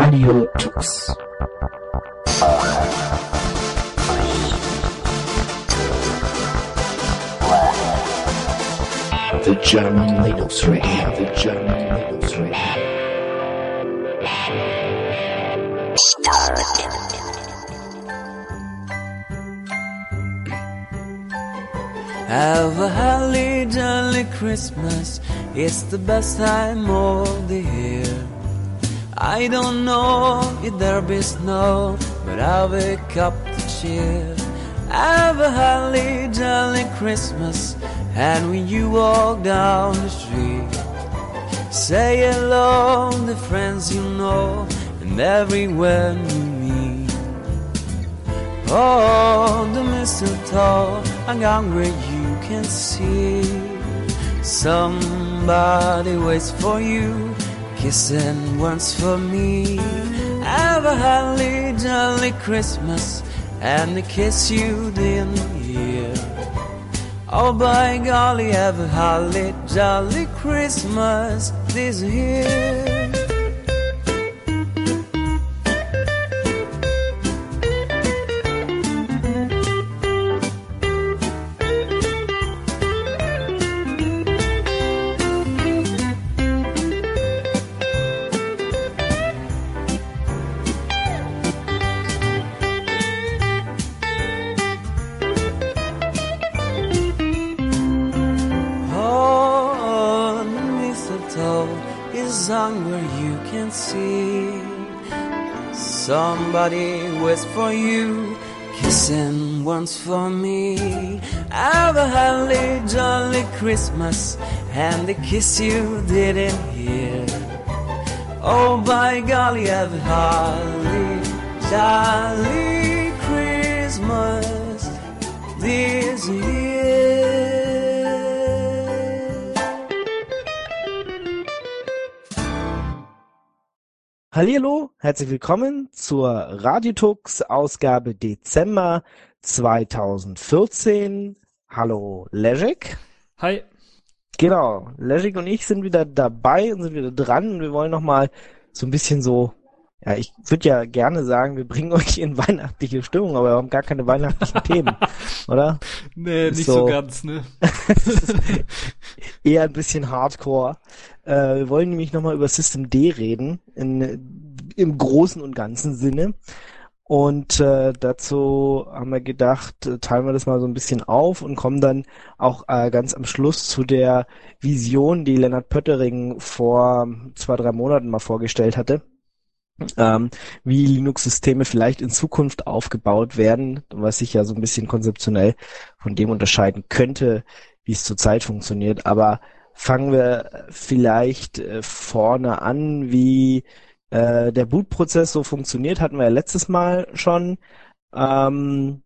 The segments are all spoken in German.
Radio Tux. The German Linux Radio. The German Linux Radio. Have a holly jolly Christmas. It's the best time of the year. I don't know if there be snow, but I'll wake up to cheer. Have a holly jolly Christmas. And when you walk down the street, say hello to friends you know and everywhere you meet. Oh, the mistletoe hung on where you can see. Somebody waits for you, kissing once for me. Have a holly jolly Christmas and the kiss you didn't hear. Oh, by golly, have a holly jolly Christmas this year. Somebody waits for you, kissing once for me. Have a holly jolly Christmas and the kiss you didn't hear. Oh, by golly, have a holly jolly Christmas this year. Hallihallo, herzlich willkommen zur Radiotux Ausgabe Dezember 2014. Hallo Leszek. Hi. Genau, Leszek und ich sind wieder dabei und sind wieder dran und wir wollen nochmal so ein bisschen so, ja, ich würde ja gerne sagen, wir bringen euch in weihnachtliche Stimmung, aber wir haben gar keine weihnachtlichen Themen, oder? Nee, nicht so ganz, ne? Eher ein bisschen Hardcore. Wir wollen nämlich nochmal über System D reden, im großen und ganzen Sinne. Und dazu haben wir gedacht, teilen wir das mal so ein bisschen auf und kommen dann auch ganz am Schluss zu der Vision, die Lennart Pöttering vor 2-3 Monaten mal vorgestellt hatte. Wie Linux-Systeme vielleicht in Zukunft aufgebaut werden, was sich ja so ein bisschen konzeptionell von dem unterscheiden könnte, wie es zurzeit funktioniert. Aber fangen wir vielleicht vorne an, wie der Bootprozess so funktioniert, hatten wir ja letztes Mal schon. Wo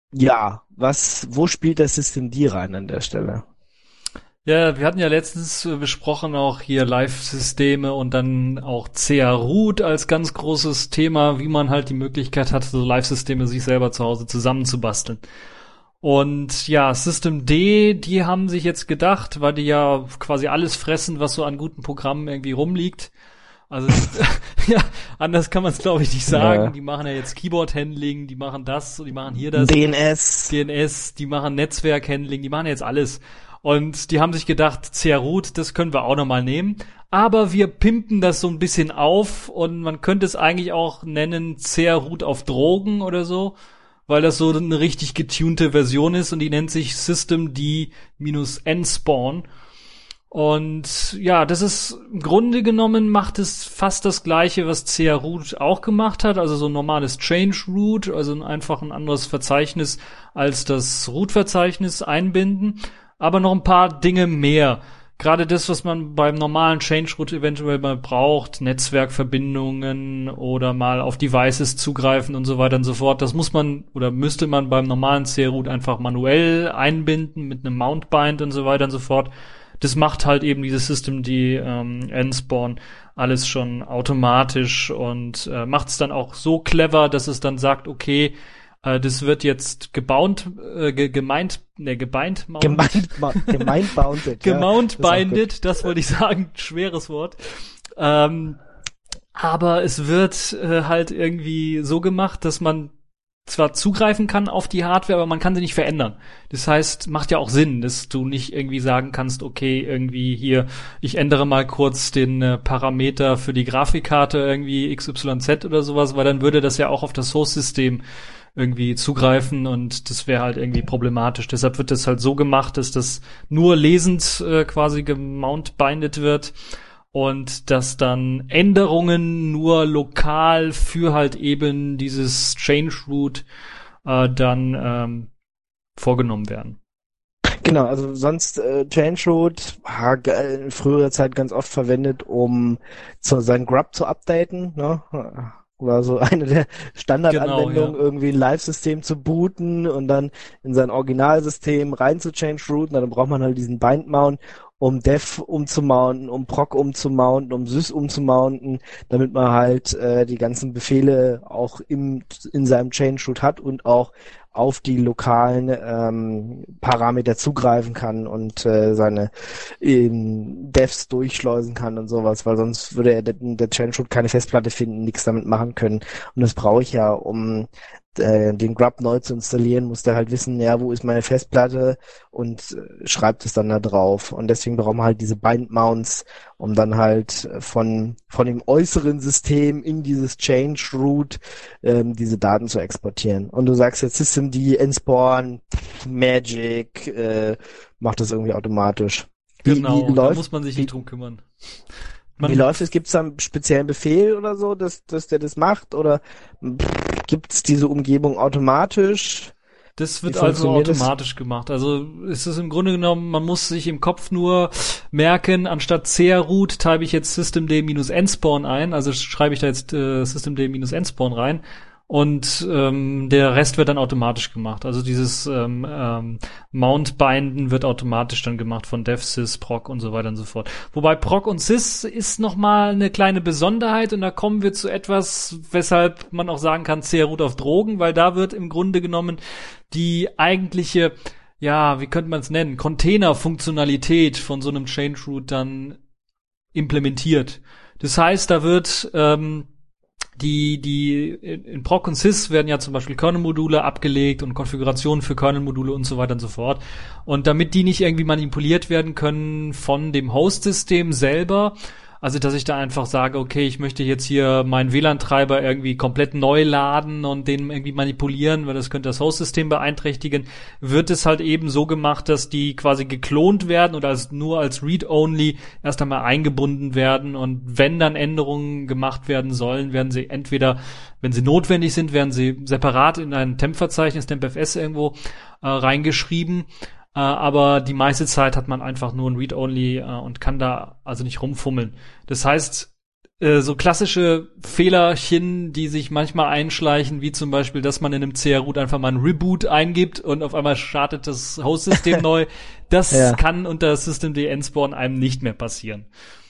spielt das Systemd rein an der Stelle? Ja, wir hatten ja letztens besprochen auch hier Live-Systeme und dann auch CA-Root als ganz großes Thema, wie man halt die Möglichkeit hat, so Live-Systeme sich selber zu Hause zusammenzubasteln. Und ja, Systemd, die haben sich jetzt gedacht, weil die ja quasi alles fressen, was so an guten Programmen irgendwie rumliegt. Also ja, anders kann man es glaube ich nicht sagen. Ja. Die machen ja jetzt Keyboard-Handling, die machen das, die machen hier das. DNS, die machen Netzwerk-Handling, die machen jetzt alles. Und die haben sich gedacht, CA-Root, das können wir auch nochmal nehmen. Aber wir pimpen das so ein bisschen auf und man könnte es eigentlich auch nennen CA-Root auf Drogen oder so, weil das so eine richtig getunte Version ist und die nennt sich Systemd-nspawn. Und ja, das ist im Grunde genommen macht es fast das gleiche, was CA-Root auch gemacht hat, also so ein normales Change-Root, also einfach ein anderes Verzeichnis als das Root-Verzeichnis einbinden, aber noch ein paar Dinge mehr. Gerade das, was man beim normalen Change-Root eventuell mal braucht, Netzwerkverbindungen oder mal auf Devices zugreifen und so weiter und so fort, das muss man oder müsste man beim normalen CA-Root einfach manuell einbinden mit einem Mount-Bind und so weiter und so fort. Das macht halt eben dieses Systemd nspawn alles schon automatisch und macht es dann auch so clever, dass es dann sagt, okay, Das wird jetzt gemountbounded, ja, das wollte ich sagen, schweres Wort. aber es wird halt irgendwie so gemacht, dass man zwar zugreifen kann auf die Hardware, aber man kann sie nicht verändern. Das heißt, macht ja auch Sinn, dass du nicht irgendwie sagen kannst, okay, irgendwie hier, ich ändere mal kurz den Parameter für die Grafikkarte irgendwie XYZ oder sowas, weil dann würde das ja auch auf das Host-System irgendwie zugreifen und das wäre halt irgendwie problematisch. Deshalb wird das halt so gemacht, dass das nur lesend quasi gemountbindet wird und dass dann Änderungen nur lokal für halt eben dieses Change Root dann vorgenommen werden. Genau, also sonst Change Root in früherer Zeit ganz oft verwendet, um seinen Grub zu updaten, ne? War so eine der Standardanwendungen, Genau, ja. irgendwie ein Live-System zu booten und dann in sein Originalsystem rein zu change rooten. Dann braucht man halt diesen Bind-Mount, um Dev umzumounten, um Proc umzumounten, um Sys umzumounten, damit man halt die ganzen Befehle auch in seinem Change Root hat und auch auf die lokalen Parameter zugreifen kann und seine Devs durchschleusen kann und sowas, weil sonst würde der Change Root keine Festplatte finden, nichts damit machen können. Und das brauche ich ja, um den Grub neu zu installieren, muss der halt wissen, ja, wo ist meine Festplatte und schreibt es dann da drauf. Und deswegen brauchen wir halt diese Bind-Mounts, um dann halt von dem äußeren System in dieses Change Root diese Daten zu exportieren. Und du sagst jetzt Systemd, Nspawn, Magic, macht das irgendwie automatisch. Genau, wie da läuft, muss man sich nicht drum kümmern. wie läuft es? Gibt es da einen speziellen Befehl oder so, dass der das macht? Oder gibt es diese Umgebung automatisch? Das wird Wie also funktioniert das? automatisch gemacht. Also es ist im Grunde genommen, man muss sich im Kopf nur merken, anstatt chroot type ich jetzt systemd-nspawn ein, also schreibe ich da jetzt systemd-nspawn rein und der Rest wird dann automatisch gemacht. Also dieses Mount-Binden wird automatisch dann gemacht von dev, sys, proc und so weiter und so fort. Wobei proc und sys ist nochmal eine kleine Besonderheit und da kommen wir zu etwas, weshalb man auch sagen kann, chroot auf Drogen, weil da wird im Grunde genommen die eigentliche, ja, wie könnte man es nennen, Container-Funktionalität von so einem Change Root dann implementiert. Das heißt, da wird in Proc und Sys werden ja zum Beispiel Kernel-Module abgelegt und Konfigurationen für Kernel-Module und so weiter und so fort. Und damit die nicht irgendwie manipuliert werden können von dem Host-System selber, also dass ich da einfach sage, okay, ich möchte jetzt hier meinen WLAN-Treiber irgendwie komplett neu laden und den irgendwie manipulieren, weil das könnte das Host-System beeinträchtigen, wird es halt eben so gemacht, dass die quasi geklont werden oder nur als Read-Only erst einmal eingebunden werden und wenn dann Änderungen gemacht werden sollen, werden sie entweder, wenn sie notwendig sind, werden sie separat in ein Temp-Verzeichnis, TempFS irgendwo reingeschrieben. Aber die meiste Zeit hat man einfach nur ein Read-Only und kann da also nicht rumfummeln. Das heißt, so klassische Fehlerchen, die sich manchmal einschleichen, wie zum Beispiel, dass man in einem chroot einfach mal ein Reboot eingibt und auf einmal startet das Host-System neu, das kann unter systemd-nspawn einem nicht mehr passieren.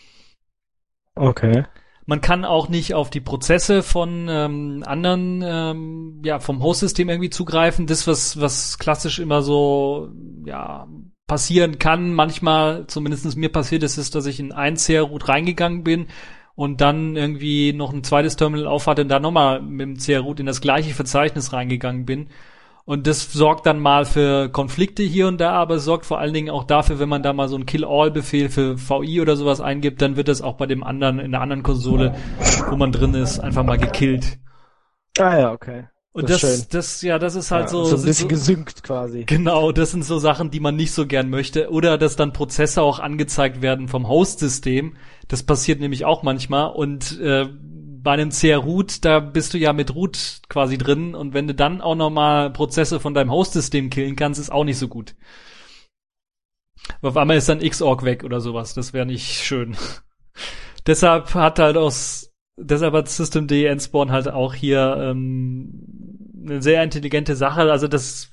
Okay. Man kann auch nicht auf die Prozesse von anderen, vom Host-System irgendwie zugreifen. Das, was klassisch immer so, passieren kann, manchmal, zumindest mir passiert ist, dass ich in ein chroot reingegangen bin und dann irgendwie noch ein zweites Terminal aufhatte und da nochmal mit dem chroot in das gleiche Verzeichnis reingegangen bin. Und das sorgt dann mal für Konflikte hier und da, aber es sorgt vor allen Dingen auch dafür, wenn man da mal so einen Kill-All-Befehl für VI oder sowas eingibt, dann wird das auch bei dem anderen, in der anderen Konsole, wo man drin ist, einfach mal gekillt. Ah ja, okay. Und das ist halt so. So ein bisschen gesynkt quasi. Genau, das sind so Sachen, die man nicht so gern möchte. Oder dass dann Prozesse auch angezeigt werden vom Host-System. Das passiert nämlich auch manchmal. Und bei einem chroot, da bist du ja mit root quasi drin und wenn du dann auch nochmal Prozesse von deinem Host-System killen kannst, ist auch nicht so gut. Auf einmal ist dann Xorg weg oder sowas, das wäre nicht schön. Deshalb hat systemd-nspawn halt auch hier eine sehr intelligente Sache, also das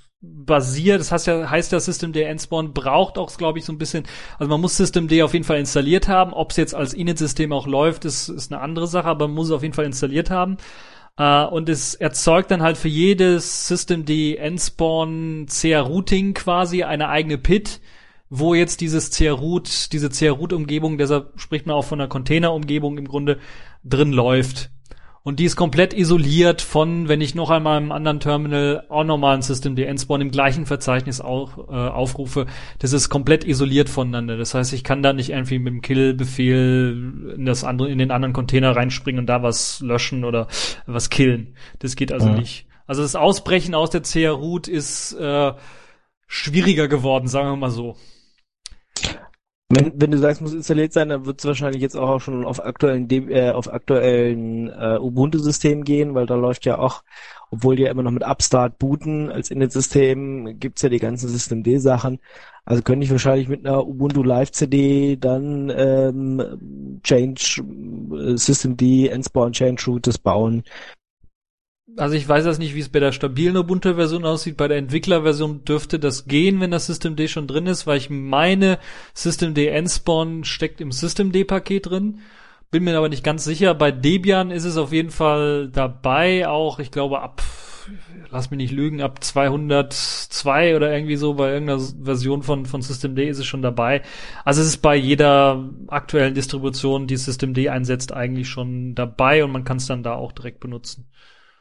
heißt ja systemd-nspawn braucht auch, glaube ich, so ein bisschen, also man muss systemd auf jeden Fall installiert haben, ob es jetzt als Init-System auch läuft, ist eine andere Sache, aber man muss es auf jeden Fall installiert haben. Und es erzeugt dann halt für jedes systemd-nspawn CR-Routing quasi eine eigene PID, wo jetzt diese CR-Root-Umgebung, deshalb spricht man auch von einer Container-Umgebung im Grunde, drin läuft. Und die ist komplett isoliert von, wenn ich noch einmal im anderen Terminal auch nochmal ein Systemd-Spawn im gleichen Verzeichnis aufrufe, das ist komplett isoliert voneinander. Das heißt, ich kann da nicht irgendwie mit dem Kill-Befehl in den anderen Container reinspringen und da was löschen oder was killen. Das geht also nicht. Also das Ausbrechen aus der CR-Root ist schwieriger geworden, sagen wir mal so. Wenn du sagst, muss installiert sein, dann wird es wahrscheinlich jetzt auch schon auf aktuellen Ubuntu-Systemen gehen, weil da läuft ja auch, obwohl die ja immer noch mit Upstart booten als Init-System, gibt's ja die ganzen Systemd-Sachen. Also könnte ich wahrscheinlich mit einer Ubuntu Live-CD dann Systemd, Nspawn, Change Root das bauen. Also ich weiß jetzt nicht, wie es bei der stabilen Ubuntu-Version aussieht. Bei der Entwicklerversion dürfte das gehen, wenn das Systemd schon drin ist, weil ich meine, Systemd Nspawn steckt im Systemd-Paket drin. Bin mir aber nicht ganz sicher. Bei Debian ist es auf jeden Fall dabei, auch, ich glaube, lass mich nicht lügen, ab 202 oder irgendwie so, bei irgendeiner Version von Systemd ist es schon dabei. Also es ist bei jeder aktuellen Distribution, die Systemd einsetzt, eigentlich schon dabei und man kann es dann da auch direkt benutzen.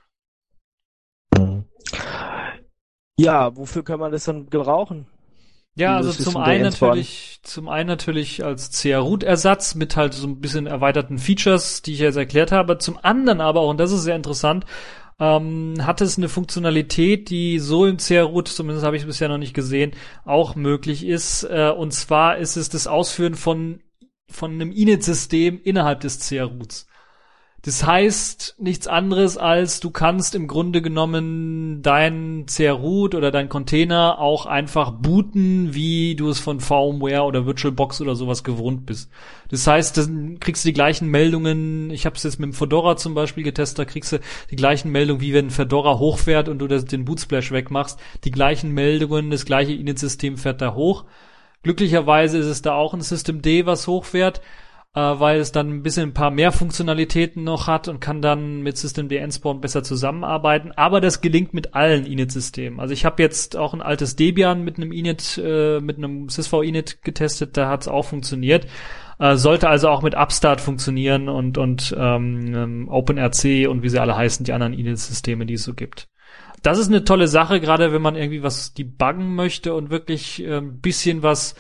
Ja, wofür kann man das dann gebrauchen? Ja, also zum einen natürlich als CR-Root-Ersatz mit halt so ein bisschen erweiterten Features, die ich jetzt erklärt habe. Zum anderen aber, und das ist sehr interessant, hat es eine Funktionalität, die so im CR-Root, zumindest habe ich es bisher noch nicht gesehen, auch möglich ist. Und zwar ist es das Ausführen von einem Init-System innerhalb des CR-Roots. Das heißt nichts anderes als, du kannst im Grunde genommen dein CR-Root oder dein Container auch einfach booten, wie du es von VMware oder VirtualBox oder sowas gewohnt bist. Das heißt, dann kriegst du die gleichen Meldungen, ich habe es jetzt mit dem Fedora zum Beispiel getestet, da kriegst du die gleichen Meldungen, wie wenn Fedora hochfährt und du den Bootsplash wegmachst. Die gleichen Meldungen, das gleiche Init-System fährt da hoch. Glücklicherweise ist es da auch ein Systemd, was hochfährt, weil es dann ein paar mehr Funktionalitäten noch hat und kann dann mit Systemd Nspawn besser zusammenarbeiten. Aber das gelingt mit allen Init-Systemen. Also ich habe jetzt auch ein altes Debian mit einem sysv-Init getestet, da hat es auch funktioniert. Sollte also auch mit Upstart funktionieren und OpenRC und wie sie alle heißen, die anderen Init-Systeme, die es so gibt. Das ist eine tolle Sache, gerade wenn man irgendwie was debuggen möchte und wirklich ein bisschen was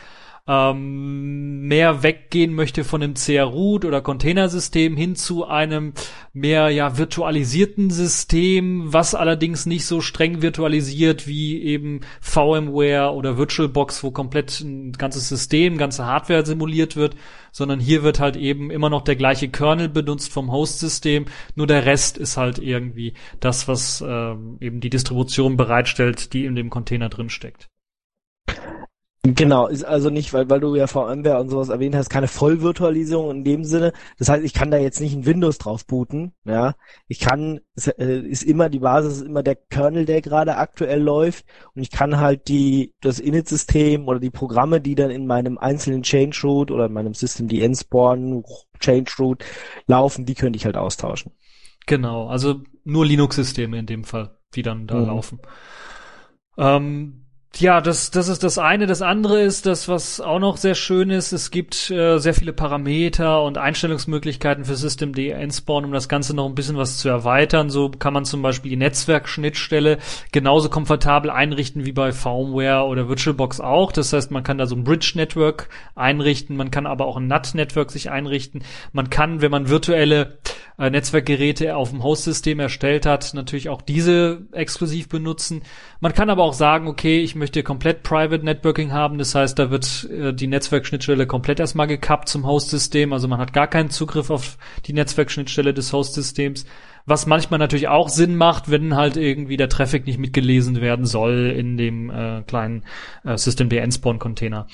mehr weggehen möchte von dem CR-Root oder Containersystem hin zu einem mehr virtualisierten System, was allerdings nicht so streng virtualisiert wie eben VMware oder VirtualBox, wo komplett ein ganzes System, ganze Hardware simuliert wird, sondern hier wird halt eben immer noch der gleiche Kernel benutzt vom Host-System, nur der Rest ist halt irgendwie das, was eben die Distribution bereitstellt, die in dem Container drin steckt. Genau, ist also nicht, weil du ja VMware und sowas erwähnt hast, keine Vollvirtualisierung in dem Sinne. Das heißt, ich kann da jetzt nicht ein Windows drauf booten, ja. Die Basis ist immer der Kernel, der gerade aktuell läuft, und ich kann halt das Init-System oder die Programme, die dann in meinem einzelnen Change Root oder in meinem Systemd Nspawn Change Root laufen, die könnte ich halt austauschen. Genau, also nur Linux-Systeme in dem Fall, die dann da laufen. Ja, das ist das eine. Das andere ist das, was auch noch sehr schön ist. Es gibt sehr viele Parameter und Einstellungsmöglichkeiten für Systemd Nspawn, um das Ganze noch ein bisschen was zu erweitern. So kann man zum Beispiel die Netzwerkschnittstelle genauso komfortabel einrichten wie bei VMware oder VirtualBox auch. Das heißt, man kann da so ein Bridge-Network einrichten. Man kann aber auch ein NAT-Network sich einrichten. Man kann, wenn man virtuelle Netzwerkgeräte auf dem Host-System erstellt hat, natürlich auch diese exklusiv benutzen. Man kann aber auch sagen, okay, ich möchte komplett Private Networking haben, das heißt, da wird die Netzwerkschnittstelle komplett erstmal gekappt zum Host-System, also man hat gar keinen Zugriff auf die Netzwerkschnittstelle des Host-Systems, was manchmal natürlich auch Sinn macht, wenn halt irgendwie der Traffic nicht mitgelesen werden soll in dem kleinen Systemd Nspawn-Container.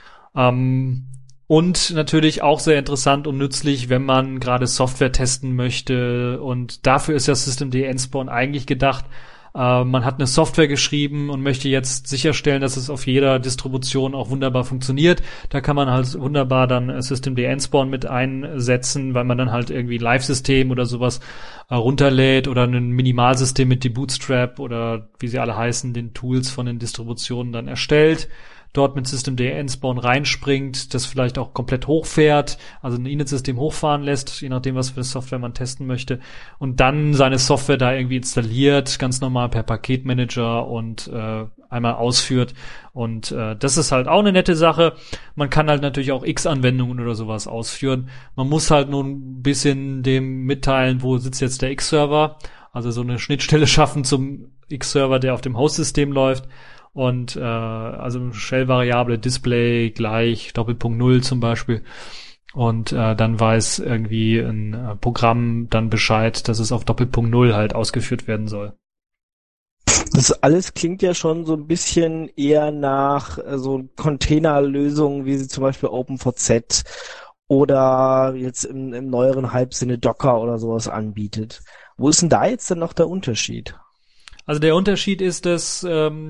Und natürlich auch sehr interessant und nützlich, wenn man gerade Software testen möchte. Und dafür ist ja Systemd Nspawn eigentlich gedacht. Man hat eine Software geschrieben und möchte jetzt sicherstellen, dass es auf jeder Distribution auch wunderbar funktioniert. Da kann man halt wunderbar dann Systemd Nspawn mit einsetzen, weil man dann halt irgendwie ein Live-System oder sowas runterlädt oder ein Minimalsystem mit die Bootstrap oder wie sie alle heißen, den Tools von den Distributionen dann erstellt. dort mit Systemd Nspawn reinspringt, das vielleicht auch komplett hochfährt, also ein Init-System hochfahren lässt, je nachdem, was für Software man testen möchte, und dann seine Software da irgendwie installiert, ganz normal per Paketmanager und einmal ausführt. Und das ist halt auch eine nette Sache. Man kann halt natürlich auch X-Anwendungen oder sowas ausführen. Man muss halt nur ein bisschen dem mitteilen, wo sitzt jetzt der X-Server. Also so eine Schnittstelle schaffen zum X-Server, der auf dem Host-System läuft. Und also Shell-Variable Display gleich Doppelpunkt 0 zum Beispiel. Und dann weiß irgendwie ein Programm dann Bescheid, dass es auf Doppelpunkt 0 halt ausgeführt werden soll. Das alles klingt ja schon so ein bisschen eher nach so Containerlösungen, wie sie zum Beispiel OpenVZ oder jetzt im neueren Halbsinne Docker oder sowas anbietet. Wo ist denn da jetzt denn noch der Unterschied? Also der Unterschied ist, dass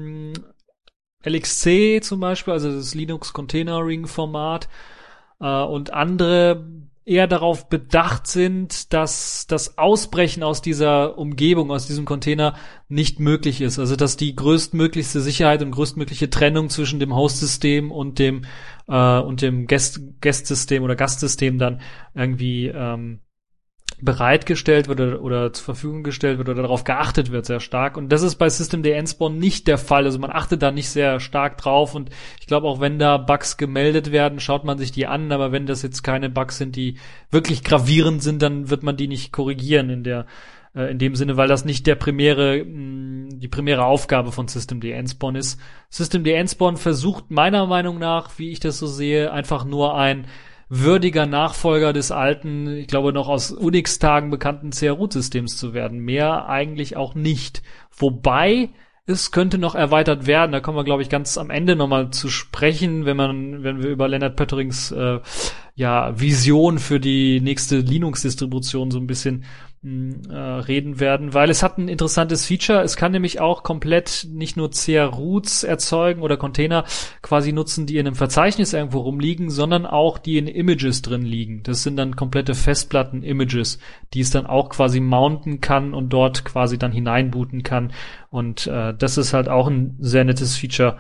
LXC zum Beispiel, also das Linux Containering Format und andere eher darauf bedacht sind, dass das Ausbrechen aus dieser Umgebung, aus diesem Container nicht möglich ist. Also dass die größtmöglichste Sicherheit und größtmögliche Trennung zwischen dem Host-System und dem Guest-System oder Gastsystem dann irgendwie bereitgestellt wird oder zur Verfügung gestellt wird oder darauf geachtet wird sehr stark. Und das ist bei Systemd Nspawn nicht der Fall. Also man achtet da nicht sehr stark drauf, und ich glaube auch, wenn da Bugs gemeldet werden, schaut man sich die an, aber wenn das jetzt keine Bugs sind, die wirklich gravierend sind, dann wird man die nicht korrigieren in dem Sinne, weil das nicht die primäre Aufgabe von Systemd Nspawn ist. Systemd Nspawn versucht meiner Meinung nach, wie ich das so sehe, einfach nur ein würdiger Nachfolger des alten, ich glaube noch aus Unix-Tagen bekannten CR-Root-Systems zu werden. Mehr eigentlich auch nicht. Wobei, es könnte noch erweitert werden. Da kommen wir, glaube ich, ganz am Ende nochmal zu sprechen, wenn wir über Lennart Pötterings Vision für die nächste Linux-Distribution so ein bisschen reden werden, weil es hat ein interessantes Feature. Es kann nämlich auch komplett nicht nur CR-Roots erzeugen oder Container quasi nutzen, die in einem Verzeichnis irgendwo rumliegen, sondern auch die in Images drin liegen. Das sind dann komplette Festplatten-Images, die es dann auch quasi mounten kann und dort quasi dann hineinbooten kann. Und das ist halt auch ein sehr nettes Feature,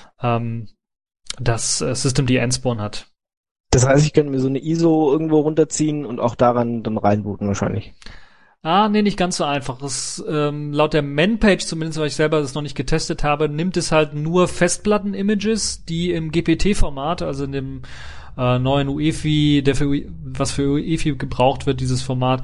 das Systemd Nspawn hat. Das heißt, ich könnte mir so eine ISO irgendwo runterziehen und auch daran dann reinbooten wahrscheinlich. Nee, nicht ganz so einfach. Laut der Man-Page, zumindest weil ich selber das noch nicht getestet habe, nimmt es halt nur Festplatten-Images, die im GPT-Format, also in dem neuen UEFI, was für UEFI gebraucht wird, dieses Format,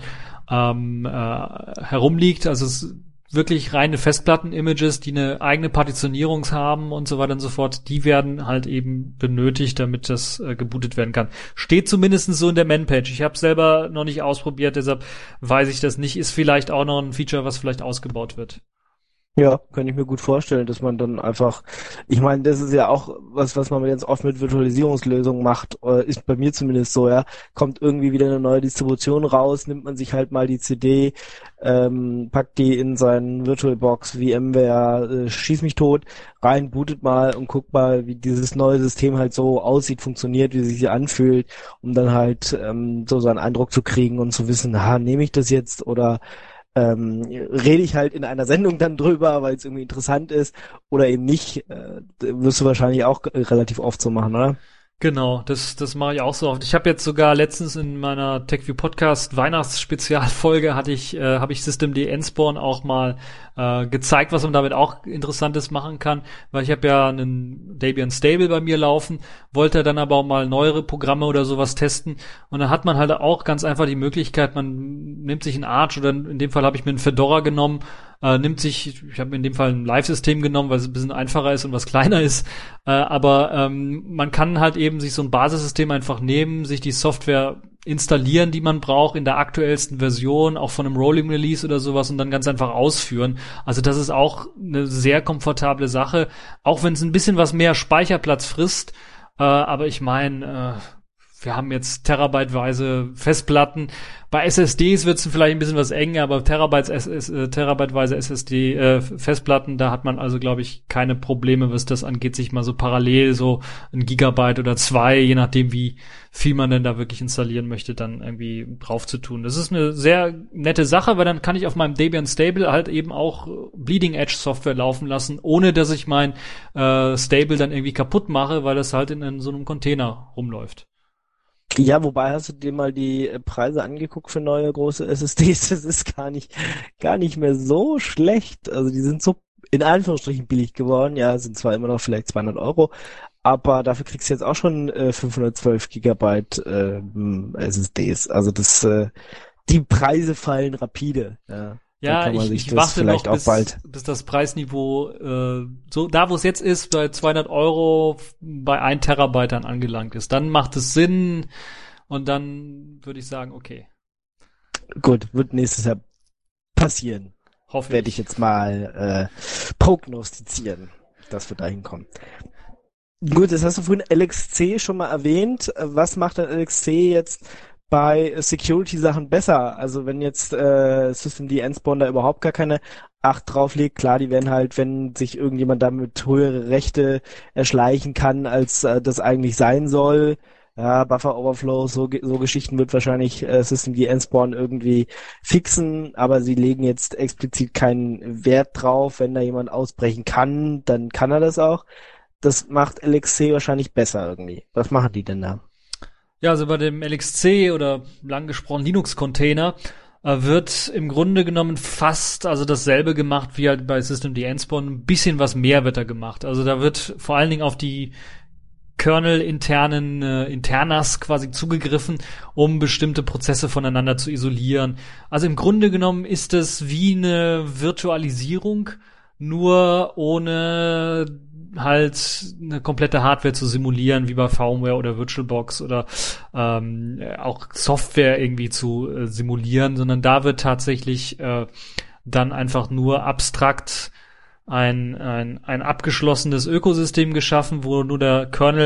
herumliegt. Also es wirklich reine Festplatten-Images, die eine eigene Partitionierung haben und so weiter und so fort, die werden halt eben benötigt, damit das gebootet werden kann. Steht zumindest so in der Man-Page. Ich habe es selber noch nicht ausprobiert, deshalb weiß ich das nicht. Ist vielleicht auch noch ein Feature, was vielleicht ausgebaut wird. Ja, kann ich mir gut vorstellen, dass man dann einfach, ich meine, das ist ja auch was man jetzt oft mit Virtualisierungslösungen macht, ist bei mir zumindest so, ja, kommt irgendwie wieder eine neue Distribution raus, nimmt man sich halt mal die CD, packt die in seinen VirtualBox, VMware, schieß mich tot, rein, bootet mal und guckt mal, wie dieses neue System halt so aussieht, funktioniert, wie sich sie anfühlt, um dann halt so einen Eindruck zu kriegen und zu wissen, nehme ich das jetzt oder rede ich halt in einer Sendung dann drüber, weil es irgendwie interessant ist oder eben nicht, wirst du wahrscheinlich auch relativ oft so machen, oder? Genau, das mache ich auch so oft. Ich habe jetzt sogar letztens in meiner TechView Podcast Weihnachtsspezialfolge habe ich Systemd Nspawn auch mal gezeigt, was man damit auch Interessantes machen kann, weil ich habe ja einen Debian Stable bei mir laufen, wollte dann aber auch mal neuere Programme oder sowas testen, und dann hat man halt auch ganz einfach die Möglichkeit, man nimmt sich einen Arch oder in dem Fall habe ich mir einen Fedora genommen, ich habe in dem Fall ein Live-System genommen, weil es ein bisschen einfacher ist und was kleiner ist, aber man kann halt eben sich so ein Basissystem einfach nehmen, sich die Software installieren, die man braucht in der aktuellsten Version, auch von einem Rolling Release oder sowas, und dann ganz einfach ausführen. Also das ist auch eine sehr komfortable Sache, auch wenn es ein bisschen was mehr Speicherplatz frisst, aber ich meine, wir haben jetzt terabyteweise Festplatten. Bei SSDs wird es vielleicht ein bisschen was eng, aber terabyteweise SSD Festplatten, da hat man also, glaube ich, keine Probleme, was das angeht, sich mal so parallel so ein Gigabyte oder 2, je nachdem wie viel man denn da wirklich installieren möchte, dann irgendwie drauf zu tun. Das ist eine sehr nette Sache, weil dann kann ich auf meinem Debian Stable halt eben auch Bleeding Edge Software laufen lassen, ohne dass ich mein Stable dann irgendwie kaputt mache, weil es halt in so einem Container rumläuft. Ja, wobei hast du dir mal die Preise angeguckt für neue große SSDs? Das ist gar nicht mehr so schlecht. Also die sind so in Anführungsstrichen billig geworden. Ja, sind zwar immer noch vielleicht 200 €, aber dafür kriegst du jetzt auch schon 512 Gigabyte SSDs. Also die Preise fallen rapide. Ja. Ja, kann man sich ich das warte vielleicht noch, auch bald. bis das Preisniveau so da, wo es jetzt ist, bei 200 € bei 1 Terabyte dann angelangt ist. Dann macht es Sinn und dann würde ich sagen, okay. Gut, wird nächstes Jahr passieren. Hoffe Werde ich jetzt mal prognostizieren, dass wir dahin kommen. Gut, das hast du vorhin LXC schon mal erwähnt. Was macht denn LXC jetzt bei Security-Sachen besser? Also wenn jetzt Systemd Endpoint da überhaupt gar keine Acht drauf legt, klar, die werden halt, wenn sich irgendjemand damit höhere Rechte erschleichen kann, als das eigentlich sein soll, ja, Buffer Overflow, so Geschichten wird wahrscheinlich Systemd Endpoint irgendwie fixen, aber sie legen jetzt explizit keinen Wert drauf. Wenn da jemand ausbrechen kann, dann kann er das auch. Das macht LXC wahrscheinlich besser irgendwie. Was machen die denn da? Ja, also bei dem LXC oder lang gesprochen Linux-Container wird im Grunde genommen fast also dasselbe gemacht wie halt bei Systemd Endpoint. Ein bisschen was mehr wird da gemacht. Also da wird vor allen Dingen auf die Kernel-internen Internas quasi zugegriffen, um bestimmte Prozesse voneinander zu isolieren. Also im Grunde genommen ist es wie eine Virtualisierung, nur ohne halt eine komplette Hardware zu simulieren, wie bei VMware oder VirtualBox oder auch Software irgendwie zu simulieren, sondern da wird tatsächlich dann einfach nur abstrakt ein abgeschlossenes Ökosystem geschaffen, wo nur der Kernel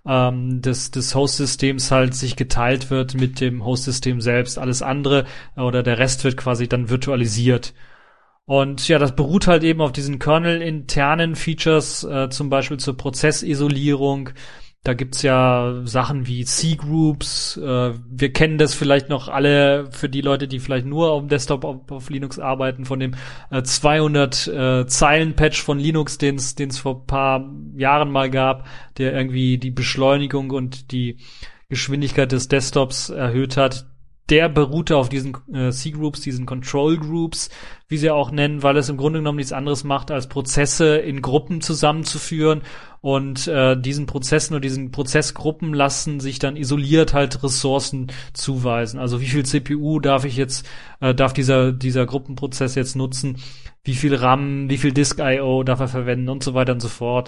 des Host-Systems halt sich geteilt wird mit dem Host-System selbst. Alles andere oder der Rest wird quasi dann virtualisiert. Und ja, das beruht halt eben auf diesen Kernel-internen Features, zum Beispiel zur Prozessisolierung. Da gibt's ja Sachen wie C-Groups. Wir kennen das vielleicht noch alle für die Leute, die vielleicht nur auf dem Desktop auf Linux arbeiten, von dem 200 Zeilen-Patch von Linux, den es vor ein paar Jahren mal gab, der irgendwie die Beschleunigung und die Geschwindigkeit des Desktops erhöht hat. Der beruhte auf diesen C-Groups, diesen Control-Groups, wie sie auch nennen, weil es im Grunde genommen nichts anderes macht, als Prozesse in Gruppen zusammenzuführen und diesen Prozessen oder diesen Prozessgruppen lassen sich dann isoliert halt Ressourcen zuweisen. Also wie viel CPU darf dieser Gruppenprozess jetzt nutzen, wie viel RAM, wie viel Disk I/O darf er verwenden und so weiter und so fort.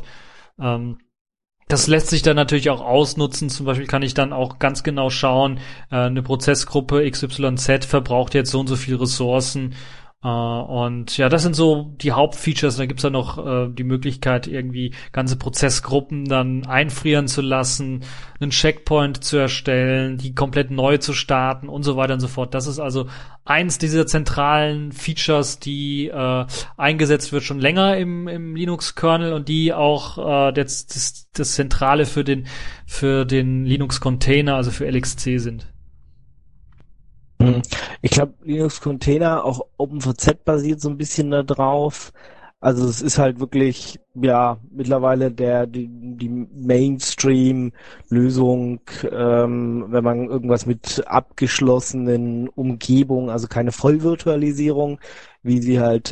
Das lässt sich dann natürlich auch ausnutzen. Zum Beispiel kann ich dann auch ganz genau schauen, eine Prozessgruppe XYZ verbraucht jetzt so und so viel Ressourcen. Und ja, das sind so die Hauptfeatures. Da gibt's dann noch die Möglichkeit, irgendwie ganze Prozessgruppen dann einfrieren zu lassen, einen Checkpoint zu erstellen, die komplett neu zu starten und so weiter und so fort. Das ist also eins dieser zentralen Features, die eingesetzt wird schon länger im Linux-Kernel und die auch das Zentrale für den Linux-Container, also für LXC sind. Ich glaube, Linux-Container, auch OpenVZ basiert so ein bisschen da drauf. Also es ist halt wirklich, ja, mittlerweile die Mainstream-Lösung, wenn man irgendwas mit abgeschlossenen Umgebungen, also keine Vollvirtualisierung, wie sie halt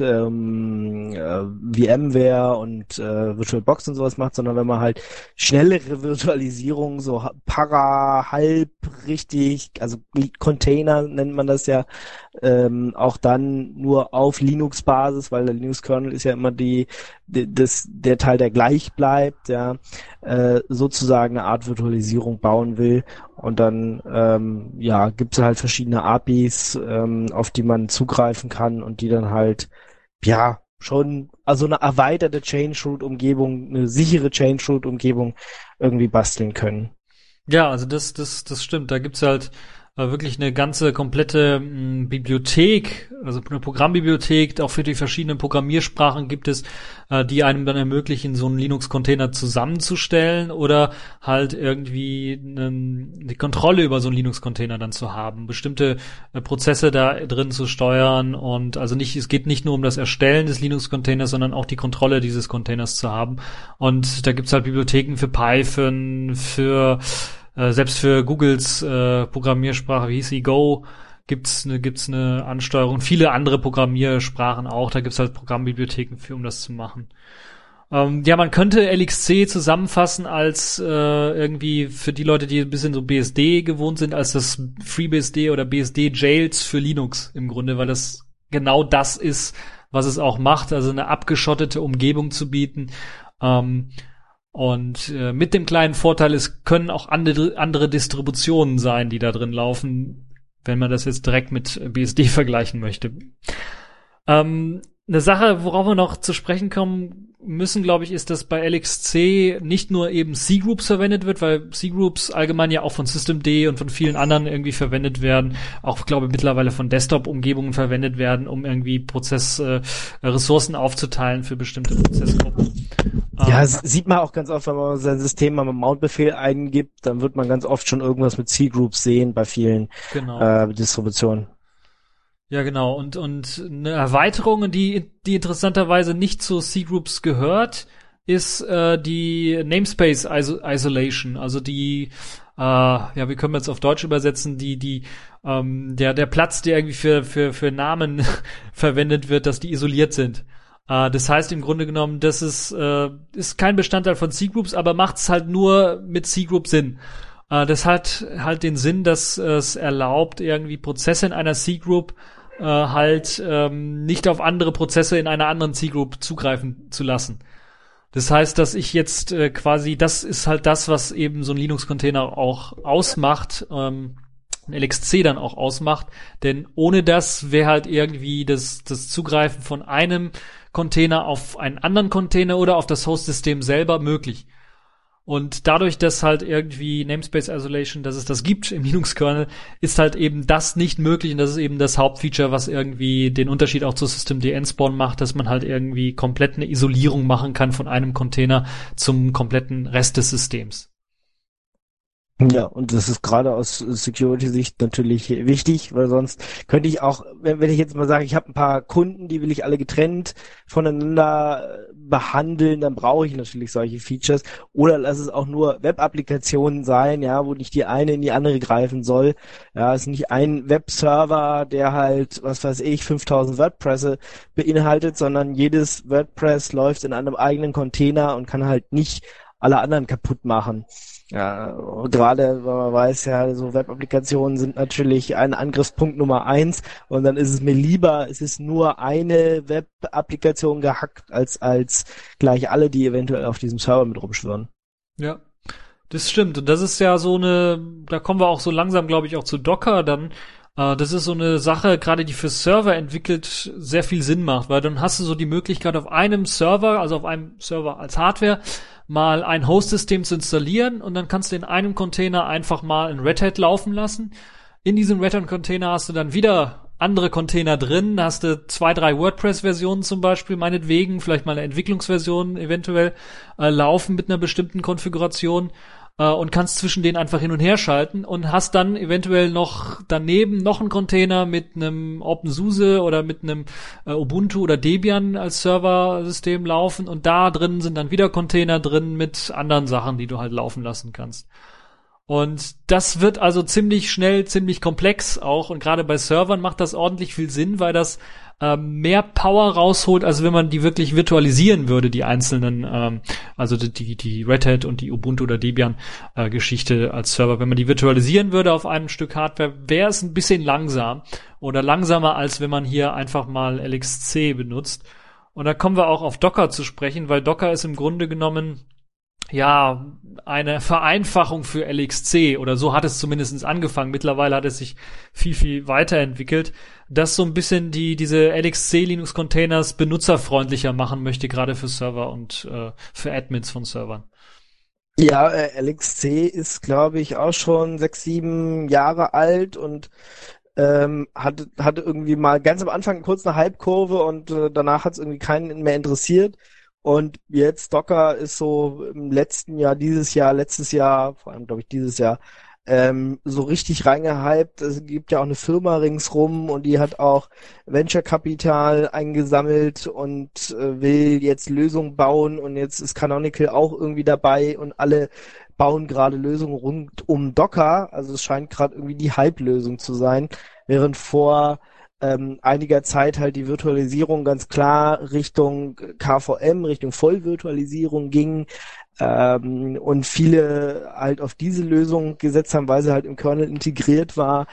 VMware und VirtualBox und sowas macht, sondern wenn man halt schnellere Virtualisierung, so halb richtig, also Container nennt man das ja, auch dann nur auf Linux-Basis, weil der Linux-Kernel ist ja immer der Teil, der gleich bleibt, ja, sozusagen eine Art Virtualisierung bauen will. Und dann gibt es halt verschiedene APIs, auf die man zugreifen kann und die dann halt schon also eine erweiterte Change-Root-Umgebung, eine sichere Change-Root-Umgebung irgendwie basteln können. Ja, also das stimmt. Da gibt's halt wirklich eine ganze komplette Bibliothek, also eine Programmbibliothek, auch für die verschiedenen Programmiersprachen gibt es, die einem dann ermöglichen, so einen Linux-Container zusammenzustellen oder halt irgendwie die Kontrolle über so einen Linux-Container dann zu haben, bestimmte Prozesse da drin zu steuern und also es geht nicht nur um das Erstellen des Linux-Containers, sondern auch die Kontrolle dieses Containers zu haben. Und da gibt's halt Bibliotheken für Python, selbst für Googles Programmiersprache, wie hieß sie, Go, gibt's eine Ansteuerung. Viele andere Programmiersprachen auch. Da gibt's halt Programmbibliotheken für, um das zu machen. Ja, man könnte LXC zusammenfassen als irgendwie für die Leute, die ein bisschen so BSD gewohnt sind, als das FreeBSD oder BSD-Jails für Linux im Grunde, weil das genau das ist, was es auch macht, also eine abgeschottete Umgebung zu bieten. Und mit dem kleinen Vorteil, es können auch andere Distributionen sein, die da drin laufen, wenn man das jetzt direkt mit BSD vergleichen möchte. Eine Sache, worauf wir noch zu sprechen kommen müssen, glaube ich, ist, dass bei LXC nicht nur eben C-Groups verwendet wird, weil C-Groups allgemein ja auch von Systemd und von vielen anderen irgendwie verwendet werden, auch, glaube ich, mittlerweile von Desktop-Umgebungen verwendet werden, um irgendwie Ressourcen aufzuteilen für bestimmte Prozessgruppen. Ja, sieht man auch ganz oft, wenn man sein System mal mit Mount-Befehl eingibt, dann wird man ganz oft schon irgendwas mit C-Groups sehen bei vielen Distributionen. Ja, genau. Und eine Erweiterung, die interessanterweise nicht zu C-Groups gehört, ist die Namespace Isolation. Also wie können wir jetzt auf Deutsch übersetzen, der Platz, der irgendwie für Namen verwendet wird, dass die isoliert sind. Das heißt im Grunde genommen, das ist kein Bestandteil von C-Groups, aber macht es halt nur mit C-Group Sinn. Das hat halt den Sinn, dass es erlaubt, irgendwie Prozesse in einer C-Group nicht auf andere Prozesse in einer anderen C-Group zugreifen zu lassen. Das heißt, dass ich jetzt das ist halt das, was eben so ein Linux-Container auch ausmacht, ein LXC dann auch ausmacht, denn ohne das wäre halt irgendwie das Zugreifen von einem Container auf einen anderen Container oder auf das Host-System selber möglich. Und dadurch, dass halt irgendwie Namespace Isolation, dass es das gibt im Linux-Kernel, ist halt eben das nicht möglich und das ist eben das Hauptfeature, was irgendwie den Unterschied auch zu Systemd Nspawn macht, dass man halt irgendwie komplett eine Isolierung machen kann von einem Container zum kompletten Rest des Systems. Ja, und das ist gerade aus Security-Sicht natürlich wichtig, weil sonst könnte ich auch, wenn ich jetzt mal sage, ich habe ein paar Kunden, die will ich alle getrennt voneinander behandeln, dann brauche ich natürlich solche Features. Oder lass es auch nur Web-Applikationen sein, ja, wo nicht die eine in die andere greifen soll. Ja, es ist nicht ein Webserver, der halt, was weiß ich, 5000 WordPress beinhaltet, sondern jedes WordPress läuft in einem eigenen Container und kann halt nicht alle anderen kaputt machen. Ja, gerade weil man weiß ja, so Web-Applikationen sind natürlich ein Angriffspunkt Nummer 1 und dann ist es mir lieber, es ist nur eine Web-Applikation gehackt, als gleich alle, die eventuell auf diesem Server mit rumschwirren. Ja, das stimmt und das ist ja da kommen wir auch so langsam, glaube ich, auch zu Docker dann. Das ist so eine Sache, gerade die für Server entwickelt, sehr viel Sinn macht, weil dann hast du so die Möglichkeit auf einem Server, also auf einem Server als Hardware, mal ein Host-System zu installieren und dann kannst du in einem Container einfach mal ein Red Hat laufen lassen. In diesem Red Hat-Container hast du dann wieder andere Container drin, da hast du 2, 3 WordPress-Versionen zum Beispiel, meinetwegen, vielleicht mal eine Entwicklungsversion eventuell laufen mit einer bestimmten Konfiguration. Und kannst zwischen denen einfach hin und her schalten und hast dann eventuell noch daneben noch einen Container mit einem OpenSUSE oder mit einem Ubuntu oder Debian als Serversystem laufen und da drin sind dann wieder Container drin mit anderen Sachen, die du halt laufen lassen kannst. Und das wird also ziemlich schnell, ziemlich komplex auch und gerade bei Servern macht das ordentlich viel Sinn, weil das mehr Power rausholt, als wenn man die wirklich virtualisieren würde, die einzelnen, also die Red Hat und die Ubuntu oder Debian Geschichte als Server. Wenn man die virtualisieren würde auf einem Stück Hardware, wäre es ein bisschen langsam oder langsamer, als wenn man hier einfach mal LXC benutzt. Und da kommen wir auch auf Docker zu sprechen, weil Docker ist im Grunde genommen ja eine Vereinfachung für LXC oder so hat es zumindest angefangen. Mittlerweile hat es sich viel, viel weiterentwickelt, das so ein bisschen diese LXC Linux Containers benutzerfreundlicher machen möchte, gerade für Server und für Admins von Servern. Ja, LXC ist, glaube ich, auch schon 6, 7 Jahre alt und hatte irgendwie mal ganz am Anfang kurz eine Hype-Kurve und danach hat es irgendwie keinen mehr interessiert. Und jetzt Docker ist so im letzten Jahr, letztes Jahr, vor allem glaube ich dieses Jahr, so richtig reingehypt. Es gibt ja auch eine Firma ringsrum und die hat auch Venture-Kapital eingesammelt und will jetzt Lösungen bauen und jetzt ist Canonical auch irgendwie dabei und alle bauen gerade Lösungen rund um Docker. Also es scheint gerade irgendwie die Hype-Lösung zu sein, während vor einiger Zeit halt die Virtualisierung ganz klar Richtung KVM, Richtung Vollvirtualisierung ging, und viele halt auf diese Lösung gesetzt haben, weil sie halt im Kernel integriert war,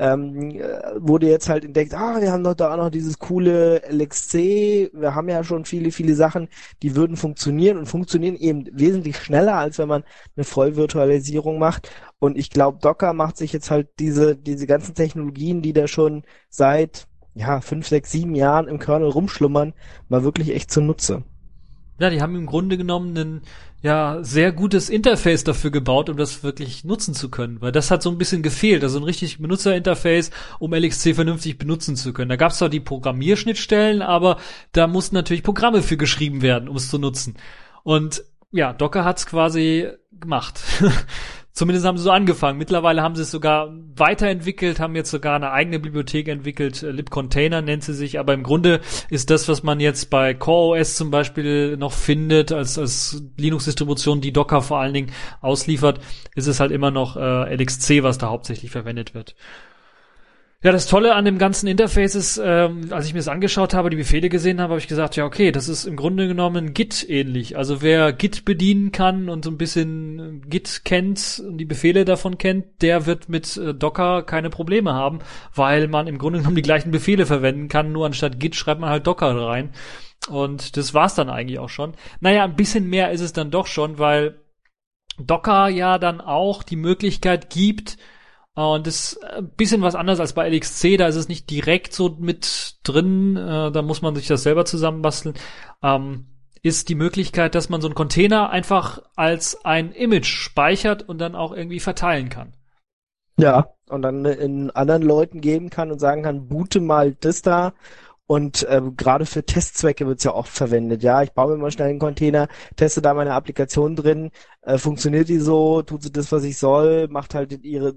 wurde jetzt halt entdeckt, wir haben doch da auch noch dieses coole LXC, wir haben ja schon viele, viele Sachen, die würden funktionieren und funktionieren eben wesentlich schneller, als wenn man eine Vollvirtualisierung macht. Und ich glaube, Docker macht sich jetzt halt diese ganzen Technologien, die da schon seit 5, 6, 7 Jahren im Kernel rumschlummern, mal wirklich echt zunutze. Ja, die haben im Grunde genommen ein sehr gutes Interface dafür gebaut, um das wirklich nutzen zu können, weil das hat so ein bisschen gefehlt, also ein richtig Benutzerinterface, um LXC vernünftig benutzen zu können. Da gab es zwar die Programmierschnittstellen, aber da mussten natürlich Programme für geschrieben werden, um es zu nutzen. Und ja, Docker hat's quasi gemacht. Zumindest haben sie so angefangen. Mittlerweile haben sie es sogar weiterentwickelt, haben jetzt sogar eine eigene Bibliothek entwickelt. libcontainer nennt sie sich. Aber im Grunde ist das, was man jetzt bei CoreOS zum Beispiel noch findet, als Linux-Distribution, die Docker vor allen Dingen ausliefert, ist es halt immer noch LXC, was da hauptsächlich verwendet wird. Ja, das Tolle an dem ganzen Interface ist, als ich mir das angeschaut habe, die Befehle gesehen habe, habe ich gesagt, ja okay, das ist im Grunde genommen Git ähnlich. Also wer Git bedienen kann und so ein bisschen Git kennt und die Befehle davon kennt, der wird mit Docker keine Probleme haben, weil man im Grunde genommen die gleichen Befehle verwenden kann, nur anstatt Git schreibt man halt Docker rein. Und das war's dann eigentlich auch schon. Naja, ein bisschen mehr ist es dann doch schon, weil Docker ja dann auch die Möglichkeit gibt, und das ist ein bisschen was anderes als bei LXC, da ist es nicht direkt so mit drin, da muss man sich das selber zusammenbasteln, ist die Möglichkeit, dass man so einen Container einfach als ein Image speichert und dann auch irgendwie verteilen kann. Ja, und dann in anderen Leuten geben kann und sagen kann, boote mal das da. Und gerade für Testzwecke wird's ja oft verwendet. Ja, ich baue mir mal schnell einen Container, teste da meine Applikation drin, funktioniert die so, tut sie das, was ich soll, macht halt ihre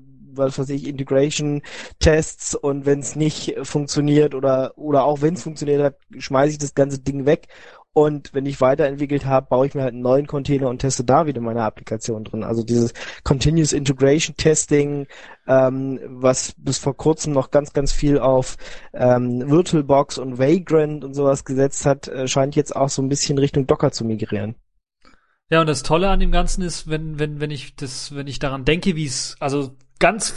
Integration-Tests und wenn es nicht funktioniert oder auch wenn es funktioniert hat, schmeiße ich das ganze Ding weg und wenn ich weiterentwickelt habe, baue ich mir halt einen neuen Container und teste da wieder meine Applikation drin. Also dieses Continuous Integration Testing, was bis vor kurzem noch ganz, ganz viel auf VirtualBox und Vagrant und sowas gesetzt hat, scheint jetzt auch so ein bisschen Richtung Docker zu migrieren. Ja, und das Tolle an dem Ganzen ist, wenn ich daran denke, wie es ganz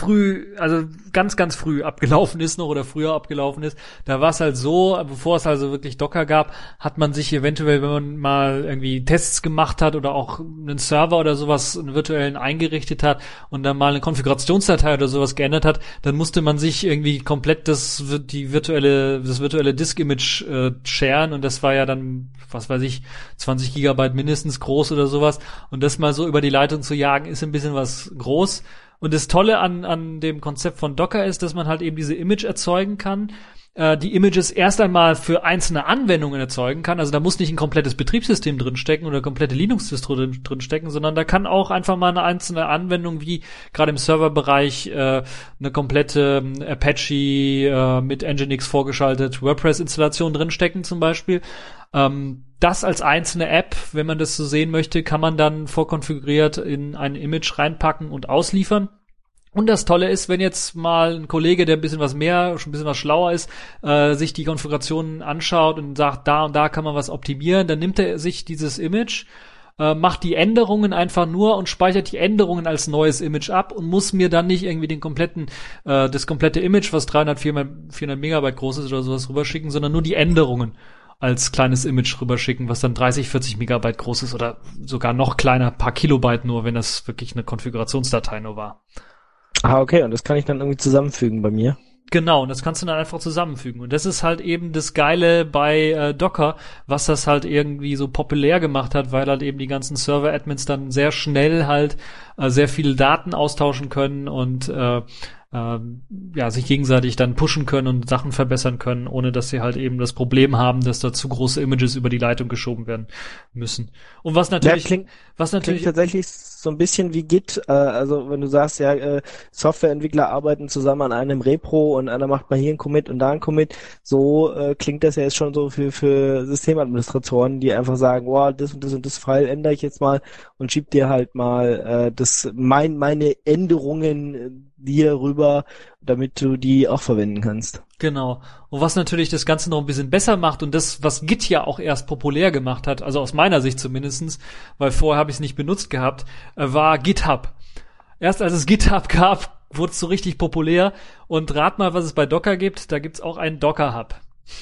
früh abgelaufen ist noch oder früher abgelaufen ist, da war es halt so, bevor es also wirklich Docker gab, hat man sich eventuell, wenn man mal irgendwie Tests gemacht hat oder auch einen Server oder sowas, einen virtuellen eingerichtet hat und dann mal eine Konfigurationsdatei oder sowas geändert hat, dann musste man sich irgendwie komplett das virtuelle Disk-Image sharen und das war ja dann, was weiß ich, 20 Gigabyte mindestens groß oder sowas und das mal so über die Leitung zu jagen, ist ein bisschen was groß. Und das Tolle an dem Konzept von Docker ist, dass man halt eben diese Image erzeugen kann, die Images erst einmal für einzelne Anwendungen erzeugen kann. Also da muss nicht ein komplettes Betriebssystem drinstecken oder komplette Linux-Distro drinstecken, sondern da kann auch einfach mal eine einzelne Anwendung, wie gerade im Serverbereich eine komplette Apache mit Nginx vorgeschaltet WordPress-Installation drinstecken zum Beispiel. Das als einzelne App, wenn man das so sehen möchte, kann man dann vorkonfiguriert in ein Image reinpacken und ausliefern. Und das Tolle ist, wenn jetzt mal ein Kollege, der schon ein bisschen was schlauer ist, sich die Konfigurationen anschaut und sagt, da und da kann man was optimieren, dann nimmt er sich dieses Image, macht die Änderungen einfach nur und speichert die Änderungen als neues Image ab und muss mir dann nicht irgendwie das komplette Image, was 400 Megabyte groß ist oder sowas rüberschicken, sondern nur die Änderungen als kleines Image rüberschicken, was dann 30, 40 Megabyte groß ist oder sogar noch kleiner, paar Kilobyte nur, wenn das wirklich eine Konfigurationsdatei nur war. Okay, und das kann ich dann irgendwie zusammenfügen bei mir? Genau, und das kannst du dann einfach zusammenfügen. Und das ist halt eben das Geile bei Docker, was das halt irgendwie so populär gemacht hat, weil halt eben die ganzen Server-Admins dann sehr schnell halt sehr viele Daten austauschen können und sich gegenseitig dann pushen können und Sachen verbessern können, ohne dass sie halt eben das Problem haben, dass da zu große Images über die Leitung geschoben werden müssen. Und was natürlich klingt tatsächlich so ein bisschen wie Git, also wenn du sagst, Softwareentwickler arbeiten zusammen an einem Repro und einer macht mal hier einen Commit und da einen Commit, so klingt das ja jetzt schon so für Systemadministratoren, die einfach sagen, wow, das und das File ändere ich jetzt mal und schieb dir halt mal meine Änderungen dir rüber, damit du die auch verwenden kannst. Genau. Und was natürlich das Ganze noch ein bisschen besser macht und das, was Git ja auch erst populär gemacht hat, also aus meiner Sicht zumindestens, weil vorher habe ich es nicht benutzt gehabt, war GitHub. Erst als es GitHub gab, wurde es so richtig populär und rat mal, was es bei Docker gibt, da gibt's auch einen Docker-Hub.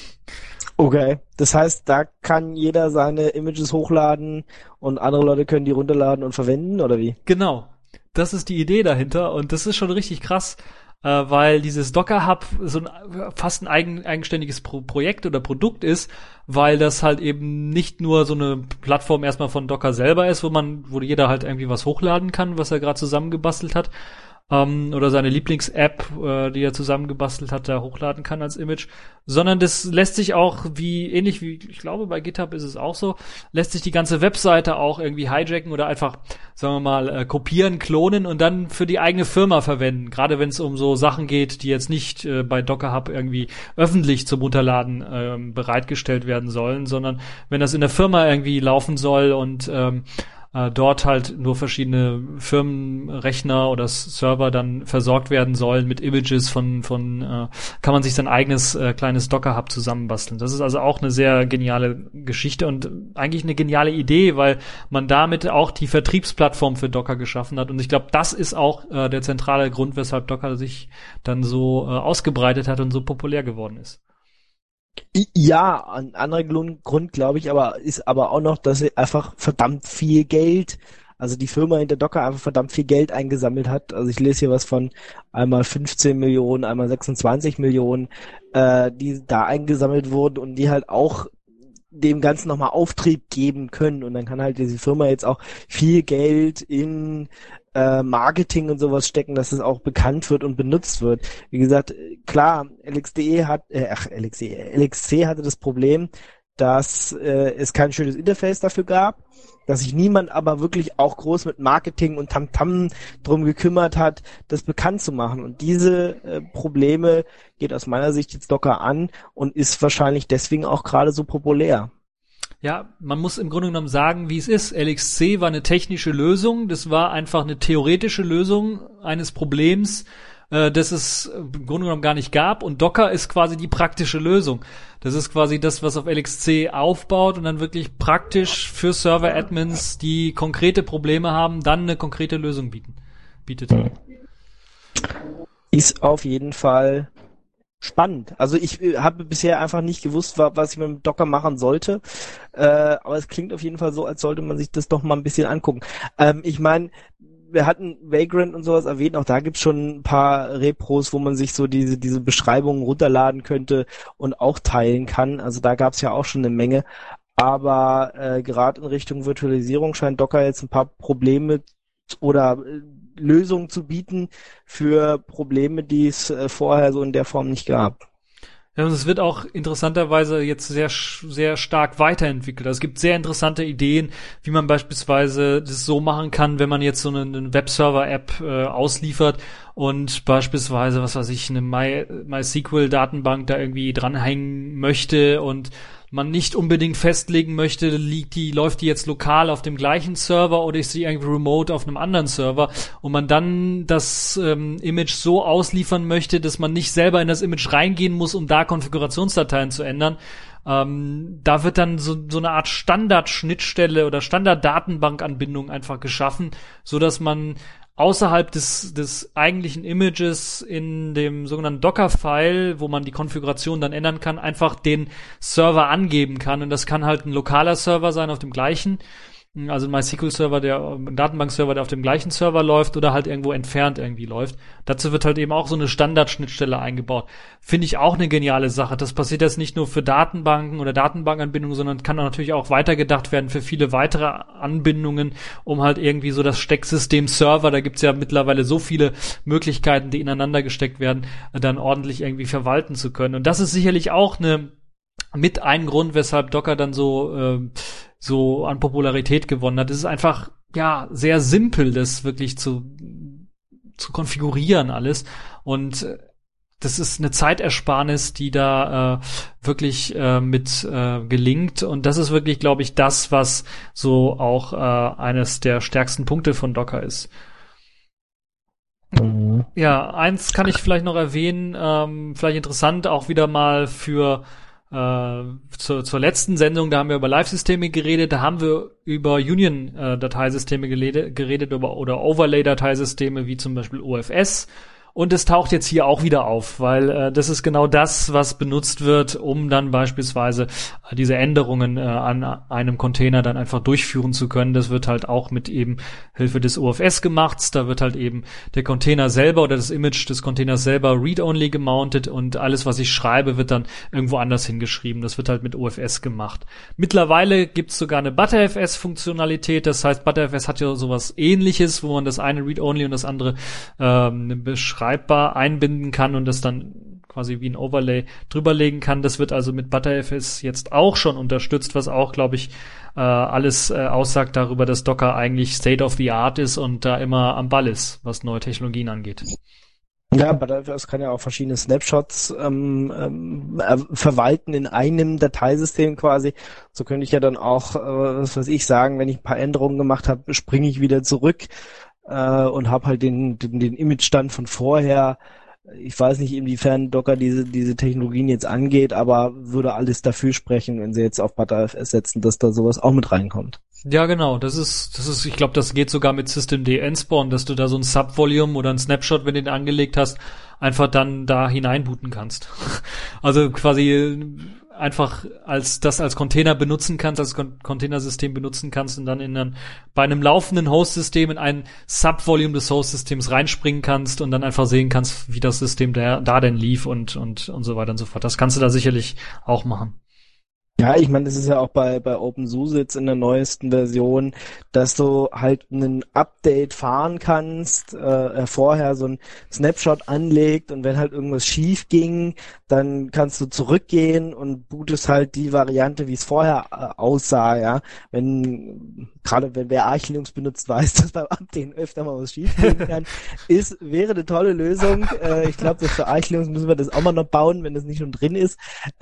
Okay, das heißt, da kann jeder seine Images hochladen und andere Leute können die runterladen und verwenden, oder wie? Genau. Das ist die Idee dahinter und das ist schon richtig krass, weil dieses Docker Hub so fast ein eigenständiges Projekt oder Produkt ist, weil das halt eben nicht nur so eine Plattform erstmal von Docker selber ist, wo jeder halt irgendwie was hochladen kann, was er gerade zusammengebastelt hat, oder seine Lieblings-App, die er zusammengebastelt hat, da hochladen kann als Image, sondern das lässt sich auch ähnlich wie, ich glaube, bei GitHub ist es auch so, lässt sich die ganze Webseite auch irgendwie hijacken oder einfach, sagen wir mal, kopieren, klonen und dann für die eigene Firma verwenden. Gerade wenn es um so Sachen geht, die jetzt nicht bei Docker Hub irgendwie öffentlich zum Runterladen bereitgestellt werden sollen, sondern wenn das in der Firma irgendwie laufen soll und dort halt nur verschiedene Firmenrechner oder Server dann versorgt werden sollen mit Images kann man sich sein eigenes kleines Docker-Hub zusammenbasteln. Das ist also auch eine sehr geniale Geschichte und eigentlich eine geniale Idee, weil man damit auch die Vertriebsplattform für Docker geschaffen hat und ich glaube, das ist auch der zentrale Grund, weshalb Docker sich dann so ausgebreitet hat und so populär geworden ist. Ja, ein anderer Grund, glaube ich, ist aber auch noch, dass sie einfach verdammt viel Geld, also die Firma hinter Docker einfach verdammt viel Geld eingesammelt hat. Also ich lese hier was von einmal 15 Millionen, einmal 26 Millionen, die da eingesammelt wurden und die halt auch dem Ganzen nochmal Auftrieb geben können. Und dann kann halt diese Firma jetzt auch viel Geld in Marketing und sowas stecken, dass es auch bekannt wird und benutzt wird. Wie gesagt, klar, LXC hatte das Problem, dass es kein schönes Interface dafür gab, dass sich niemand aber wirklich auch groß mit Marketing und Tamtam drum gekümmert hat, das bekannt zu machen. Und diese Probleme geht aus meiner Sicht jetzt Docker an und ist wahrscheinlich deswegen auch gerade so populär. Ja, man muss im Grunde genommen sagen, wie es ist. LXC war eine technische Lösung, das war einfach eine theoretische Lösung eines Problems, das es im Grunde genommen gar nicht gab und Docker ist quasi die praktische Lösung. Das ist quasi das, was auf LXC aufbaut und dann wirklich praktisch für Server-Admins, die konkrete Probleme haben, dann eine konkrete Lösung bietet. Ist auf jeden Fall spannend. Also ich habe bisher einfach nicht gewusst, was ich mit dem Docker machen sollte. Aber es klingt auf jeden Fall so, als sollte man sich das doch mal ein bisschen angucken. Ich meine, wir hatten Vagrant und sowas erwähnt, auch da gibt's schon ein paar Repros, wo man sich so diese Beschreibungen runterladen könnte und auch teilen kann. Also da gab's ja auch schon eine Menge. Aber gerade in Richtung Virtualisierung scheint Docker jetzt ein paar Probleme oder Lösungen zu bieten für Probleme, die es vorher so in der Form nicht gab. Ja, und es wird auch interessanterweise jetzt sehr, sehr stark weiterentwickelt. Also es gibt sehr interessante Ideen, wie man beispielsweise das so machen kann, wenn man jetzt so eine Webserver-App ausliefert und beispielsweise, was weiß ich, eine MySQL-Datenbank da irgendwie dranhängen möchte und man nicht unbedingt festlegen möchte, läuft die jetzt lokal auf dem gleichen Server oder ist sie irgendwie remote auf einem anderen Server und man dann das Image so ausliefern möchte, dass man nicht selber in das Image reingehen muss, um da Konfigurationsdateien zu ändern. Da wird dann so eine Art Standardschnittstelle oder Standarddatenbankanbindung einfach geschaffen, so dass man außerhalb des eigentlichen Images in dem sogenannten Docker-File, wo man die Konfiguration dann ändern kann, einfach den Server angeben kann. Und das kann halt ein lokaler Server sein auf dem gleichen Also ein MySQL-Server, ein Datenbankserver, der auf dem gleichen Server läuft oder halt irgendwo entfernt irgendwie läuft. Dazu wird halt eben auch so eine Standardschnittstelle eingebaut. Finde ich auch eine geniale Sache. Das passiert jetzt nicht nur für Datenbanken oder Datenbankanbindungen, sondern kann natürlich auch weitergedacht werden für viele weitere Anbindungen, um halt irgendwie so das Stecksystem Server, da gibt's ja mittlerweile so viele Möglichkeiten, die ineinander gesteckt werden, dann ordentlich irgendwie verwalten zu können. Und das ist sicherlich auch mit ein Grund, weshalb Docker dann so an Popularität gewonnen hat. Es ist einfach, ja, sehr simpel, das wirklich zu konfigurieren alles. Und das ist eine Zeitersparnis, die da wirklich mit gelingt. Und das ist wirklich, glaube ich, das, was so auch eines der stärksten Punkte von Docker ist. Mhm. Ja, eins kann ich vielleicht noch erwähnen, vielleicht interessant auch wieder mal für zur letzten Sendung, da haben wir über Live-Systeme geredet, da haben wir über Union-Dateisysteme geredet oder Overlay-Dateisysteme wie zum Beispiel OFS. Und es taucht jetzt hier auch wieder auf, weil das ist genau das, was benutzt wird, um dann beispielsweise diese Änderungen an einem Container dann einfach durchführen zu können. Das wird halt auch mit eben Hilfe des OFS gemacht. Da wird halt eben der Container selber oder das Image des Containers selber read-only gemountet und alles, was ich schreibe, wird dann irgendwo anders hingeschrieben. Das wird halt mit OFS gemacht. Mittlerweile gibt's sogar eine Btrfs-Funktionalität. Das heißt, Btrfs hat ja sowas Ähnliches, wo man das eine read-only und das andere beschreibbar einbinden kann und das dann quasi wie ein Overlay drüberlegen kann. Das wird also mit Btrfs jetzt auch schon unterstützt, was auch, glaube ich, alles aussagt darüber, dass Docker eigentlich State of the Art ist und da immer am Ball ist, was neue Technologien angeht. Ja, Btrfs kann ja auch verschiedene Snapshots verwalten in einem Dateisystem quasi. So könnte ich ja dann auch, was weiß ich, sagen, wenn ich ein paar Änderungen gemacht habe, springe ich wieder zurück und habe halt den Imagestand von vorher. Ich weiß nicht, inwiefern Docker diese Technologien jetzt angeht, aber würde alles dafür sprechen, wenn sie jetzt auf Btrfs setzen, dass da sowas auch mit reinkommt. Ja, genau. Das ist, ich glaube, das geht sogar mit Systemd Nspawn, dass du da so ein Subvolume oder ein Snapshot, wenn du den angelegt hast, einfach dann da hineinbooten kannst. Also quasi einfach als Container benutzen kannst, als Containersystem benutzen kannst und dann bei einem laufenden Host-System in ein Subvolume des Host-Systems reinspringen kannst und dann einfach sehen kannst, wie das System da denn lief und so weiter und so fort. Das kannst du da sicherlich auch machen. Ja, ich meine, das ist ja auch bei OpenSUSE jetzt in der neuesten Version, dass du halt einen Update fahren kannst, vorher so ein Snapshot anlegt und wenn halt irgendwas schief ging, dann kannst du zurückgehen und bootest halt die Variante, wie es vorher aussah, ja. Gerade wenn wer Arch Linux benutzt, weiß, dass beim Updaten öfter mal was schief gehen kann, wäre eine tolle Lösung. Ich glaube, dass für Arch Linux müssen wir das auch mal noch bauen, wenn das nicht schon drin ist.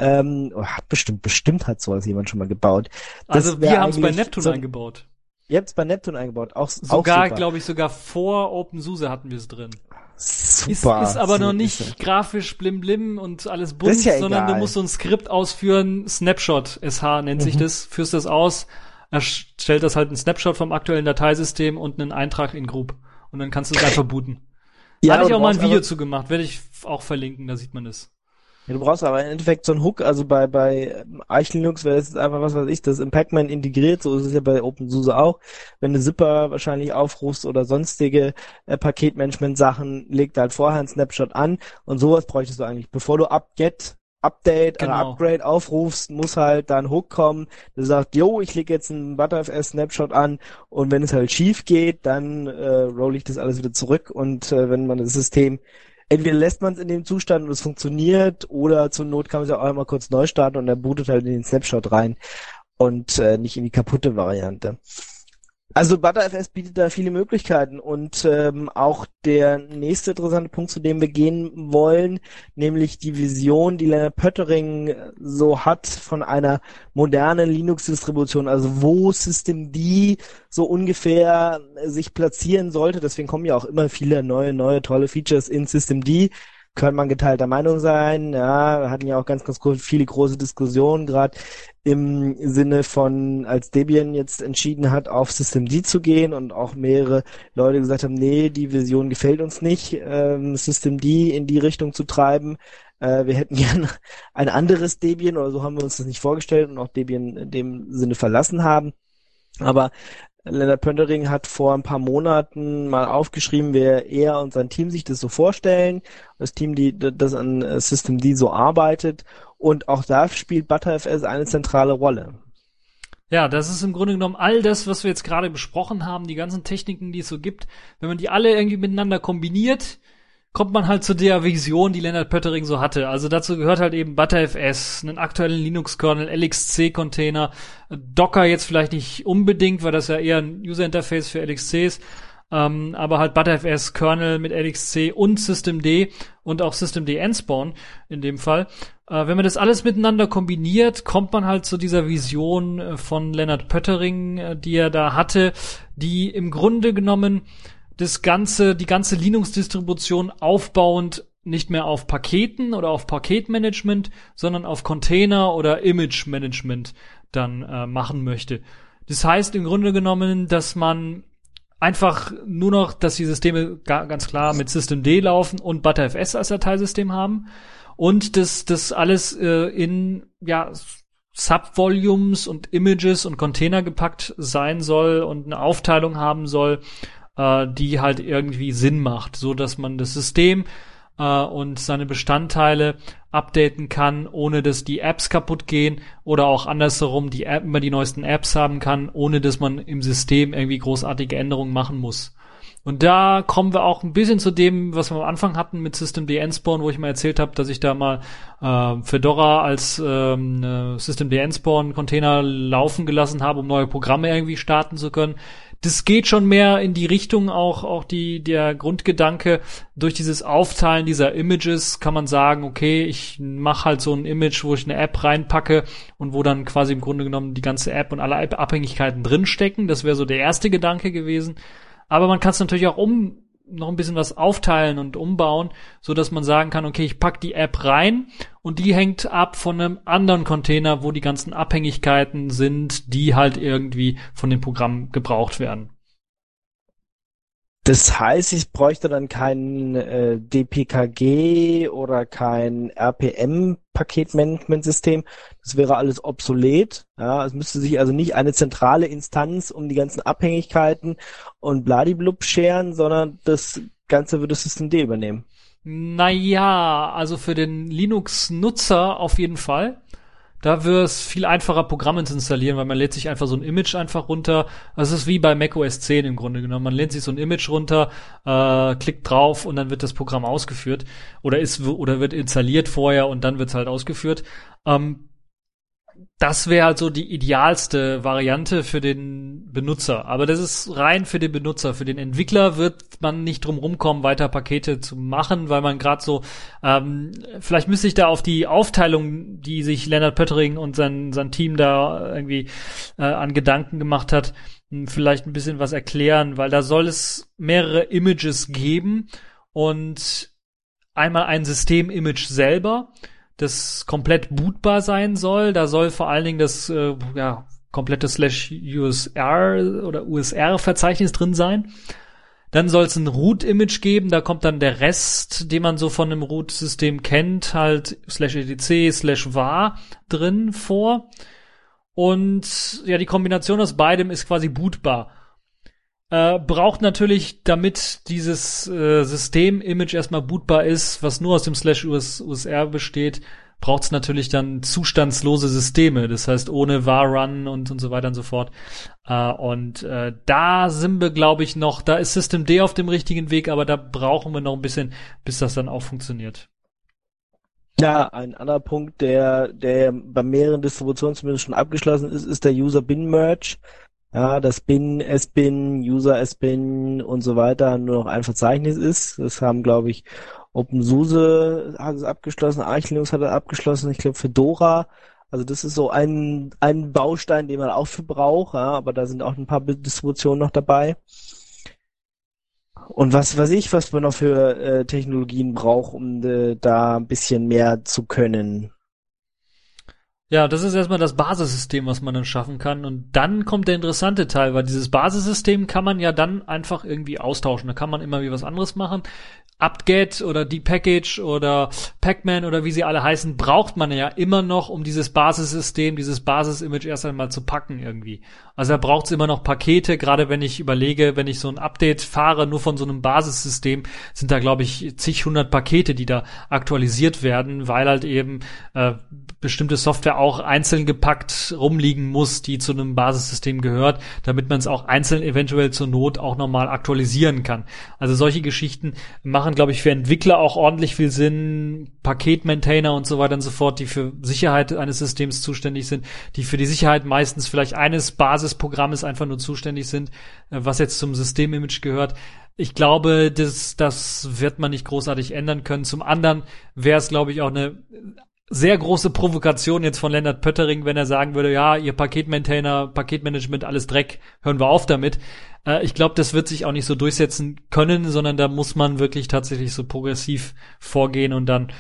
Hat bestimmt hat sowas jemand schon mal gebaut. Also wir haben es bei Neptune eingebaut. Ihr habt es bei Neptune eingebaut, auch sogar, glaube ich, sogar vor OpenSUSE hatten wir es drin. Super. Ist aber noch nicht grafisch blim und alles bunt, ja sondern egal. du musst so ein Skript ausführen, Snapshot SH nennt sich das, führst das aus, erstellt das halt ein Snapshot vom aktuellen Dateisystem und einen Eintrag in Group. Und dann kannst du es einfach booten. Ja, Hatte ich auch mal ein Video zu gemacht, werde ich auch verlinken, da sieht man das. Ja, du brauchst aber im Endeffekt so einen Hook, also bei Arch Linux wäre es einfach, was weiß ich, das in Pacman integriert, so ist es ja bei OpenSUSE auch. Wenn du Zipper wahrscheinlich aufrufst oder sonstige Paketmanagement-Sachen, leg da halt vorher einen Snapshot an und sowas bräuchtest du eigentlich. Bevor du Update oder Upgrade aufrufst, muss halt da ein Hook kommen, der sagt, jo, ich lege jetzt einen Btrfs-Snapshot an und wenn es halt schief geht, dann roll ich das alles wieder zurück und wenn man das System entweder lässt man es in dem Zustand und es funktioniert oder zur Not kann man es ja auch einmal kurz neu starten und er bootet halt in den Snapshot rein und nicht in die kaputte Variante. Also Btrfs bietet da viele Möglichkeiten und auch der nächste interessante Punkt, zu dem wir gehen wollen, nämlich die Vision, die Leonard Pöttering so hat von einer modernen Linux-Distribution, also wo Systemd so ungefähr sich platzieren sollte. Deswegen kommen ja auch immer viele neue tolle Features in Systemd. Kann man geteilter Meinung sein. Ja, wir hatten ja auch ganz viele große Diskussionen, gerade im Sinne von, als Debian jetzt entschieden hat, auf Systemd zu gehen und auch mehrere Leute gesagt haben, nee, die Vision gefällt uns nicht, Systemd in die Richtung zu treiben. Wir hätten gerne ein anderes Debian oder so haben wir uns das nicht vorgestellt und auch Debian in dem Sinne verlassen haben. Aber Leonard Pöttering hat vor ein paar Monaten mal aufgeschrieben, wer er und sein Team sich das so vorstellen. Das Team, das an Systemd so arbeitet. Und auch da spielt ButterFS eine zentrale Rolle. Ja, das ist im Grunde genommen all das, was wir jetzt gerade besprochen haben, die ganzen Techniken, die es so gibt. Wenn man die alle irgendwie miteinander kombiniert, kommt man halt zu der Vision, die Leonard Pöttering so hatte. Also dazu gehört halt eben ButterFS, einen aktuellen Linux-Kernel, LXC-Container, Docker jetzt vielleicht nicht unbedingt, weil das ja eher ein User-Interface für LXC ist, aber halt ButterFS, Kernel mit LXC und Systemd und auch Systemd Nspawn in dem Fall. Wenn man das alles miteinander kombiniert, kommt man halt zu dieser Vision von Leonard Pöttering, die er da hatte, die im Grunde genommen die ganze Linux-Distribution aufbauend nicht mehr auf Paketen oder auf Paketmanagement, sondern auf Container oder Image-Management dann machen möchte. Das heißt im Grunde genommen, dass man einfach nur noch, dass die Systeme ganz klar mit Systemd laufen und ButterFS als Dateisystem haben und das alles in Subvolumes und Images und Container gepackt sein soll und eine Aufteilung haben soll, die halt irgendwie Sinn macht, so dass man das System und seine Bestandteile updaten kann, ohne dass die Apps kaputt gehen oder auch andersherum die App immer die neuesten Apps haben kann, ohne dass man im System irgendwie großartige Änderungen machen muss. Und da kommen wir auch ein bisschen zu dem, was wir am Anfang hatten mit Systemd Nspawn, wo ich mal erzählt habe, dass ich da mal Fedora als Systemd Nspawn Container laufen gelassen habe, um neue Programme irgendwie starten zu können. Das geht schon mehr in die Richtung, auch der Grundgedanke, durch dieses Aufteilen dieser Images kann man sagen, okay, ich mache halt so ein Image, wo ich eine App reinpacke und wo dann quasi im Grunde genommen die ganze App und alle Abhängigkeiten drinstecken. Das wäre so der erste Gedanke gewesen. Aber man kann es natürlich auch noch ein bisschen was aufteilen und umbauen, so dass man sagen kann, okay, ich pack die App rein und die hängt ab von einem anderen Container, wo die ganzen Abhängigkeiten sind, die halt irgendwie von dem Programm gebraucht werden. Das heißt, ich bräuchte dann kein DPKG oder kein RPM-Paketmanagementsystem. Das wäre alles obsolet. Ja, es müsste sich also nicht eine zentrale Instanz um die ganzen Abhängigkeiten und bladiblub scheren, sondern das Ganze würde Systemd übernehmen. Naja, also für den Linux-Nutzer auf jeden Fall. Da wird es viel einfacher, Programme zu installieren, weil man lädt sich einfach so ein Image einfach runter. Das ist wie bei macOS 10 im Grunde genommen. Man lädt sich so ein Image runter, klickt drauf und dann wird das Programm ausgeführt. Oder wird installiert vorher und dann wird es halt ausgeführt. Das wäre halt so die idealste Variante für den Benutzer. Aber das ist rein für den Benutzer. Für den Entwickler wird man nicht drum rumkommen, weiter Pakete zu machen, weil man gerade so, vielleicht müsste ich da auf die Aufteilung, die sich Leonard Pöttering und sein Team da irgendwie an Gedanken gemacht hat, vielleicht ein bisschen was erklären, weil da soll es mehrere Images geben und einmal ein System-Image selber, das komplett bootbar sein soll. Da soll vor allen Dingen das komplette /USR oder USR-Verzeichnis drin sein. Dann soll es ein Root-Image geben, da kommt dann der Rest, den man so von einem Root-System kennt, halt /etc/var drin vor. Und ja, die Kombination aus beidem ist quasi bootbar. Braucht natürlich, damit dieses System-Image erstmal bootbar ist, was nur aus dem /USR besteht, braucht es natürlich dann zustandslose Systeme, das heißt ohne var-run und so weiter und so fort. Da sind wir, glaube ich, noch, da ist Systemd auf dem richtigen Weg, aber da brauchen wir noch ein bisschen, bis das dann auch funktioniert. Ja, ein anderer Punkt, der bei mehreren Distributionen zumindest schon abgeschlossen ist der User-Bin-Merge. Ja, das Bin, S-Bin, User S-Bin und so weiter nur noch ein Verzeichnis ist. Das haben, glaube ich, OpenSUSE hat es abgeschlossen, Arch Linux hat es abgeschlossen, ich glaube Fedora. Also das ist so ein Baustein, den man auch für braucht, ja, aber da sind auch ein paar Distributionen noch dabei. Und was man noch für Technologien braucht, um da ein bisschen mehr zu können. Ja, das ist erstmal das Basissystem, was man dann schaffen kann. Und dann kommt der interessante Teil, weil dieses Basissystem kann man ja dann einfach irgendwie austauschen. Da kann man immer wie was anderes machen. apt-get oder dpackage oder pacman oder wie sie alle heißen, braucht man ja immer noch, um dieses Basissystem, dieses Basis-Image erst einmal zu packen irgendwie. Also da braucht es immer noch Pakete, gerade wenn ich überlege, wenn ich so ein Update fahre, nur von so einem Basissystem, sind da, glaube ich, zig hundert Pakete, die da aktualisiert werden, weil halt eben bestimmte Software auch einzeln gepackt rumliegen muss, die zu einem Basissystem gehört, damit man es auch einzeln eventuell zur Not auch nochmal aktualisieren kann. Also solche Geschichten machen, glaube ich, für Entwickler auch ordentlich viel Sinn, Paketmaintainer und so weiter und so fort, die für Sicherheit eines Systems zuständig sind, die für die Sicherheit meistens vielleicht eines Basisprogrammes einfach nur zuständig sind, was jetzt zum Systemimage gehört. Ich glaube, das wird man nicht großartig ändern können. Zum anderen wäre es, glaube ich, auch eine sehr große Provokation jetzt von Lennart Pöttering, wenn er sagen würde, ja, ihr Paketmaintainer, Paketmanagement, alles Dreck, hören wir auf damit. Ich glaube, das wird sich auch nicht so durchsetzen können, sondern da muss man wirklich tatsächlich so progressiv vorgehen und dann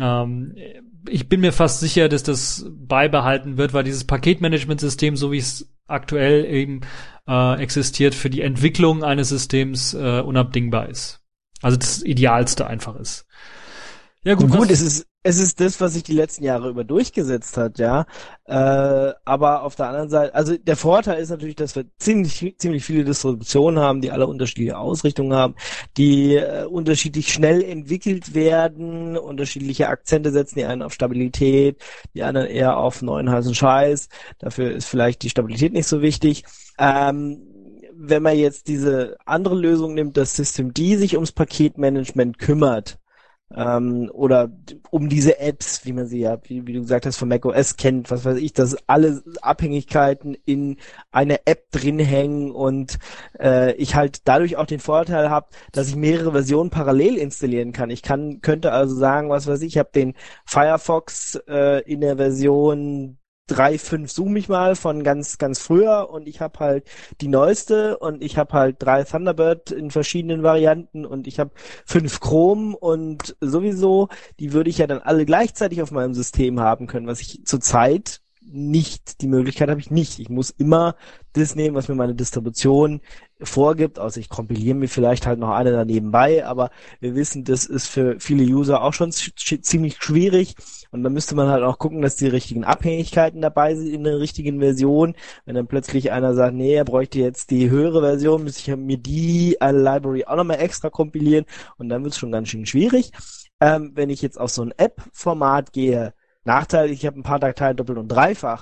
ich bin mir fast sicher, dass das beibehalten wird, weil dieses Paketmanagementsystem, so wie es aktuell eben existiert, für die Entwicklung eines Systems unabdingbar ist. Also das Idealste einfach ist. Ja gut, es ist das, was sich die letzten Jahre über durchgesetzt hat, ja. Aber auf der anderen Seite, also der Vorteil ist natürlich, dass wir ziemlich viele Distributionen haben, die alle unterschiedliche Ausrichtungen haben, die unterschiedlich schnell entwickelt werden, unterschiedliche Akzente setzen, die einen auf Stabilität, die anderen eher auf neuen heißen Scheiß. Dafür ist vielleicht die Stabilität nicht so wichtig. Wenn man jetzt diese andere Lösung nimmt, das Systemd sich ums Paketmanagement kümmert, oder um diese Apps, wie man sie ja, wie du gesagt hast, von macOS kennt, was weiß ich, dass alle Abhängigkeiten in einer App drin hängen und ich halt dadurch auch den Vorteil habe, dass ich mehrere Versionen parallel installieren kann. Ich könnte also sagen, was weiß ich habe den Firefox in der Version 3.5 zoom ich mal von ganz früher und ich habe halt die neueste und ich habe halt 3 Thunderbird in verschiedenen Varianten und ich habe 5 Chrome und sowieso, die würde ich ja dann alle gleichzeitig auf meinem System haben können, was ich zurzeit nicht, die Möglichkeit habe ich nicht. Ich muss immer das nehmen, was mir meine Distribution vorgibt, also ich kompiliere mir vielleicht halt noch eine daneben bei, aber wir wissen, das ist für viele User auch schon ziemlich schwierig und dann müsste man halt auch gucken, dass die richtigen Abhängigkeiten dabei sind in der richtigen Version. Wenn dann plötzlich einer sagt, nee, er bräuchte jetzt die höhere Version, müsste ich mir die eine Library auch nochmal extra kompilieren und dann wird es schon ganz schön schwierig. Wenn ich jetzt auf so ein App-Format gehe, Nachteil, ich habe ein paar Dateien doppelt und dreifach,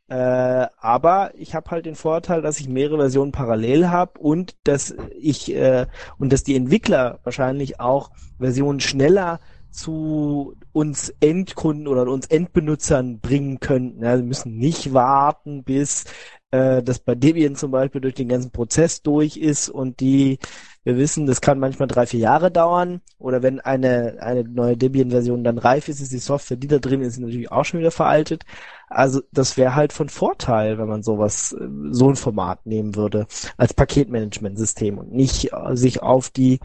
aber ich habe halt den Vorteil, dass ich mehrere Versionen parallel habe und dass die Entwickler wahrscheinlich auch Versionen schneller zu uns Endkunden oder uns Endbenutzern bringen könnten. Ja, sie müssen nicht warten, bis das bei Debian zum Beispiel durch den ganzen Prozess durch ist und wir wissen, das kann manchmal 3-4 Jahre dauern oder wenn eine neue Debian-Version dann reif ist die Software, die da drin ist, natürlich auch schon wieder veraltet. Also das wäre halt von Vorteil, wenn man so ein Format nehmen würde als Paketmanagementsystem und nicht sich auf die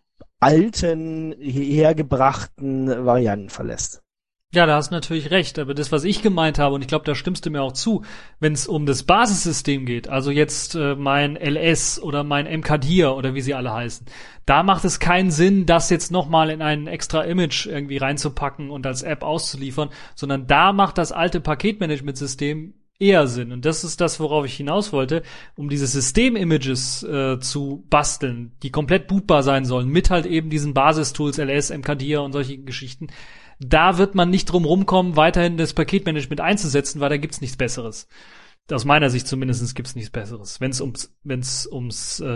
alten, hergebrachten Varianten verlässt. Ja, da hast du natürlich recht, aber das, was ich gemeint habe, und ich glaube, da stimmst du mir auch zu, wenn es um das Basissystem geht, also jetzt mein LS oder mein mkdir oder wie sie alle heißen, da macht es keinen Sinn, das jetzt nochmal in ein extra Image irgendwie reinzupacken und als App auszuliefern, sondern da macht das alte Paketmanagementsystem eher Sinn. Und das ist das, worauf ich hinaus wollte, um diese System-Images zu basteln, die komplett bootbar sein sollen, mit halt eben diesen Basistools, LS, mkdir und solche Geschichten. Da wird man nicht drum rumkommen, weiterhin das Paketmanagement einzusetzen, weil da gibt's nichts Besseres. Aus meiner Sicht zumindest gibt's nichts Besseres. Wenn es um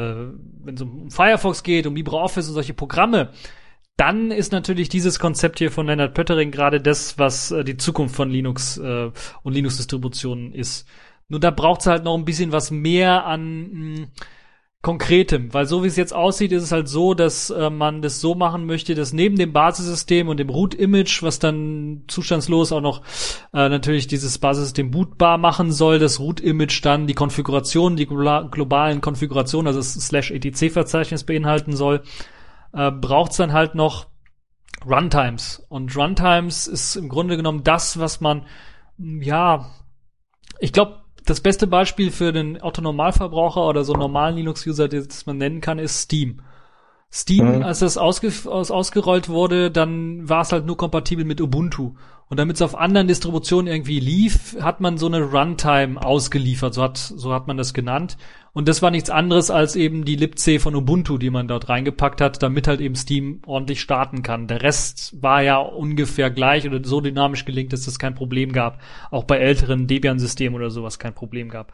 Firefox geht, um LibreOffice und solche Programme, dann ist natürlich dieses Konzept hier von Lennart Pöttering gerade das, was die Zukunft von Linux und Linux-Distributionen ist. Nur da braucht's halt noch ein bisschen was mehr an Konkretem, weil so wie es jetzt aussieht, ist es halt so, dass man das so machen möchte, dass neben dem Basissystem und dem Root-Image, was dann zustandslos auch noch natürlich dieses Basissystem bootbar machen soll, das Root-Image dann die Konfiguration, die globalen Konfigurationen, also das /etc-Verzeichnis beinhalten soll, braucht's dann halt noch Runtimes. Und Runtimes ist im Grunde genommen das, was man, ich glaube, das beste Beispiel für den Otto-Normalverbraucher oder so einen normalen Linux-User, das man nennen kann, ist Steam. Steam, als das ausgerollt wurde, dann war es halt nur kompatibel mit Ubuntu. Und damit es auf anderen Distributionen irgendwie lief, hat man so eine Runtime ausgeliefert, so hat man das genannt. Und das war nichts anderes als eben die libc von Ubuntu, die man dort reingepackt hat, damit halt eben Steam ordentlich starten kann. Der Rest war ja ungefähr gleich oder so dynamisch gelingt, dass das kein Problem gab. Auch bei älteren Debian-Systemen oder sowas kein Problem gab.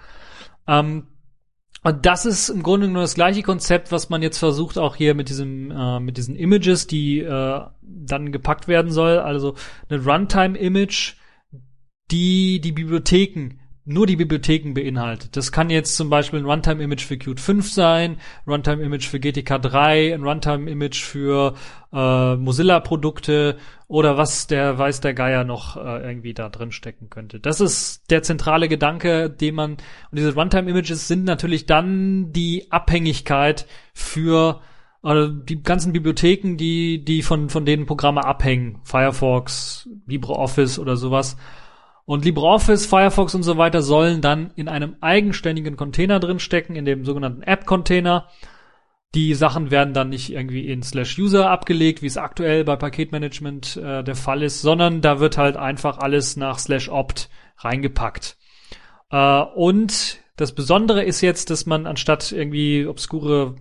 Und das ist im Grunde nur das gleiche Konzept, was man jetzt versucht, auch hier mit diesen Images, die dann gepackt werden soll. Also eine Runtime-Image, die Bibliotheken, nur die Bibliotheken beinhaltet. Das kann jetzt zum Beispiel ein Runtime-Image für Qt 5 sein, ein Runtime-Image für GTK 3, ein Runtime-Image für Mozilla-Produkte oder was der Geier noch irgendwie da drin stecken könnte. Das ist der zentrale Gedanke, und diese Runtime-Images sind natürlich dann die Abhängigkeit für die ganzen Bibliotheken, die von denen Programme abhängen. Firefox, LibreOffice oder sowas. Und LibreOffice, Firefox und so weiter sollen dann in einem eigenständigen Container drin stecken, in dem sogenannten App-Container. Die Sachen werden dann nicht irgendwie in /user abgelegt, wie es aktuell bei Paketmanagement der Fall ist, sondern da wird halt einfach alles nach /opt reingepackt. Und das Besondere ist jetzt, dass man anstatt irgendwie obskure,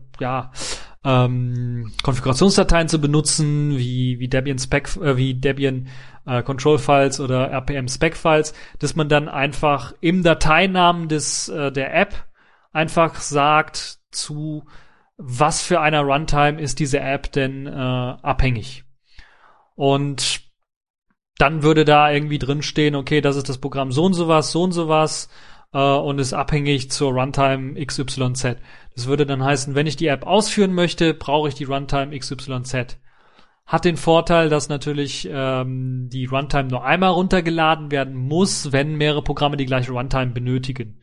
Konfigurationsdateien zu benutzen, wie Debian Control Files oder RPM Spec Files, dass man dann einfach im Dateinamen der App einfach sagt, zu was für einer Runtime ist diese App denn abhängig. Und dann würde da irgendwie drin stehen, okay, das ist das Programm so und sowas und ist abhängig zur Runtime XYZ. Das würde dann heißen, wenn ich die App ausführen möchte, brauche ich die Runtime XYZ. Hat den Vorteil, dass natürlich die Runtime nur einmal runtergeladen werden muss, wenn mehrere Programme die gleiche Runtime benötigen.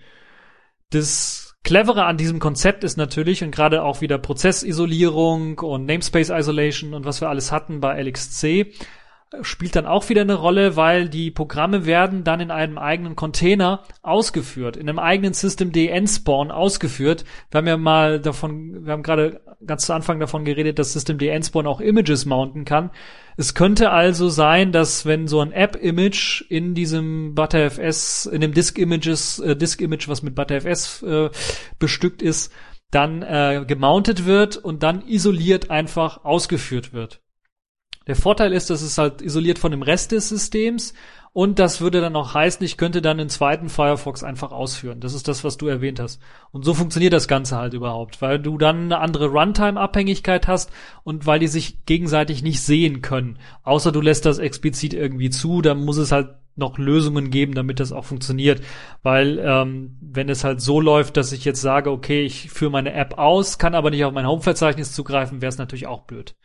Das Clevere an diesem Konzept ist natürlich, und gerade auch wieder Prozessisolierung und Namespace Isolation und was wir alles hatten bei LXC, spielt dann auch wieder eine Rolle, weil die Programme werden dann in einem eigenen Container ausgeführt, in einem eigenen Systemd-Spawn ausgeführt. Wir haben gerade ganz zu Anfang davon geredet, dass Systemd-Spawn auch Images mounten kann. Es könnte also sein, dass wenn so ein App-Image in diesem ButterFS, in dem Disk-Image, was mit ButterFS bestückt ist, dann gemountet wird und dann isoliert einfach ausgeführt wird. Der Vorteil ist, dass es halt isoliert von dem Rest des Systems und das würde dann auch heißen, ich könnte dann den zweiten Firefox einfach ausführen. Das ist das, was du erwähnt hast. Und so funktioniert das Ganze halt überhaupt, weil du dann eine andere Runtime-Abhängigkeit hast und weil die sich gegenseitig nicht sehen können. Außer du lässt das explizit irgendwie zu, dann muss es halt noch Lösungen geben, damit das auch funktioniert. Weil wenn es halt so läuft, dass ich jetzt sage, okay, ich führe meine App aus, kann aber nicht auf mein Home-Verzeichnis zugreifen, wäre es natürlich auch blöd.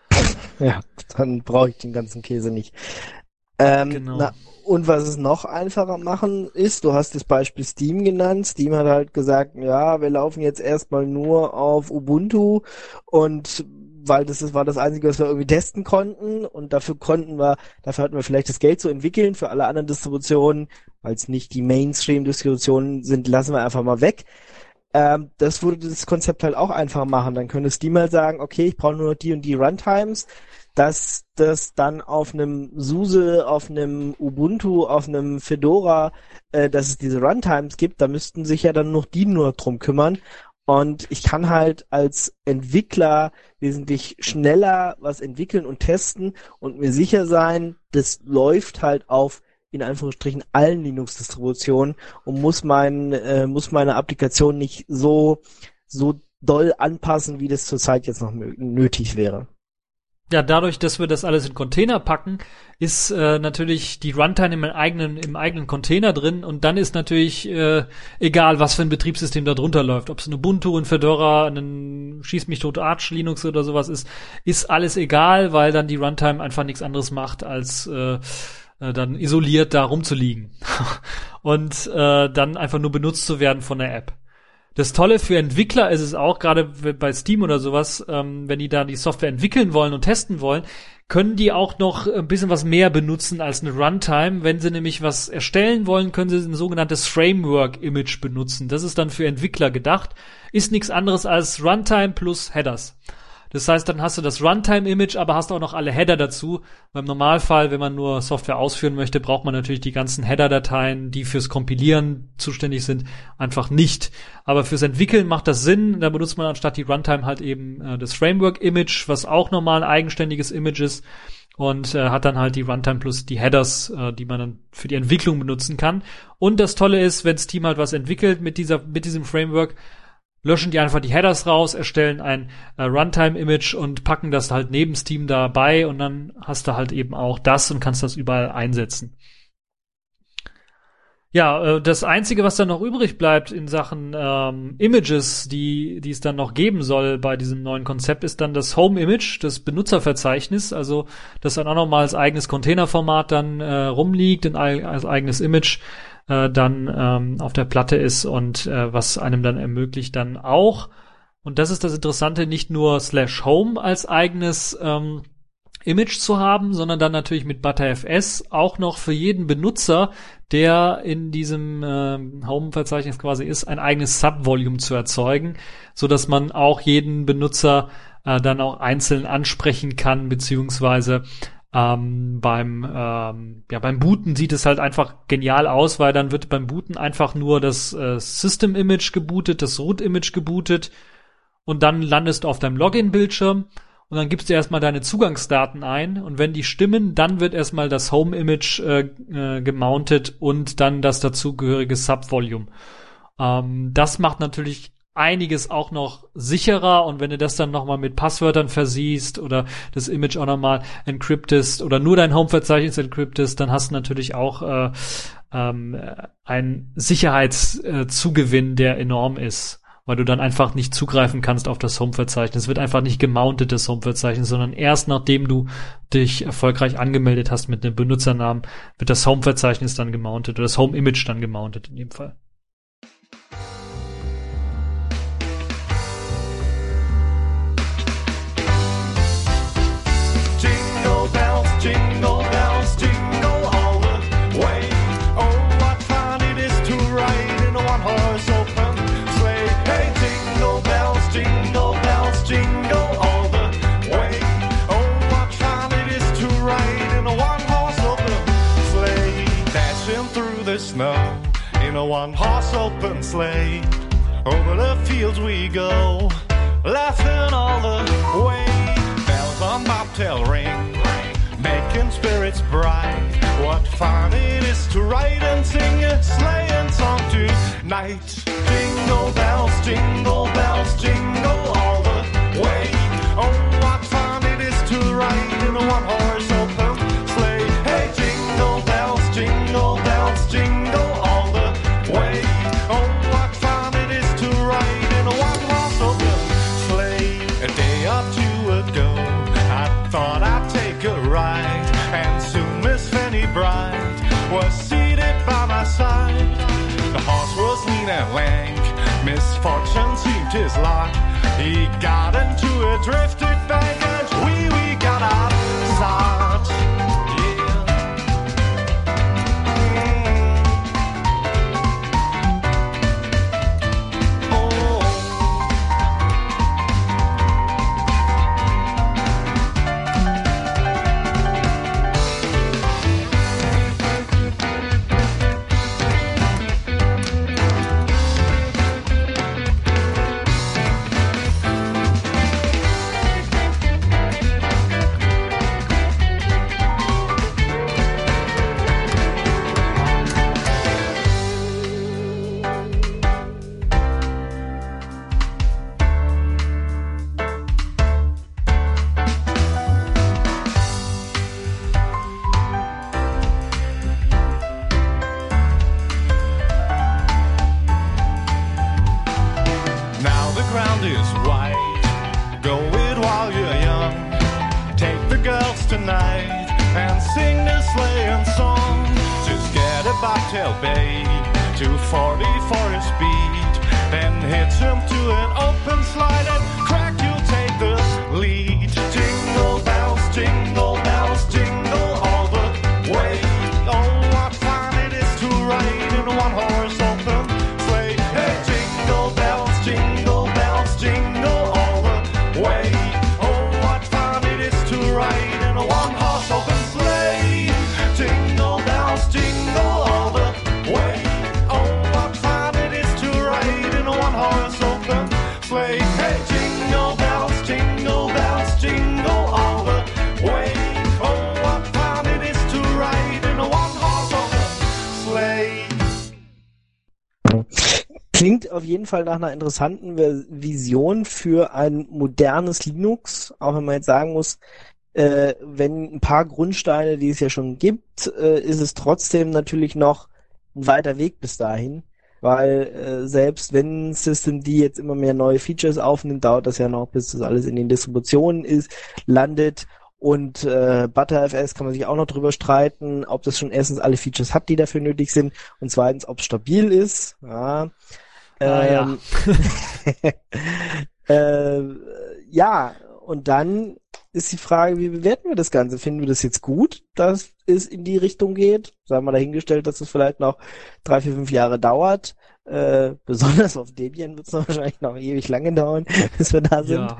Ja, dann brauche ich den ganzen Käse nicht. Genau. Und was es noch einfacher machen ist, du hast das Beispiel Steam genannt. Steam hat halt gesagt, ja, wir laufen jetzt erstmal nur auf Ubuntu und weil das war das Einzige, was wir irgendwie testen konnten und dafür hatten wir vielleicht das Geld zu entwickeln. Für alle anderen Distributionen, weil es nicht die Mainstream-Distributionen sind, lassen wir einfach mal weg. Das würde das Konzept halt auch einfach machen. Dann könnte Steam halt sagen, okay, ich brauche nur noch die und die Runtimes, dass das dann auf einem SUSE, auf einem Ubuntu, auf einem Fedora, dass es diese Runtimes gibt, da müssten sich ja dann noch die nur drum kümmern. Und ich kann halt als Entwickler wesentlich schneller was entwickeln und testen und mir sicher sein, das läuft halt auf in Anführungsstrichen allen Linux-Distributionen und muss meine Applikation nicht so doll anpassen, wie das zurzeit jetzt noch nötig wäre. Ja, dadurch, dass wir das alles in Container packen, ist natürlich die Runtime im eigenen Container drin und dann ist natürlich egal, was für ein Betriebssystem da drunter läuft. Ob es ein Ubuntu, ein Fedora, ein Schieß-mich-tot Arch Linux oder sowas ist alles egal, weil dann die Runtime einfach nichts anderes macht, als dann isoliert da rumzuliegen und dann einfach nur benutzt zu werden von der App. Das Tolle für Entwickler ist es auch, gerade bei Steam oder sowas, wenn die da die Software entwickeln wollen und testen wollen, können die auch noch ein bisschen was mehr benutzen als eine Runtime. Wenn sie nämlich was erstellen wollen, können sie ein sogenanntes Framework-Image benutzen. Das ist dann für Entwickler gedacht, ist nichts anderes als Runtime plus Headers. Das heißt, dann hast du das Runtime-Image, aber hast auch noch alle Header dazu. Beim Normalfall, wenn man nur Software ausführen möchte, braucht man natürlich die ganzen Header-Dateien, die fürs Kompilieren zuständig sind, einfach nicht. Aber fürs Entwickeln macht das Sinn. Da benutzt man anstatt die Runtime halt eben das Framework-Image, was auch normal ein eigenständiges Image ist. Und hat dann halt die Runtime plus die Headers, die man dann für die Entwicklung benutzen kann. Und das Tolle ist, wenn das Team halt was entwickelt mit diesem Framework, löschen die einfach die Headers raus, erstellen ein Runtime-Image und packen das halt neben Steam dabei und dann hast du halt eben auch das und kannst das überall einsetzen. Ja, das Einzige, was dann noch übrig bleibt in Sachen Images, die es dann noch geben soll bei diesem neuen Konzept, ist dann das Home-Image, das Benutzerverzeichnis, also das dann auch nochmal als eigenes Containerformat dann rumliegt, als eigenes Image dann auf der Platte ist und was einem dann ermöglicht dann auch, und das ist das Interessante, nicht nur /home als eigenes Image zu haben, sondern dann natürlich mit ButterFS auch noch für jeden Benutzer, der in diesem Home-Verzeichnis quasi ist, ein eigenes Subvolume zu erzeugen, so dass man auch jeden Benutzer dann auch einzeln ansprechen kann, beziehungsweise beim Booten sieht es halt einfach genial aus, weil dann wird beim Booten einfach nur das System-Image gebootet, das Root-Image gebootet und dann landest du auf deinem Login-Bildschirm und dann gibst du erstmal deine Zugangsdaten ein und wenn die stimmen, dann wird erstmal das Home-Image gemountet und dann das dazugehörige Subvolume. Das macht natürlich einiges auch noch sicherer und wenn du das dann nochmal mit Passwörtern versiehst oder das Image auch nochmal encryptest oder nur dein Home-Verzeichnis encryptest, dann hast du natürlich auch einen Sicherheitszugewinn, der enorm ist, weil du dann einfach nicht zugreifen kannst auf das Home-Verzeichnis. Es wird einfach nicht gemountet, das Home-Verzeichnis, sondern erst nachdem du dich erfolgreich angemeldet hast mit einem Benutzernamen, wird das Home-Verzeichnis dann gemountet oder das Home-Image dann gemountet in dem Fall. Jingle bells, jingle all the way. Oh, what fun it is to ride in a one-horse open sleigh. Hey, jingle bells, jingle all the way. Oh, what fun it is to ride in a one-horse open sleigh. Dashing through the snow in a one-horse open sleigh. Over the fields we go, laughing all the way. Bells on bobtail ring, making spirits bright. What fun it is to ride and sing a sleighing song tonight. Jingle bells, jingle all the way. Oh, what fun it is to ride in a one-horse open sleigh. Hey, jingle bells, jingle all the way. Oh, what fun it is to ride in a one-horse open sleigh. A day or two ago, I thought I'd take a ride, and soon Miss Fanny Bright was seated by my side. The horse was lean and lank, misfortune seemed his lot. He got into a drifted bank and we got outside. Bobtail Bay, 240 for his speed, then hits him to an open slide and crack, you'll take the lead. Jingle bells, jingle all the way. Oh, what fun it is to ride in a one-horse open sleigh. Hey, jingle bells, jingle all the way. Oh, Klingt auf jeden Fall nach einer interessanten Vision für ein modernes Linux, auch wenn man jetzt sagen muss, wenn ein paar Grundsteine, die es ja schon gibt, ist es trotzdem natürlich noch ein weiter Weg bis dahin, weil selbst wenn Systemd jetzt immer mehr neue Features aufnimmt, dauert das ja noch, bis das alles in den Distributionen landet. Und ButterFS kann man sich auch noch drüber streiten, ob das schon erstens alle Features hat, die dafür nötig sind, und zweitens, ob es stabil ist. Ja. Ja. Ja, und dann ist die Frage, wie bewerten wir das Ganze? Finden wir das jetzt gut, dass es in die Richtung geht? Sagen wir dahingestellt, dass es vielleicht noch 3, 4, 5 Jahre dauert. Besonders auf Debian wird es wahrscheinlich noch ewig lange dauern, bis wir da sind.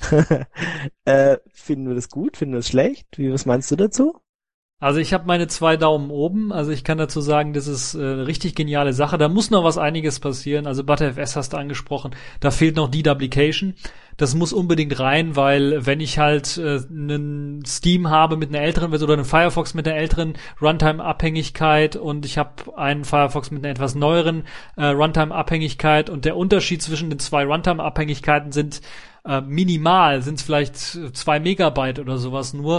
Ja. Finden wir das gut? Finden wir das schlecht? Was meinst du dazu? Also ich habe meine 2 Daumen oben. Also ich kann dazu sagen, das ist eine richtig geniale Sache. Da muss noch einiges passieren. Also ButterFS hast du angesprochen. Da fehlt noch Deduplication. Das muss unbedingt rein, weil wenn ich halt einen Steam habe mit einer älteren Version oder einen Firefox mit einer älteren Runtime-Abhängigkeit und ich habe einen Firefox mit einer etwas neueren Runtime-Abhängigkeit und der Unterschied zwischen den 2 Runtime-Abhängigkeiten sind minimal, sind es vielleicht 2 Megabyte oder sowas nur,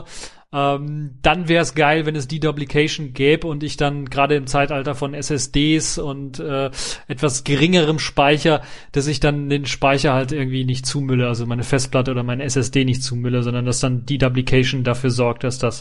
dann wäre es geil, wenn es Deduplication gäbe und ich dann gerade im Zeitalter von SSDs und etwas geringerem Speicher, dass ich dann den Speicher halt irgendwie nicht zumülle, also meine Festplatte oder meine SSD nicht zumülle, sondern dass dann Deduplication dafür sorgt, dass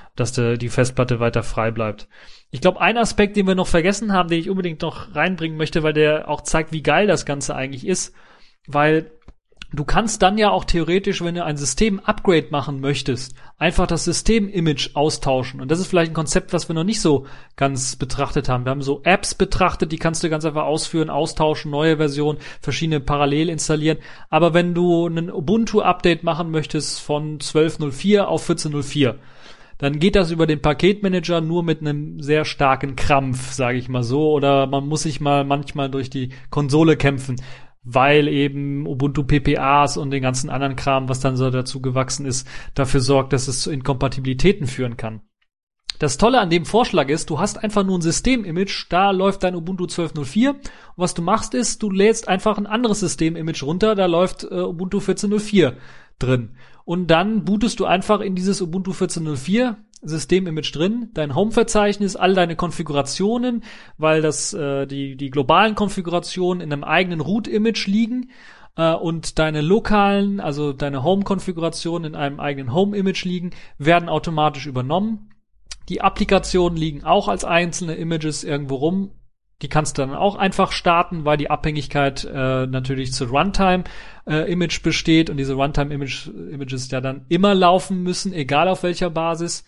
die Festplatte weiter frei bleibt. Ich glaube, ein Aspekt, den wir noch vergessen haben, den ich unbedingt noch reinbringen möchte, weil der auch zeigt, wie geil das Ganze eigentlich ist, weil du kannst dann ja auch theoretisch, wenn du ein System-Upgrade machen möchtest, einfach das System-Image austauschen. Und das ist vielleicht ein Konzept, was wir noch nicht so ganz betrachtet haben. Wir haben so Apps betrachtet, die kannst du ganz einfach ausführen, austauschen, neue Versionen, verschiedene parallel installieren. Aber wenn du ein Ubuntu-Update machen möchtest von 12.04 auf 14.04, dann geht das über den Paketmanager nur mit einem sehr starken Krampf, sage ich mal so. Oder man muss sich mal manchmal durch die Konsole kämpfen, weil eben Ubuntu PPAs und den ganzen anderen Kram, was dann so dazu gewachsen ist, dafür sorgt, dass es zu Inkompatibilitäten führen kann. Das Tolle an dem Vorschlag ist, du hast einfach nur ein Systemimage, da läuft dein Ubuntu 12.04 und was du machst ist, du lädst einfach ein anderes Systemimage runter, da läuft Ubuntu 14.04 drin. Und dann bootest du einfach in dieses Ubuntu 14.04 Systemimage drin, dein Home-Verzeichnis, all deine Konfigurationen, weil die globalen Konfigurationen in einem eigenen Root-Image liegen und deine lokalen, also deine Home-Konfigurationen in einem eigenen Home-Image liegen, werden automatisch übernommen. Die Applikationen liegen auch als einzelne Images irgendwo rum. Die kannst du dann auch einfach starten, weil die Abhängigkeit natürlich zu Runtime-Image besteht und diese Runtime-Images ja dann immer laufen müssen, egal auf welcher Basis.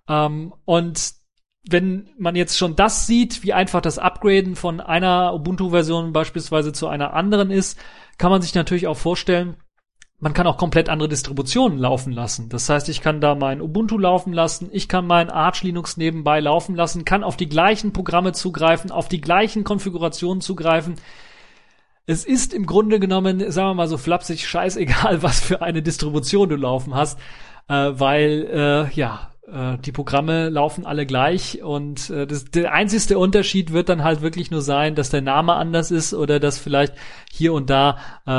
Und wenn man jetzt schon das sieht, wie einfach das Upgraden von einer Ubuntu-Version beispielsweise zu einer anderen ist, kann man sich natürlich auch vorstellen, man kann auch komplett andere Distributionen laufen lassen. Das heißt, ich kann da mein Ubuntu laufen lassen, ich kann mein Arch Linux nebenbei laufen lassen, kann auf die gleichen Programme zugreifen, auf die gleichen Konfigurationen zugreifen. Es ist im Grunde genommen, sagen wir mal so flapsig, scheißegal, was für eine Distribution du laufen hast, weil die Programme laufen alle gleich und der einzigste Unterschied wird dann halt wirklich nur sein, dass der Name anders ist oder dass vielleicht hier und da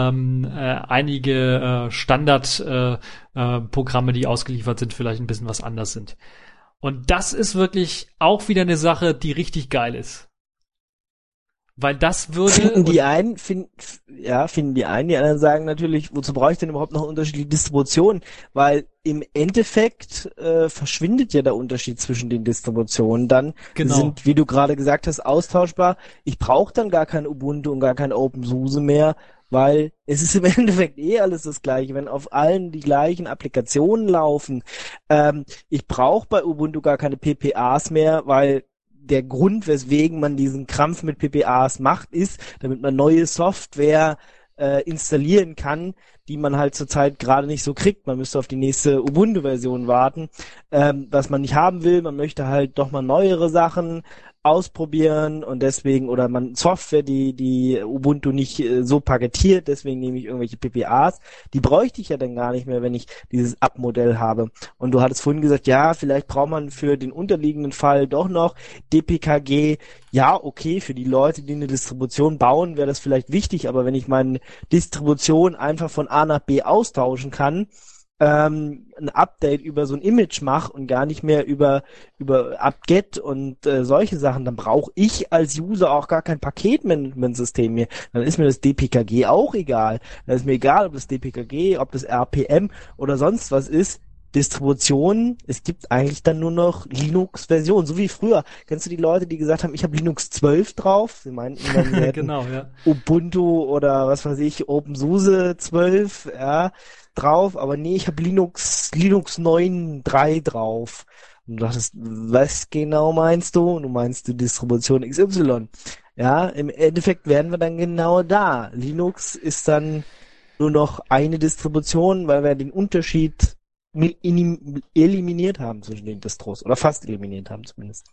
einige Standardprogramme, die ausgeliefert sind, vielleicht ein bisschen was anders sind. Und das ist wirklich auch wieder eine Sache, die richtig geil ist. Weil das würde... Finden die einen, die anderen sagen natürlich, wozu brauche ich denn überhaupt noch unterschiedliche Distributionen? Weil im Endeffekt verschwindet ja der Unterschied zwischen den Distributionen. Dann sind, wie du gerade gesagt hast, austauschbar. Ich brauche dann gar kein Ubuntu und gar kein OpenSUSE mehr, weil es ist im Endeffekt alles das Gleiche, wenn auf allen die gleichen Applikationen laufen. Ich brauche bei Ubuntu gar keine PPAs mehr, weil der Grund, weswegen man diesen Krampf mit PPAs macht, ist, damit man neue Software installieren kann, die man halt zurzeit gerade nicht so kriegt. Man müsste auf die nächste Ubuntu-Version warten, was man nicht haben will. Man möchte halt doch mal neuere Sachen ausprobieren und deswegen, oder man Software, die Ubuntu nicht so paketiert, deswegen nehme ich irgendwelche PPAs. Die bräuchte ich ja dann gar nicht mehr, wenn ich dieses Up-Modell habe. Und du hattest vorhin gesagt, ja, vielleicht braucht man für den unterliegenden Fall doch noch DPKG. Ja, okay, für die Leute, die eine Distribution bauen, wäre das vielleicht wichtig, aber wenn ich meine Distribution einfach von A nach B austauschen kann, ein Update über so ein Image mache und gar nicht mehr über apt-get und solche Sachen, dann brauche ich als User auch gar kein Paketmanagementsystem mehr. Dann ist mir das DPKG auch egal. Dann ist mir egal, ob das DPKG, ob das RPM oder sonst was ist. Distributionen, es gibt eigentlich dann nur noch Linux-Versionen, so wie früher. Kennst du die Leute, die gesagt haben, ich habe Linux 12 drauf? Sie meinten dann, sie hätten Genau, ja. Ubuntu oder was weiß ich, OpenSUSE 12, ja, drauf, aber nee, ich habe Linux 9.3 drauf. Und du dachtest, was genau meinst du? Und du meinst die Distribution XY. Ja, im Endeffekt wären wir dann genau da. Linux ist dann nur noch eine Distribution, weil wir den Unterschied eliminiert haben zwischen den Distros. Oder fast eliminiert haben zumindest.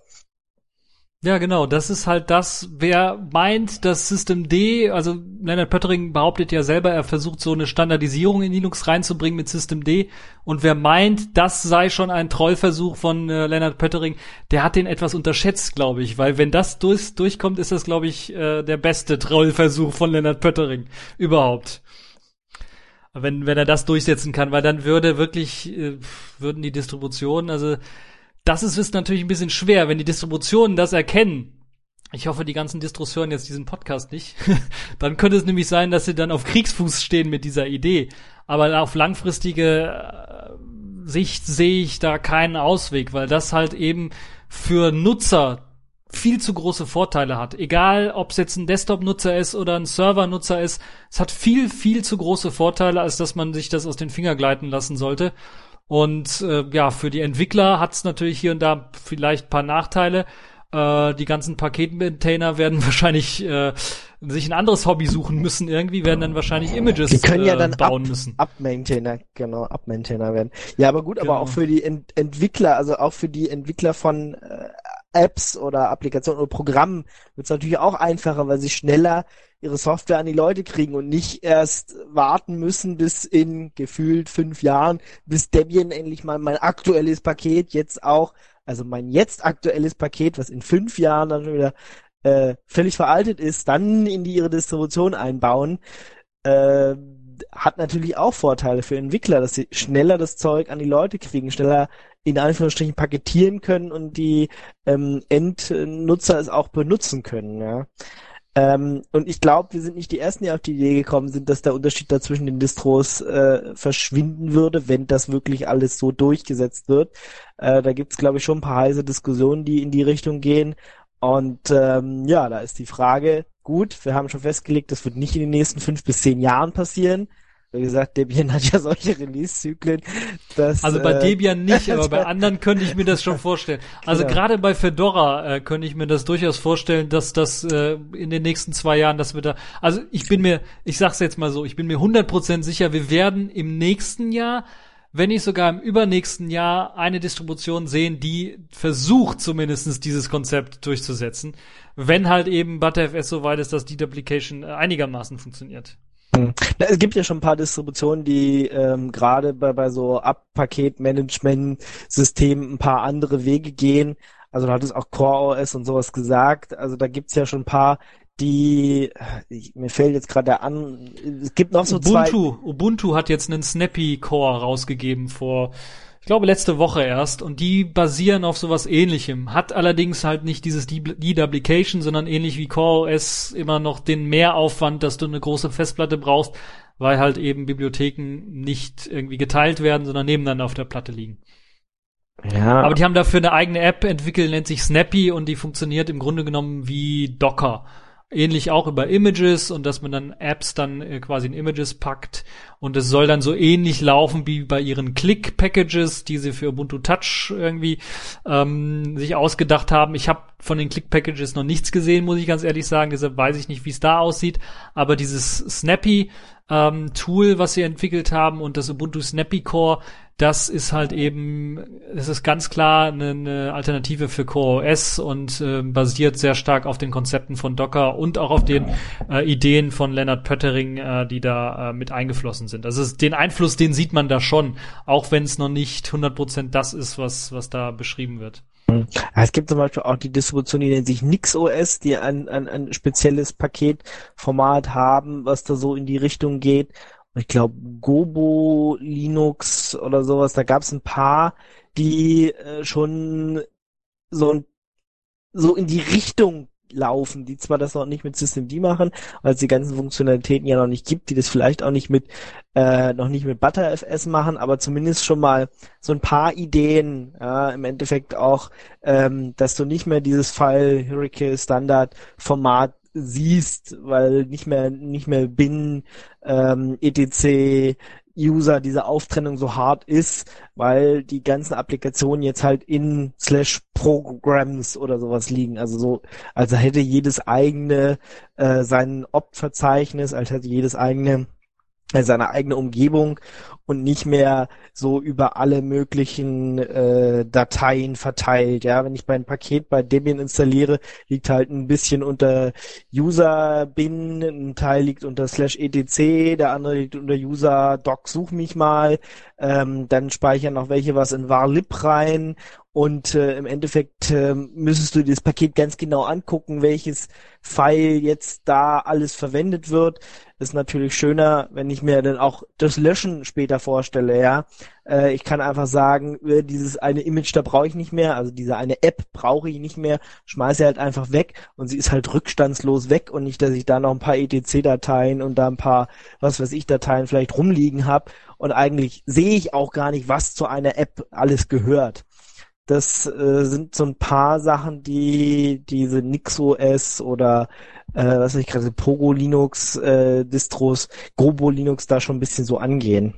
Ja, genau, das ist halt das, wer meint, dass Systemd, also Lennart Pöttering behauptet ja selber, er versucht so eine Standardisierung in Linux reinzubringen mit Systemd, und wer meint, das sei schon ein Trollversuch von Lennart Pöttering, der hat den etwas unterschätzt, glaube ich, weil wenn das durchkommt, ist das, glaube ich, der beste Trollversuch von Lennart Pöttering überhaupt. Wenn er das durchsetzen kann, weil dann würden die Distributionen, also das ist natürlich ein bisschen schwer, wenn die Distributionen das erkennen. Ich hoffe, die ganzen Distros hören jetzt diesen Podcast nicht. Dann könnte es nämlich sein, dass sie dann auf Kriegsfuß stehen mit dieser Idee. Aber auf langfristige Sicht sehe ich da keinen Ausweg, weil das halt eben für Nutzer viel zu große Vorteile hat. Egal, ob es jetzt ein Desktop-Nutzer ist oder ein Server-Nutzer ist, es hat viel, viel zu große Vorteile, als dass man sich das aus den Fingern gleiten lassen sollte. Und für die Entwickler hat es natürlich hier und da vielleicht ein paar Nachteile. Die ganzen Paketmaintainer werden wahrscheinlich sich ein anderes Hobby suchen müssen irgendwie, werden dann wahrscheinlich Images die können ja dann bauen müssen. Up-Maintainer werden. Ja, aber gut, Genau. aber auch für die Entwickler, also auch für die Entwickler von Apps oder Applikationen oder Programmen wird es natürlich auch einfacher, weil sie schneller ihre Software an die Leute kriegen und nicht erst warten müssen bis in gefühlt 5 Jahren, bis Debian endlich mal mein aktuelles Paket mein jetzt aktuelles Paket, was in 5 Jahren dann schon wieder völlig veraltet ist, dann in ihre Distribution einbauen, hat natürlich auch Vorteile für Entwickler, dass sie schneller das Zeug an die Leute kriegen, schneller in Anführungsstrichen paketieren können und die Endnutzer es auch benutzen können, ja. Und ich glaube, wir sind nicht die Ersten, die auf die Idee gekommen sind, dass der Unterschied da zwischen den Distros verschwinden würde, wenn das wirklich alles so durchgesetzt wird. Da gibt's, glaube ich, schon ein paar heiße Diskussionen, die in die Richtung gehen. Und da ist die Frage, gut, wir haben schon festgelegt, das wird nicht in den nächsten 5 bis 10 Jahren passieren. Wie gesagt, Debian hat ja solche Release-Zyklen, dass... Also bei Debian nicht, aber bei anderen könnte ich mir das schon vorstellen. Also Genau. gerade bei Fedora könnte ich mir das durchaus vorstellen, dass das in den nächsten 2 Jahren, dass wir da... Also ich bin mir 100% sicher, wir werden im nächsten Jahr, wenn nicht sogar im übernächsten Jahr, eine Distribution sehen, die versucht zumindest dieses Konzept durchzusetzen, wenn halt eben ButterFS so weit ist, dass die Deprecation einigermaßen funktioniert. Es gibt ja schon ein paar Distributionen, die gerade bei so Paketmanagement-Systemen ein paar andere Wege gehen. Also du hattest auch CoreOS und sowas gesagt. Also da gibt's ja schon ein paar, mir fällt jetzt gerade an, es gibt noch so Ubuntu hat jetzt einen Snappy Core rausgegeben ich glaube letzte Woche erst, und die basieren auf sowas Ähnlichem. Hat allerdings halt nicht dieses Deduplication, sondern ähnlich wie CoreOS immer noch den Mehraufwand, dass du eine große Festplatte brauchst, weil halt eben Bibliotheken nicht irgendwie geteilt werden, sondern nebeneinander auf der Platte liegen. Ja. Aber die haben dafür eine eigene App entwickelt, nennt sich Snappy, und die funktioniert im Grunde genommen wie Docker. Ähnlich auch über Images, und dass man dann Apps dann quasi in Images packt, und es soll dann so ähnlich laufen wie bei ihren Click-Packages, die sie für Ubuntu Touch irgendwie sich ausgedacht haben. Ich habe von den Click-Packages noch nichts gesehen, muss ich ganz ehrlich sagen, deshalb weiß ich nicht, wie es da aussieht, aber dieses Snappy Tool, was sie entwickelt haben, und das Ubuntu Snappy Core, das ist halt eben, es ist ganz klar eine Alternative für CoreOS und basiert sehr stark auf den Konzepten von Docker und auch auf den Ideen von Lennart Pöttering, die da mit eingeflossen sind. Also den Einfluss, den sieht man da schon, auch wenn es noch nicht 100% das ist, was da beschrieben wird. Ja, es gibt zum Beispiel auch die Distribution, die nennt sich NixOS, die ein spezielles Paketformat haben, was da so in die Richtung geht. Und ich glaube, Gobo, Linux oder sowas, da gab es ein paar, die schon so in die Richtung laufen, die zwar das noch nicht mit Systemd machen, weil es die ganzen Funktionalitäten ja noch nicht gibt, die das vielleicht auch nicht mit ButterFS machen, aber zumindest schon mal so ein paar Ideen, ja, im Endeffekt auch, dass du nicht mehr dieses File Hurricane Standard Format siehst, weil nicht mehr bin etc User diese Auftrennung so hart ist, weil die ganzen Applikationen jetzt halt in /programs oder sowas liegen. Also hätte jedes eigene sein Opt-Verzeichnis, als hätte jedes eigene seine eigene Umgebung und nicht mehr so über alle möglichen Dateien verteilt. Ja, wenn ich ein Paket bei Debian installiere, liegt halt ein bisschen unter user-bin, ein Teil liegt unter /etc, der andere liegt unter user-doc, such mich mal, dann speichern noch welche was in var-lib rein und im Endeffekt müsstest du das Paket ganz genau angucken, welches File jetzt da alles verwendet wird. Ist natürlich schöner, wenn ich mir dann auch das Löschen später vorstelle, ja. Ich kann einfach sagen, dieses eine Image, da brauche ich nicht mehr, also diese eine App brauche ich nicht mehr, schmeiße halt einfach weg und sie ist halt rückstandslos weg und nicht, dass ich da noch ein paar etc-Dateien und da ein paar, was weiß ich, Dateien vielleicht rumliegen habe und eigentlich sehe ich auch gar nicht, was zu einer App alles gehört. Das sind so ein paar Sachen, die diese NixOS oder was weiß ich gerade, Pogo Linux Distros, Gobo Linux da schon ein bisschen so angehen.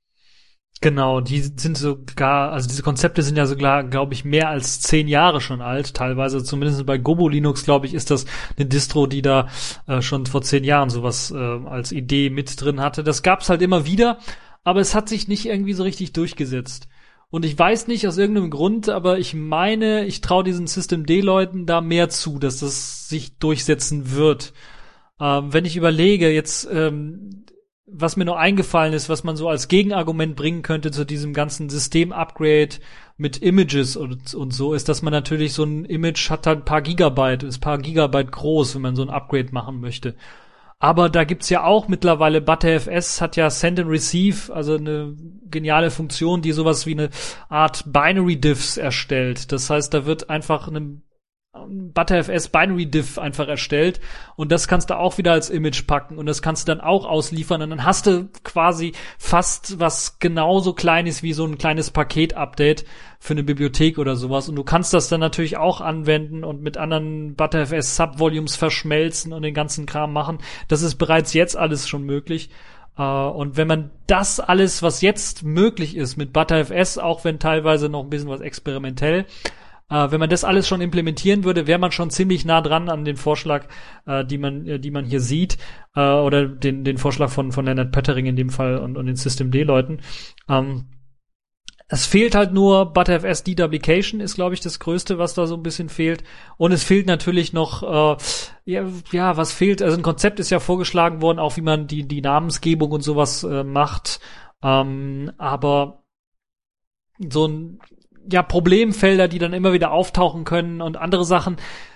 Genau, die sind sogar, also diese Konzepte sind ja sogar, glaube ich, mehr als 10 Jahre schon alt, teilweise, zumindest bei Gobo Linux, glaube ich, ist das eine Distro, die da schon vor 10 Jahren sowas als Idee mit drin hatte. Das gab's halt immer wieder, aber es hat sich nicht irgendwie so richtig durchgesetzt. Und ich weiß nicht, aus irgendeinem Grund, aber ich meine, ich traue diesen Systemd-Leuten da mehr zu, dass das sich durchsetzen wird. Wenn ich überlege, jetzt, was mir noch eingefallen ist, was man so als Gegenargument bringen könnte zu diesem ganzen System-Upgrade mit Images und so, ist, dass man natürlich so ein Image hat halt ein paar Gigabyte, ist ein paar Gigabyte groß, wenn man so ein Upgrade machen möchte. Aber da gibt's ja auch mittlerweile, ButterFS hat ja Send and Receive, also eine geniale Funktion, die sowas wie eine Art Binary Diffs erstellt. Das heißt, da wird einfach eine ButterFS Binary Diff einfach erstellt und das kannst du auch wieder als Image packen und das kannst du dann auch ausliefern und dann hast du quasi fast was genauso kleines wie so ein kleines Paket-Update für eine Bibliothek oder sowas und du kannst das dann natürlich auch anwenden und mit anderen ButterFS Subvolumes verschmelzen und den ganzen Kram machen. Das ist bereits jetzt alles schon möglich. Und wenn man das alles, was jetzt möglich ist mit ButterFS, auch wenn teilweise noch ein bisschen was experimentell, wenn man das alles schon implementieren würde, wäre man schon ziemlich nah dran an den Vorschlag, die man hier sieht, oder den Vorschlag von Lennart Pöttering in dem Fall und den Systemd-Leuten. Es fehlt halt nur ButterFS Deduplication ist, glaube ich, das Größte, was da so ein bisschen fehlt. Und es fehlt natürlich noch, was fehlt? Also ein Konzept ist ja vorgeschlagen worden, auch wie man die Namensgebung und sowas macht. Aber so ein Problemfelder, die dann immer wieder auftauchen können und andere Sachen,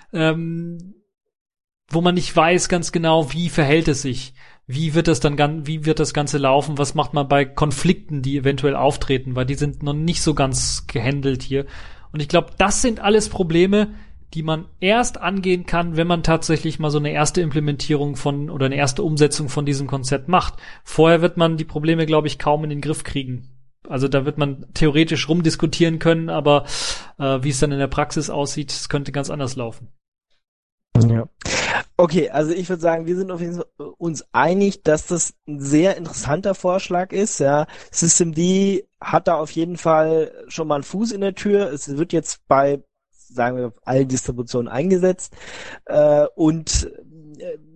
wo man nicht weiß ganz genau, wie verhält es sich, wie wird das Ganze laufen, was macht man bei Konflikten, die eventuell auftreten, weil die sind noch nicht so ganz gehandelt hier. Und ich glaube, das sind alles Probleme, die man erst angehen kann, wenn man tatsächlich mal so eine erste Implementierung oder eine erste Umsetzung von diesem Konzept macht. Vorher wird man die Probleme, glaube ich, kaum in den Griff kriegen. Also da wird man theoretisch rumdiskutieren können, aber wie es dann in der Praxis aussieht, es könnte ganz anders laufen. Ja. Okay, also ich würde sagen, wir sind auf jeden Fall uns einig, dass das ein sehr interessanter Vorschlag ist. Ja, Systemd hat da auf jeden Fall schon mal einen Fuß in der Tür. Es wird jetzt bei, sagen wir, allen Distributionen eingesetzt und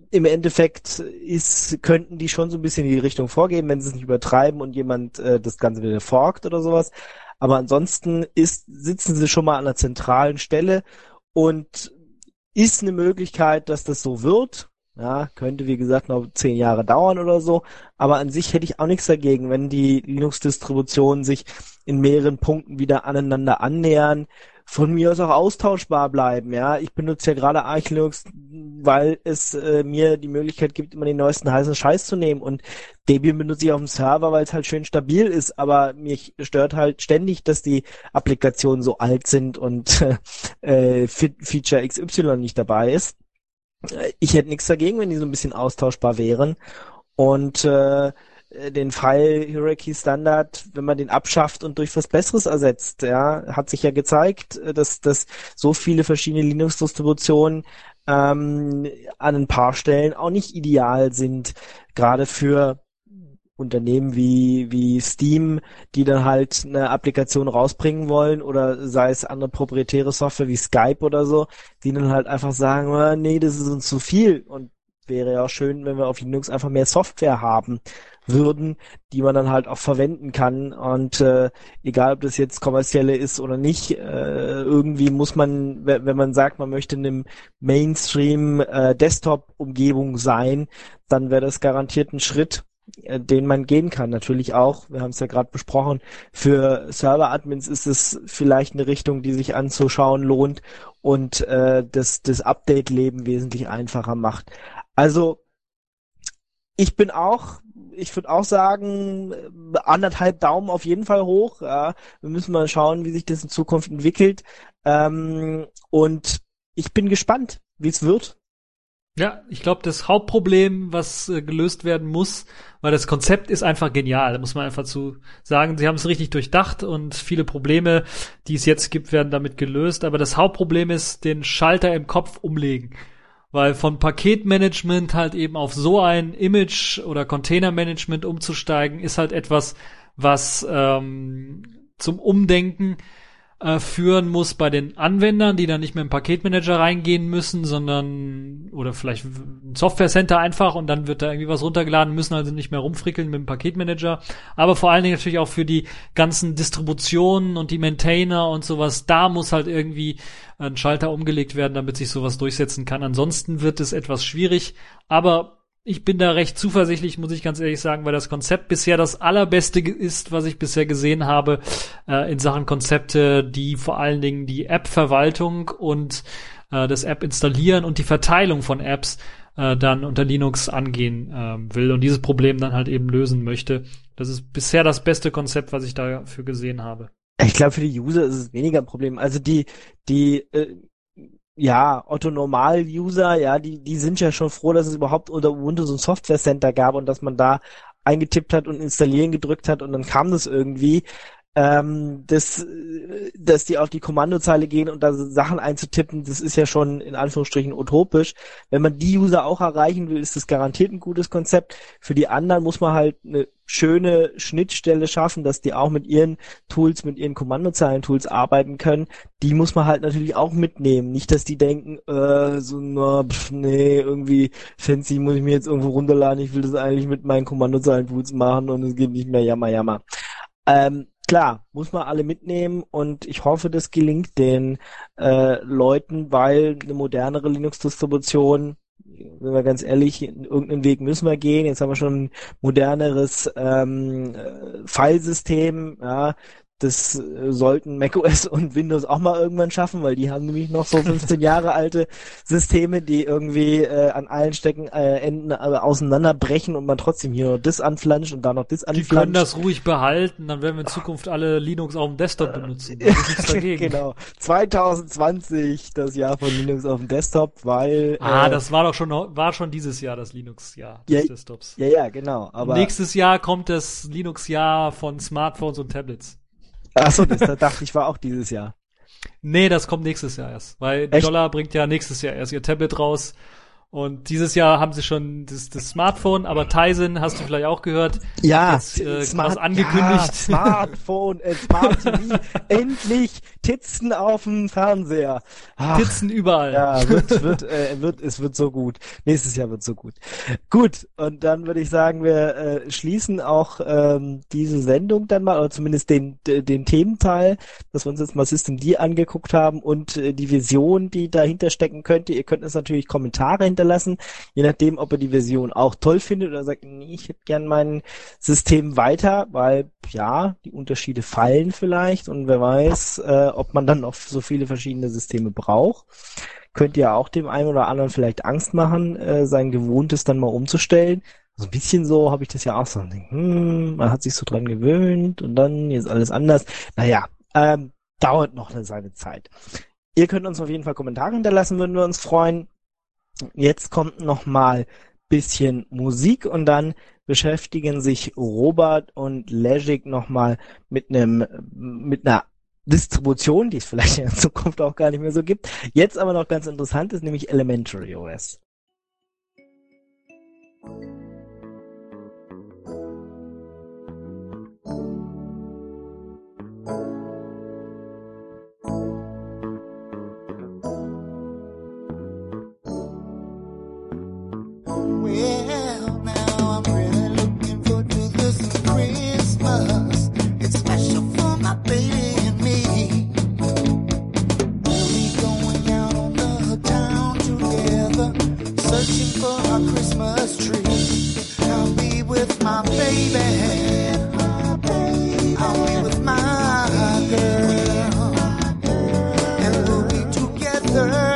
im Endeffekt könnten die schon so ein bisschen in die Richtung vorgehen, wenn sie es nicht übertreiben und jemand das Ganze wieder forkt oder sowas. Aber ansonsten sitzen sie schon mal an einer zentralen Stelle und ist eine Möglichkeit, dass das so wird. Ja, könnte wie gesagt noch 10 Jahre dauern oder so. Aber an sich hätte ich auch nichts dagegen, wenn die Linux-Distributionen sich in mehreren Punkten wieder aneinander annähern. Von mir aus auch austauschbar bleiben, ja. Ich benutze ja gerade Arch Linux, weil es mir die Möglichkeit gibt, immer den neuesten heißen Scheiß zu nehmen. Und Debian benutze ich auf dem Server, weil es halt schön stabil ist. Aber mich stört halt ständig, dass die Applikationen so alt sind und Feature XY nicht dabei ist. Ich hätte nichts dagegen, wenn die so ein bisschen austauschbar wären. Und den File Hierarchy Standard, wenn man den abschafft und durch was Besseres ersetzt, ja, hat sich ja gezeigt, dass so viele verschiedene Linux-Distributionen an ein paar Stellen auch nicht ideal sind, gerade für Unternehmen wie Steam, die dann halt eine Applikation rausbringen wollen, oder sei es andere proprietäre Software wie Skype oder so, die dann halt einfach sagen, nee, das ist uns zu viel. Und wäre ja auch schön, wenn wir auf Linux einfach mehr Software haben würden, die man dann halt auch verwenden kann. Und egal, ob das jetzt kommerzielle ist oder nicht, irgendwie muss man, wenn man sagt, man möchte in einem Mainstream Desktop-Umgebung sein, dann wäre das garantiert ein Schritt, den man gehen kann. Natürlich auch, wir haben es ja gerade besprochen, für Server-Admins ist es vielleicht eine Richtung, die sich anzuschauen lohnt und das Update-Leben wesentlich einfacher macht. Also ich würde auch sagen, 1,5 Daumen auf jeden Fall hoch. Ja. Wir müssen mal schauen, wie sich das in Zukunft entwickelt. Und ich bin gespannt, wie es wird. Ja, ich glaube, das Hauptproblem, was gelöst werden muss, weil das Konzept ist einfach genial, da muss man einfach zu sagen, sie haben es richtig durchdacht und viele Probleme, die es jetzt gibt, werden damit gelöst. Aber das Hauptproblem ist, den Schalter im Kopf umlegen. Weil von Paketmanagement halt eben auf so ein Image- oder Containermanagement umzusteigen, ist halt etwas, was zum Umdenken führen muss bei den Anwendern, die dann nicht mehr im Paketmanager reingehen müssen, sondern oder vielleicht ein Software Center einfach und dann wird da irgendwie was runtergeladen, müssen also nicht mehr rumfrickeln mit dem Paketmanager. Aber vor allen Dingen natürlich auch für die ganzen Distributionen und die Maintainer und sowas, da muss halt irgendwie ein Schalter umgelegt werden, damit sich sowas durchsetzen kann. Ansonsten wird es etwas schwierig, aber ich bin da recht zuversichtlich, muss ich ganz ehrlich sagen, weil das Konzept bisher das allerbeste ist, was ich bisher gesehen habe in Sachen Konzepte, die vor allen Dingen die App-Verwaltung und das App-Installieren und die Verteilung von Apps dann unter Linux angehen will und dieses Problem dann halt eben lösen möchte. Das ist bisher das beste Konzept, was ich dafür gesehen habe. Ich glaube, für die User ist es weniger ein Problem. Also Otto-Normal-User, ja, die sind ja schon froh, dass es überhaupt unter Ubuntu so ein Software-Center gab und dass man da eingetippt hat und installieren gedrückt hat und dann kam das irgendwie. Dass die auf die Kommandozeile gehen und da Sachen einzutippen, das ist ja schon in Anführungsstrichen utopisch. Wenn man die User auch erreichen will, ist das garantiert ein gutes Konzept. Für die anderen muss man halt eine schöne Schnittstelle schaffen, dass die auch mit ihren Tools, mit ihren Kommandozeilen-Tools arbeiten können. Die muss man halt natürlich auch mitnehmen. Nicht, dass die denken, irgendwie fancy muss ich mir jetzt irgendwo runterladen, ich will das eigentlich mit meinen Kommandozeilen-Tools machen und es geht nicht mehr, jammer. Klar, muss man alle mitnehmen und ich hoffe, das gelingt den Leuten, weil eine modernere Linux-Distribution, wenn wir ganz ehrlich, in irgendeinen Weg müssen wir gehen. Jetzt haben wir schon ein moderneres Filesystem, ja. Das sollten macOS und Windows auch mal irgendwann schaffen, weil die haben nämlich noch so 15 Jahre alte Systeme, die irgendwie an allen Enden auseinanderbrechen und man trotzdem hier noch das anflanscht und da noch das anflanscht. Die können das ruhig behalten, dann werden wir in Zukunft alle Linux auf dem Desktop benutzen. Da ist nichts dagegen. Genau. 2020, das Jahr von Linux auf dem Desktop, weil... das war schon dieses Jahr das Linux-Jahr des Desktops. Ja, genau. Aber nächstes Jahr kommt das Linux-Jahr von Smartphones und Tablets. Achso, das dachte ich war auch dieses Jahr. Nee, das kommt nächstes Jahr erst, weil Echt? Dollar bringt ja nächstes Jahr erst ihr Tablet raus Und dieses Jahr haben sie schon das Smartphone, aber Tizen, hast du vielleicht auch gehört, Ja, hat jetzt was angekündigt. Ja, Smartphone, Smart TV, endlich Titzen auf dem Fernseher. Ach, Titzen überall. ja, es wird so gut. Nächstes Jahr wird so gut. Gut, und dann würde ich sagen, wir schließen auch diese Sendung dann mal, oder zumindest den Thementeil, dass wir uns jetzt mal System D angeguckt haben und die Vision, die dahinter stecken könnte. Ihr könnt uns natürlich Kommentare hinterlassen, je nachdem, ob ihr die Version auch toll findet oder sagt, nee, ich hätte gern mein System weiter, weil ja, die Unterschiede fallen vielleicht und wer weiß, ob man dann noch so viele verschiedene Systeme braucht. Könnt ihr auch dem einen oder anderen vielleicht Angst machen, sein Gewohntes dann mal umzustellen. So ein bisschen so habe ich das ja auch so. Man hat sich so dran gewöhnt und dann jetzt alles anders. Naja, dauert noch seine Zeit. Ihr könnt uns auf jeden Fall Kommentare hinterlassen, würden wir uns freuen. Jetzt kommt noch mal bisschen Musik und dann beschäftigen sich Robert und Legic noch mal mit einer Distribution, die es vielleicht in der Zukunft auch gar nicht mehr so gibt. Jetzt aber noch ganz interessant ist nämlich Elementary OS. Well, now I'm really looking forward to this Christmas. It's special for my baby and me. We'll be going out on the town together, searching for our Christmas tree. I'll be with my baby. I'll be with my girl. And we'll be together.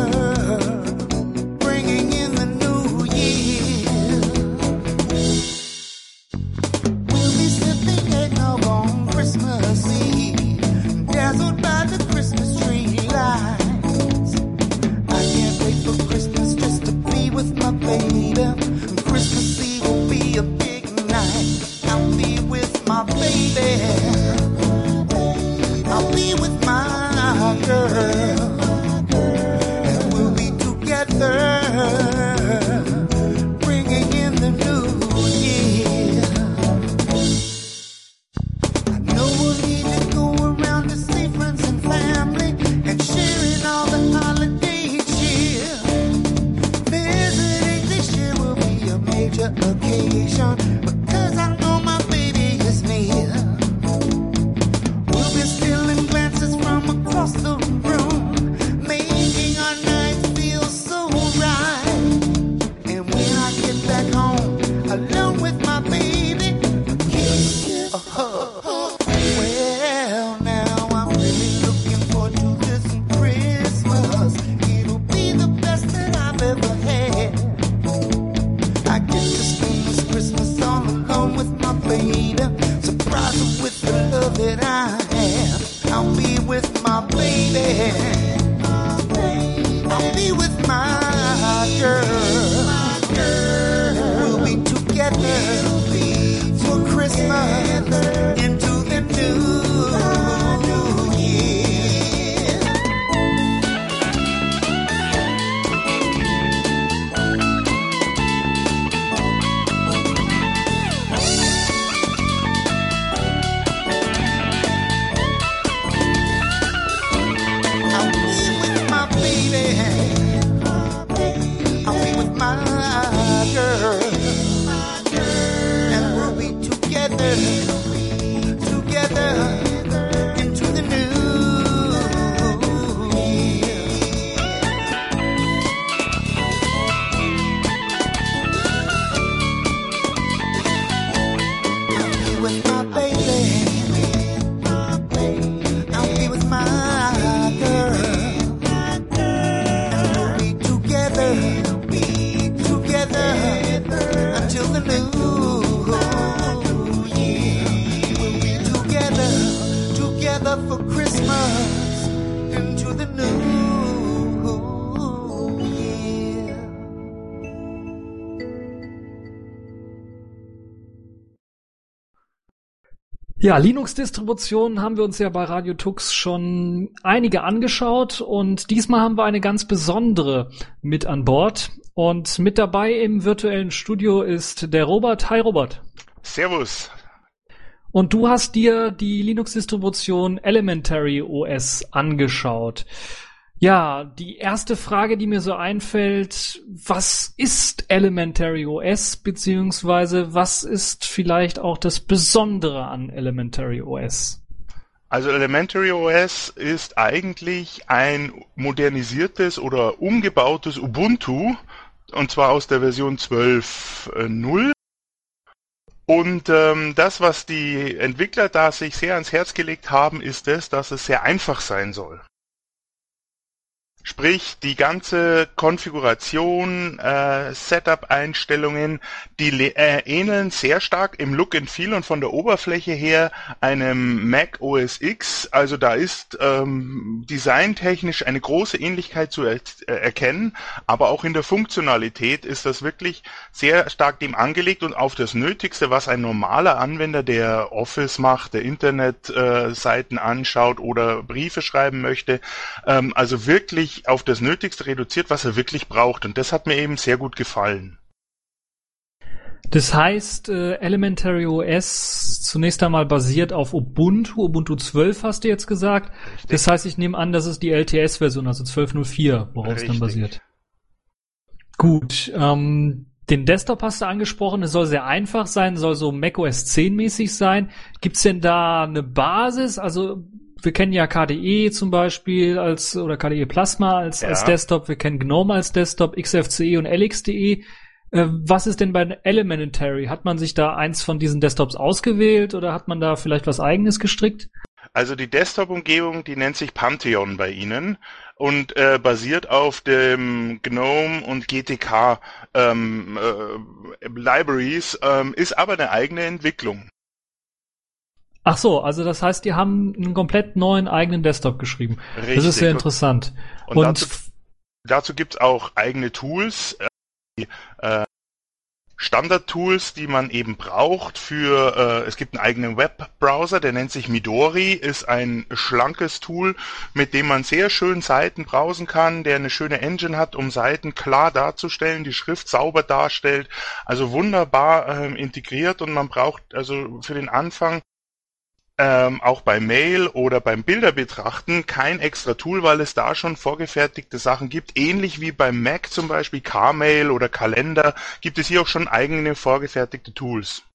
Ja, Linux-Distributionen haben wir uns ja bei Radio Tux schon einige angeschaut und diesmal haben wir eine ganz besondere mit an Bord. Und mit dabei im virtuellen Studio ist der Robert. Hi Robert. Servus. Und du hast dir die Linux-Distribution Elementary OS angeschaut. Ja, die erste Frage, die mir so einfällt, was ist Elementary OS, beziehungsweise was ist vielleicht auch das Besondere an Elementary OS? Also Elementary OS ist eigentlich ein modernisiertes oder umgebautes Ubuntu, und zwar aus der Version 12.0. Und das, was die Entwickler da sich sehr ans Herz gelegt haben, ist es, dass es sehr einfach sein soll. Sprich, die ganze Konfiguration, Setup-Einstellungen, die ähneln sehr stark im Look and Feel und von der Oberfläche her einem Mac OS X. Also da ist designtechnisch eine große Ähnlichkeit zu erkennen, aber auch in der Funktionalität ist das wirklich sehr stark dem angelegt und auf das Nötigste, was ein normaler Anwender, der Office macht, der Internetseiten anschaut oder Briefe schreiben möchte, also wirklich auf das Nötigste reduziert, was er wirklich braucht. Und das hat mir eben sehr gut gefallen. Das heißt, Elementary OS zunächst einmal basiert auf Ubuntu 12 hast du jetzt gesagt. Richtig. Das heißt, ich nehme an, das ist die LTS-Version, also 12.04, woraus es dann basiert. Gut, den Desktop hast du angesprochen, es soll sehr einfach sein, soll so macOS 10 mäßig sein. Gibt's denn da eine Basis? Also wir kennen ja KDE zum Beispiel oder KDE Plasma als Desktop, wir kennen GNOME als Desktop, XFCE und LXDE. Was ist denn bei Elementary? Hat man sich da eins von diesen Desktops ausgewählt oder hat man da vielleicht was Eigenes gestrickt? Also die Desktop-Umgebung, die nennt sich Pantheon bei Ihnen und basiert auf dem GNOME und GTK Libraries, ist aber eine eigene Entwicklung. Ach so, also das heißt, die haben einen komplett neuen eigenen Desktop geschrieben. Richtig. Das ist sehr interessant. Und dazu gibt's auch eigene Tools, Standard-Tools, die man eben braucht für, es gibt einen eigenen Webbrowser, der nennt sich Midori, ist ein schlankes Tool, mit dem man sehr schön Seiten browsen kann, der eine schöne Engine hat, um Seiten klar darzustellen, die Schrift sauber darstellt, also wunderbar integriert und man braucht also für den Anfang auch bei Mail oder beim Bilderbetrachten kein extra Tool, weil es da schon vorgefertigte Sachen gibt. Ähnlich wie beim Mac zum Beispiel Carmail oder Kalender gibt es hier auch schon eigene vorgefertigte Tools.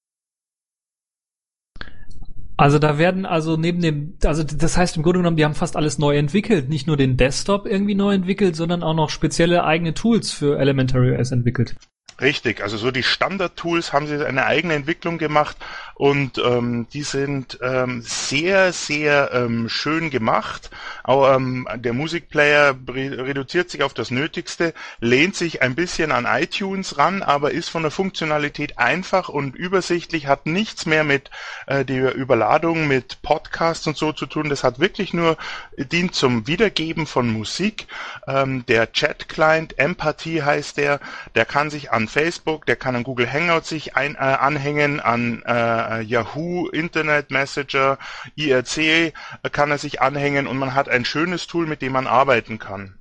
Also da werden also das heißt im Grunde genommen, die haben fast alles neu entwickelt. Nicht nur den Desktop irgendwie neu entwickelt, sondern auch noch spezielle eigene Tools für Elementary OS entwickelt. Richtig, also so die Standard-Tools haben sie eine eigene Entwicklung gemacht und die sind sehr, sehr schön gemacht. Auch der Musikplayer reduziert sich auf das Nötigste, lehnt sich ein bisschen an iTunes ran, aber ist von der Funktionalität einfach und übersichtlich, hat nichts mehr mit der Überladung mit Podcasts und so zu tun. Das hat wirklich nur dient zum Wiedergeben von Musik. Der Chat-Client, Empathy heißt der kann sich an Facebook, der kann an Google Hangouts sich anhängen, an Yahoo Internet Messenger, IRC kann er sich anhängen und man hat ein schönes Tool, mit dem man arbeiten kann.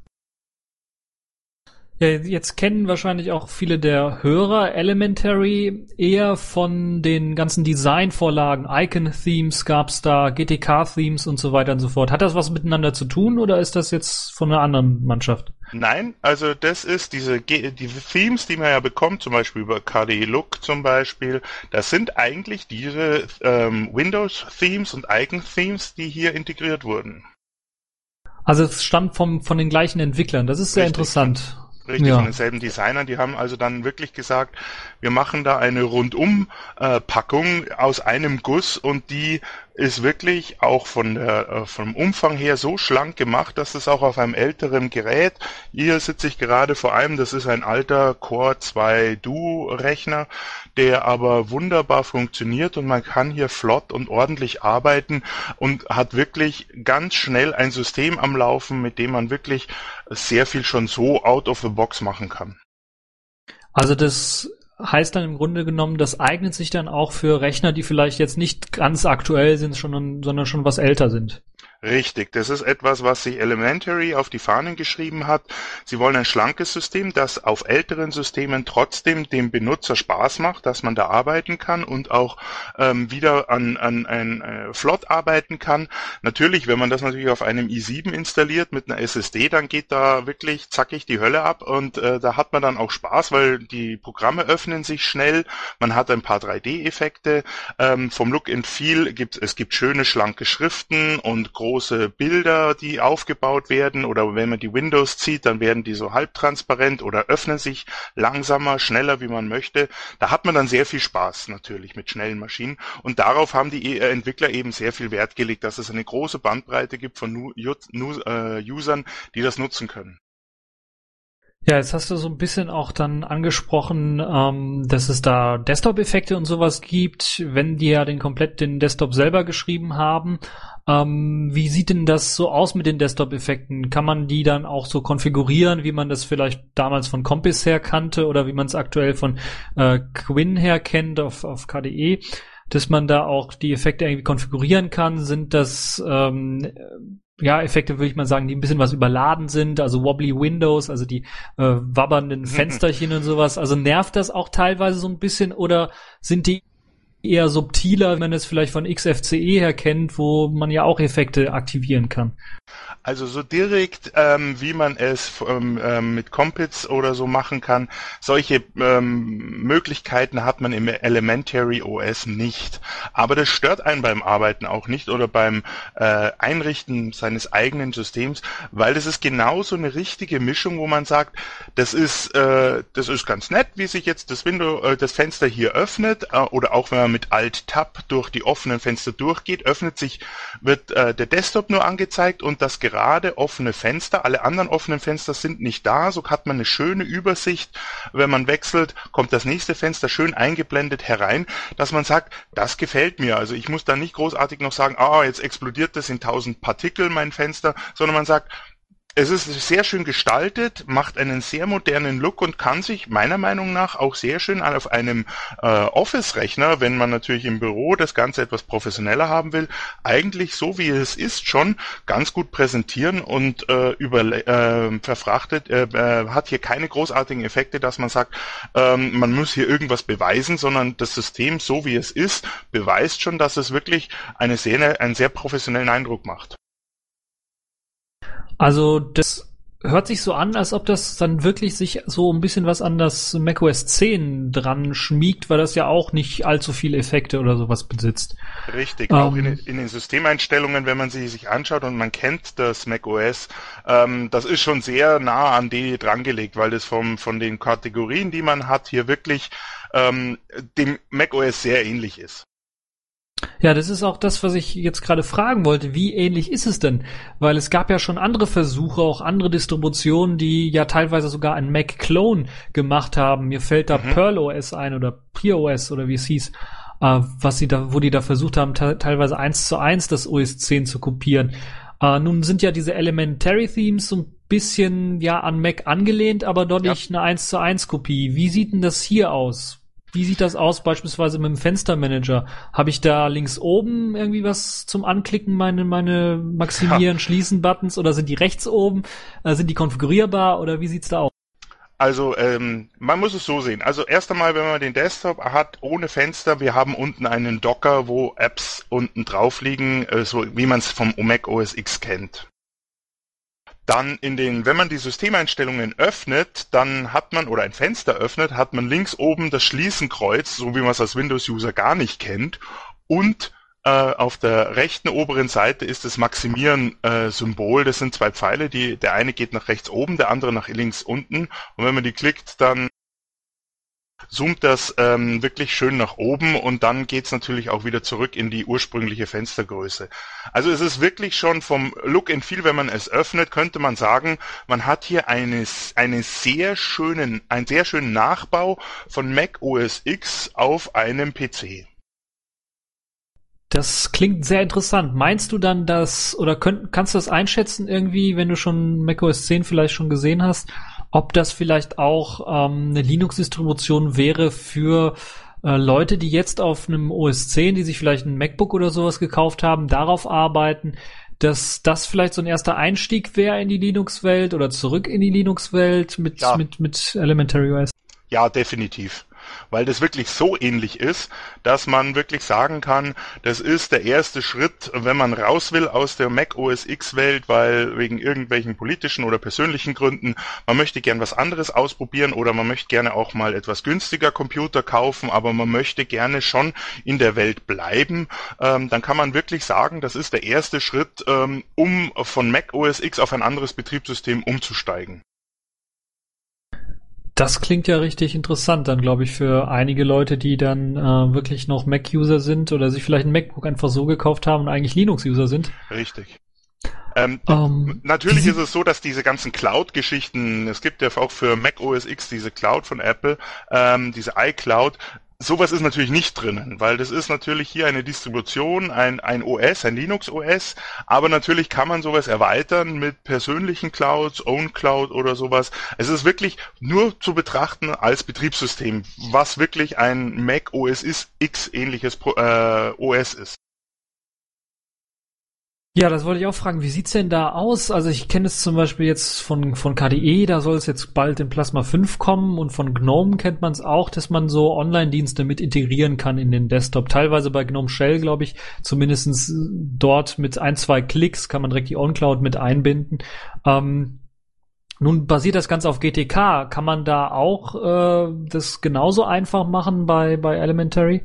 Ja, jetzt kennen wahrscheinlich auch viele der Hörer Elementary eher von den ganzen Designvorlagen. Icon-Themes gab's da, GTK-Themes und so weiter und so fort. Hat das was miteinander zu tun oder ist das jetzt von einer anderen Mannschaft? Nein, also das ist die Themes, die man ja bekommt, zum Beispiel über KDE Look zum Beispiel, das sind eigentlich diese Windows-Themes und Icon-Themes, die hier integriert wurden. Also es stammt von den gleichen Entwicklern, das ist sehr interessant. Richtig, von denselben Designern, die haben also dann wirklich gesagt, wir machen da eine Rundum-Packung aus einem Guss und die ist wirklich auch vom Umfang her so schlank gemacht, dass es auch auf einem älteren Gerät, hier sitze ich gerade vor einem, das ist ein alter Core 2 Duo Rechner, der aber wunderbar funktioniert und man kann hier flott und ordentlich arbeiten und hat wirklich ganz schnell ein System am Laufen, mit dem man wirklich sehr viel schon so out of the box machen kann. Also das heißt dann im Grunde genommen, das eignet sich dann auch für Rechner, die vielleicht jetzt nicht ganz aktuell sind, sondern schon was älter sind. Richtig, das ist etwas, was sich Elementary auf die Fahnen geschrieben hat. Sie wollen ein schlankes System, das auf älteren Systemen trotzdem dem Benutzer Spaß macht, dass man da arbeiten kann und auch wieder an flott arbeiten kann. Natürlich, wenn man das natürlich auf einem i7 installiert mit einer SSD, dann geht da wirklich zackig die Hölle ab und da hat man dann auch Spaß, weil die Programme öffnen sich schnell, man hat ein paar 3D-Effekte. Vom Look and Feel es gibt schöne, schlanke Schriften und große Bilder, die aufgebaut werden, oder wenn man die Windows zieht, dann werden die so halbtransparent oder öffnen sich langsamer, schneller, wie man möchte. Da hat man dann sehr viel Spaß natürlich mit schnellen Maschinen und darauf haben die Entwickler eben sehr viel Wert gelegt, dass es eine große Bandbreite gibt von Usern, die das nutzen können. Ja, jetzt hast du so ein bisschen auch dann angesprochen, dass es da Desktop-Effekte und sowas gibt, wenn die ja den Desktop selber geschrieben haben. Wie sieht denn das so aus mit den Desktop-Effekten? Kann man die dann auch so konfigurieren, wie man das vielleicht damals von Compass her kannte oder wie man es aktuell von Quinn her kennt auf KDE, dass man da auch die Effekte irgendwie konfigurieren kann? Sind das Effekte, würde ich mal sagen, die ein bisschen was überladen sind, also wobbly Windows, also die wabbernden Fensterchen und sowas. Also nervt das auch teilweise so ein bisschen oder sind die eher subtiler, wenn man es vielleicht von XFCE her kennt, wo man ja auch Effekte aktivieren kann? Also so direkt, wie man es mit Compiz oder so machen kann, solche Möglichkeiten hat man im Elementary OS nicht. Aber das stört einen beim Arbeiten auch nicht oder beim Einrichten seines eigenen Systems, weil das ist genauso eine richtige Mischung, wo man sagt, das ist ganz nett, wie sich jetzt das Fenster hier öffnet, oder auch wenn man mit Alt-Tab durch die offenen Fenster durchgeht, wird der Desktop nur angezeigt und das gerade offene Fenster, alle anderen offenen Fenster sind nicht da, so hat man eine schöne Übersicht. Wenn man wechselt, kommt das nächste Fenster schön eingeblendet herein, dass man sagt, das gefällt mir. Also ich muss da nicht großartig noch sagen, jetzt explodiert das in 1000 Partikel, mein Fenster, sondern man sagt, es ist sehr schön gestaltet, macht einen sehr modernen Look und kann sich meiner Meinung nach auch sehr schön auf einem Office-Rechner, wenn man natürlich im Büro das Ganze etwas professioneller haben will, eigentlich so wie es ist schon ganz gut präsentieren und verfrachtet, hat hier keine großartigen Effekte, dass man sagt, man muss hier irgendwas beweisen, sondern das System, so wie es ist, beweist schon, dass es wirklich einen sehr professionellen Eindruck macht. Also das hört sich so an, als ob das dann wirklich sich so ein bisschen was an das macOS 10 dran schmiegt, weil das ja auch nicht allzu viele Effekte oder sowas besitzt. Richtig, auch in den Systemeinstellungen, wenn man sie sich anschaut und man kennt das macOS, das ist schon sehr nah an die drangelegt, weil das von den Kategorien, die man hat, hier wirklich dem macOS sehr ähnlich ist. Ja, das ist auch das, was ich jetzt gerade fragen wollte. Wie ähnlich ist es denn? Weil es gab ja schon andere Versuche, auch andere Distributionen, die ja teilweise sogar einen Mac-Clone gemacht haben. Mir fällt da Perl OS ein oder PeerOS oder wie es hieß, wo die da versucht haben, teilweise 1:1 das OS 10 zu kopieren. Nun sind ja diese Elementary Themes so ein bisschen an Mac angelehnt, aber doch nicht eine 1:1 Kopie. Wie sieht denn das hier aus? Wie sieht das aus beispielsweise mit dem Fenstermanager? Habe ich da links oben irgendwie was zum Anklicken, meine Maximieren, Schließen Buttons, oder sind die rechts oben? Sind die konfigurierbar oder wie sieht's da aus? Also man muss es so sehen. Also erst einmal, wenn man den Desktop hat ohne Fenster, wir haben unten einen Docker, wo Apps unten drauf liegen, so wie man es vom Mac OS X kennt. Dann wenn man die Systemeinstellungen öffnet, dann hat man, oder ein Fenster öffnet, hat man links oben das Schließenkreuz, so wie man es als Windows-User gar nicht kennt, und auf der rechten oberen Seite ist das Maximieren-Symbol. Das sind zwei Pfeile, der eine geht nach rechts oben, der andere nach links unten. Und wenn man die klickt, dann zoomt das wirklich schön nach oben und dann geht's natürlich auch wieder zurück in die ursprüngliche Fenstergröße. Also es ist wirklich schon vom Look and Feel, wenn man es öffnet, könnte man sagen, man hat hier einen sehr schönen Nachbau von Mac OS X auf einem PC. Das klingt sehr interessant. Meinst du dann kannst du das einschätzen irgendwie, wenn du schon macOS 10 vielleicht schon gesehen hast, ob das vielleicht auch eine Linux-Distribution wäre für Leute, die jetzt auf einem OS 10, die sich vielleicht ein MacBook oder sowas gekauft haben, darauf arbeiten, dass das vielleicht so ein erster Einstieg wäre in die Linux-Welt oder zurück in die Linux-Welt mit Elementary OS? Ja, definitiv. Weil das wirklich so ähnlich ist, dass man wirklich sagen kann, das ist der erste Schritt, wenn man raus will aus der Mac OS X Welt, weil wegen irgendwelchen politischen oder persönlichen Gründen, man möchte gern was anderes ausprobieren oder man möchte gerne auch mal etwas günstiger Computer kaufen, aber man möchte gerne schon in der Welt bleiben, dann kann man wirklich sagen, das ist der erste Schritt, um von Mac OS X auf ein anderes Betriebssystem umzusteigen. Das klingt ja richtig interessant dann, glaube ich, für einige Leute, die dann wirklich noch Mac-User sind oder sich vielleicht ein MacBook einfach so gekauft haben und eigentlich Linux-User sind. Richtig. Natürlich ist es so, dass diese ganzen Cloud-Geschichten, es gibt ja auch für Mac OS X diese Cloud von Apple, diese iCloud, sowas ist natürlich nicht drinnen, weil das ist natürlich hier eine Distribution, ein OS, ein Linux-OS, aber natürlich kann man sowas erweitern mit persönlichen Clouds, Own Cloud oder sowas. Es ist wirklich nur zu betrachten als Betriebssystem, was wirklich ein Mac OS X ähnliches OS ist. Ja, das wollte ich auch fragen. Wie sieht's denn da aus? Also ich kenne es zum Beispiel jetzt von KDE, da soll es jetzt bald in Plasma 5 kommen und von GNOME kennt man es auch, dass man so Online-Dienste mit integrieren kann in den Desktop. Teilweise bei GNOME Shell, glaube ich, zumindestens dort mit 1-2 Klicks kann man direkt die OnCloud mit einbinden. Nun basiert das Ganze auf GTK. Kann man da auch das genauso einfach machen bei Elementary?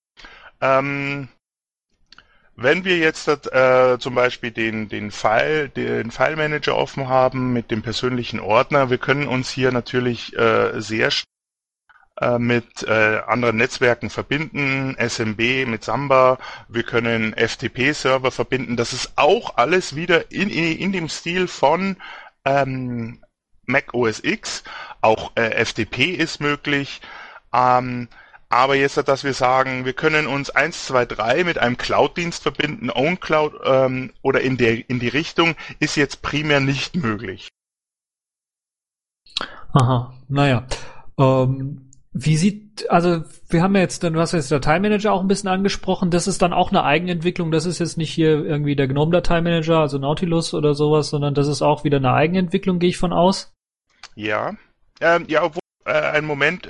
Wenn wir jetzt zum Beispiel den File-Manager offen haben mit dem persönlichen Ordner, wir können uns hier natürlich sehr mit anderen Netzwerken verbinden, SMB mit Samba, wir können FTP-Server verbinden, das ist auch alles wieder in dem Stil von Mac OS X, auch FTP ist möglich, aber jetzt, dass wir sagen, wir können uns 1, 2, 3 mit einem Cloud-Dienst verbinden, OwnCloud oder in die Richtung, ist jetzt primär nicht möglich. Aha, naja. Also wir haben ja jetzt, du hast jetzt Dateimanager auch ein bisschen angesprochen, das ist dann auch eine Eigenentwicklung, das ist jetzt nicht hier irgendwie der GNOME-Dateimanager, also Nautilus oder sowas, sondern das ist auch wieder eine Eigenentwicklung, gehe ich von aus? Ja, obwohl, einen Moment,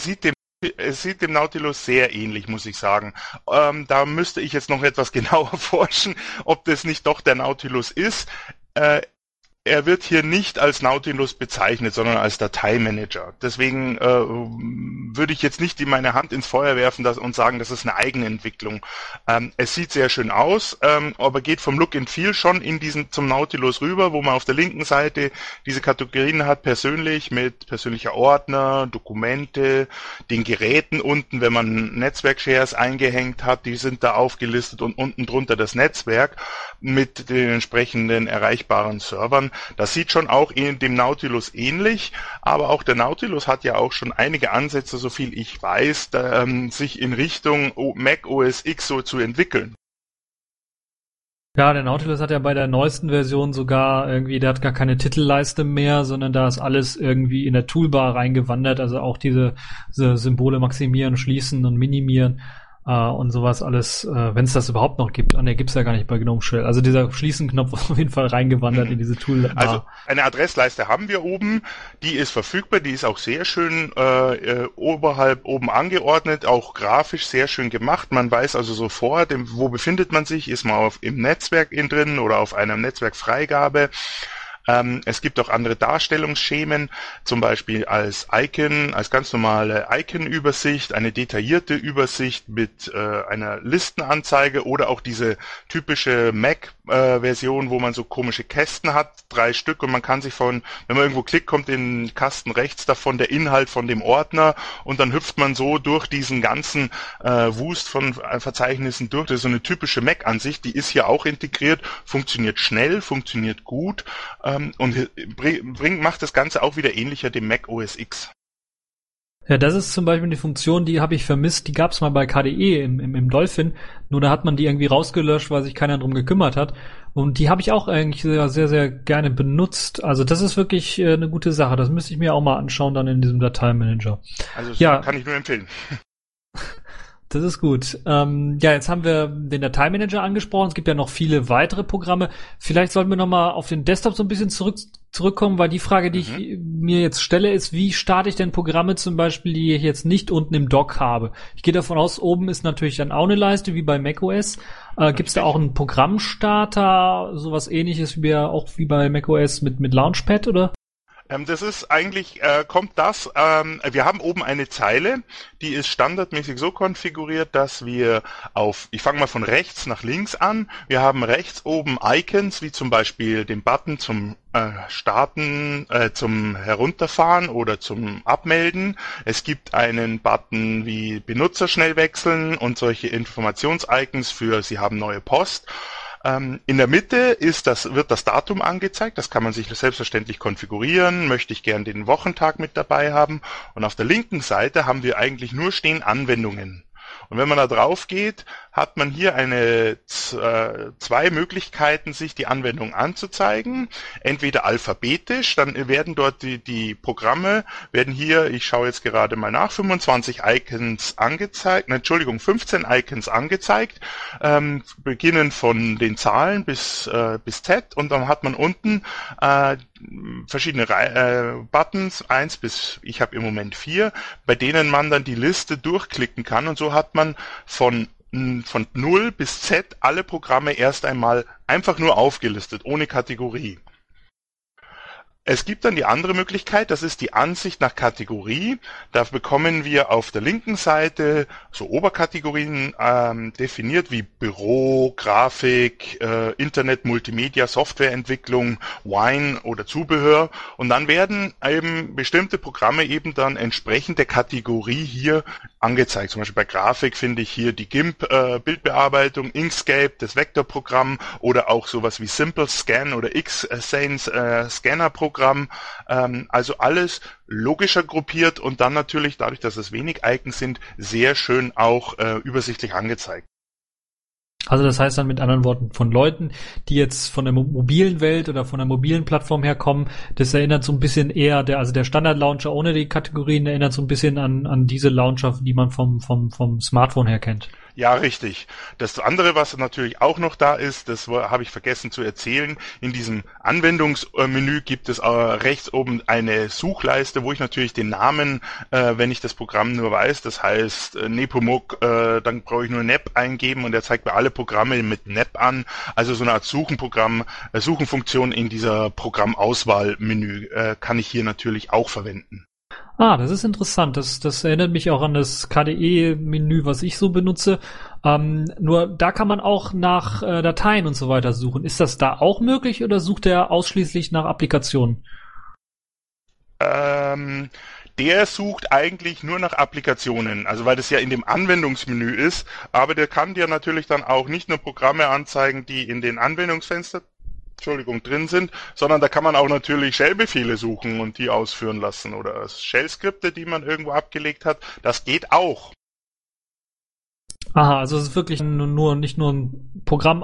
es sieht dem Nautilus sehr ähnlich, muss ich sagen. Da müsste ich jetzt noch etwas genauer forschen, ob das nicht doch der Nautilus ist. Er wird hier nicht als Nautilus bezeichnet, sondern als Dateimanager. Deswegen würde ich jetzt nicht meine Hand ins Feuer werfen und sagen, das ist eine Eigenentwicklung. Es sieht sehr schön aus, aber geht vom Look and Feel schon zum Nautilus rüber, wo man auf der linken Seite diese Kategorien hat, persönlich mit persönlicher Ordner, Dokumente, den Geräten unten, wenn man Netzwerkshares eingehängt hat, die sind da aufgelistet und unten drunter das Netzwerk mit den entsprechenden erreichbaren Servern. Das sieht schon auch in dem Nautilus ähnlich, aber auch der Nautilus hat ja auch schon einige Ansätze, so viel ich weiß, sich in Richtung Mac OS X so zu entwickeln. Ja, der Nautilus hat ja bei der neuesten Version sogar irgendwie, der hat gar keine Titelleiste mehr, sondern da ist alles irgendwie in der Toolbar reingewandert, also auch diese Symbole maximieren, schließen und minimieren. Und sowas alles, wenn es das überhaupt noch gibt. Ne, gibt's ja gar nicht bei GNOME Shell. Also dieser Schließen-Knopf ist auf jeden Fall reingewandert in diese Tool. Also eine Adressleiste haben wir oben, die ist verfügbar, die ist auch sehr schön oben angeordnet, auch grafisch sehr schön gemacht. Man weiß also sofort, wo befindet man sich, ist man im Netzwerk drin oder auf einer Netzwerkfreigabe. Es gibt auch andere Darstellungsschemen, zum Beispiel als Icon, als ganz normale Icon-Übersicht, eine detaillierte Übersicht mit einer Listenanzeige oder auch diese typische Mac-Version, wo man so komische Kästen hat, 3 Stück, und man kann sich wenn man irgendwo klickt, kommt in den Kasten rechts davon der Inhalt von dem Ordner und dann hüpft man so durch diesen ganzen Wust von Verzeichnissen durch. Das ist so eine typische Mac-Ansicht, die ist hier auch integriert, funktioniert schnell, funktioniert gut, und macht das Ganze auch wieder ähnlicher dem Mac OS X. Ja, das ist zum Beispiel eine Funktion, die habe ich vermisst, die gab es mal bei KDE im Dolphin, nur da hat man die irgendwie rausgelöscht, weil sich keiner drum gekümmert hat, und die habe ich auch eigentlich sehr, sehr, sehr gerne benutzt. Also das ist wirklich eine gute Sache, das müsste ich mir auch mal anschauen dann in diesem Dateimanager. Also ja, kann ich nur empfehlen. Das ist gut. Ja, jetzt haben wir den Dateimanager angesprochen. Es gibt ja noch viele weitere Programme. Vielleicht sollten wir nochmal auf den Desktop so ein bisschen zurückkommen, weil die Frage, die ich mir jetzt stelle, ist, wie starte ich denn Programme zum Beispiel, die ich jetzt nicht unten im Dock habe? Ich gehe davon aus, oben ist natürlich dann auch eine Leiste, wie bei macOS. Gibt es da auch einen Programmstarter, sowas ähnliches wie bei macOS mit Launchpad, oder? Das ist eigentlich, wir haben oben eine Zeile, die ist standardmäßig so konfiguriert, dass wir ich fange mal von rechts nach links an, wir haben rechts oben Icons, wie zum Beispiel den Button zum Starten, zum Herunterfahren oder zum Abmelden. Es gibt einen Button wie Benutzer schnell wechseln und solche Informations-Icons für Sie haben neue Post. In der Mitte wird das Datum angezeigt, das kann man sich selbstverständlich konfigurieren, möchte ich gern den Wochentag mit dabei haben und auf der linken Seite haben wir eigentlich nur stehen Anwendungen. Und wenn man da drauf geht, hat man hier zwei Möglichkeiten, sich die Anwendung anzuzeigen. Entweder alphabetisch, dann werden dort die Programme, werden hier, ich schaue jetzt gerade mal nach, 15 Icons angezeigt, beginnen von den Zahlen bis Z und dann hat man unten verschiedene Buttons, 1 bis, ich habe im Moment 4, bei denen man dann die Liste durchklicken kann und so hat man von 0 bis Z alle Programme erst einmal einfach nur aufgelistet, ohne Kategorie. Es gibt dann die andere Möglichkeit, das ist die Ansicht nach Kategorie. Da bekommen wir auf der linken Seite so Oberkategorien definiert wie Büro, Grafik, Internet, Multimedia, Softwareentwicklung, Wine oder Zubehör. Und dann werden eben bestimmte Programme eben dann entsprechend der Kategorie hier angezeigt. Zum Beispiel bei Grafik finde ich hier die GIMP Bildbearbeitung, Inkscape, das Vektorprogramm oder auch sowas wie Simple Scan oder Xsane Scannerprogramm. Also alles logischer gruppiert und dann natürlich, dadurch, dass es wenig Icons sind, sehr schön auch übersichtlich angezeigt. Also das heißt dann mit anderen Worten von Leuten, die jetzt von der mobilen Welt oder von der mobilen Plattform herkommen, das erinnert so ein bisschen eher, der Standard-Launcher ohne die Kategorien erinnert so ein bisschen an diese Launcher, die man vom Smartphone her kennt. Ja, richtig. Das andere, was natürlich auch noch da ist, das habe ich vergessen zu erzählen, in diesem Anwendungsmenü gibt es rechts oben eine Suchleiste, wo ich natürlich den Namen, wenn ich das Programm nur weiß, das heißt Nepomuk, dann brauche ich nur Nep eingeben und er zeigt mir alle Programme mit Nep an, also so eine Art Suchenfunktion in dieser Programmauswahlmenü kann ich hier natürlich auch verwenden. Das ist interessant. Das erinnert mich auch an das KDE-Menü, was ich so benutze. Nur da kann man auch nach Dateien und so weiter suchen. Ist das da auch möglich oder sucht er ausschließlich nach Applikationen? Der sucht eigentlich nur nach Applikationen, also weil das ja in dem Anwendungsmenü ist, aber der kann dir natürlich dann auch nicht nur Programme anzeigen, die in den Anwendungsfenstern drin sind, sondern da kann man auch natürlich Shell-Befehle suchen und die ausführen lassen oder Shell-Skripte, die man irgendwo abgelegt hat. Das geht auch. Aha, also es ist wirklich nicht nur ein Programm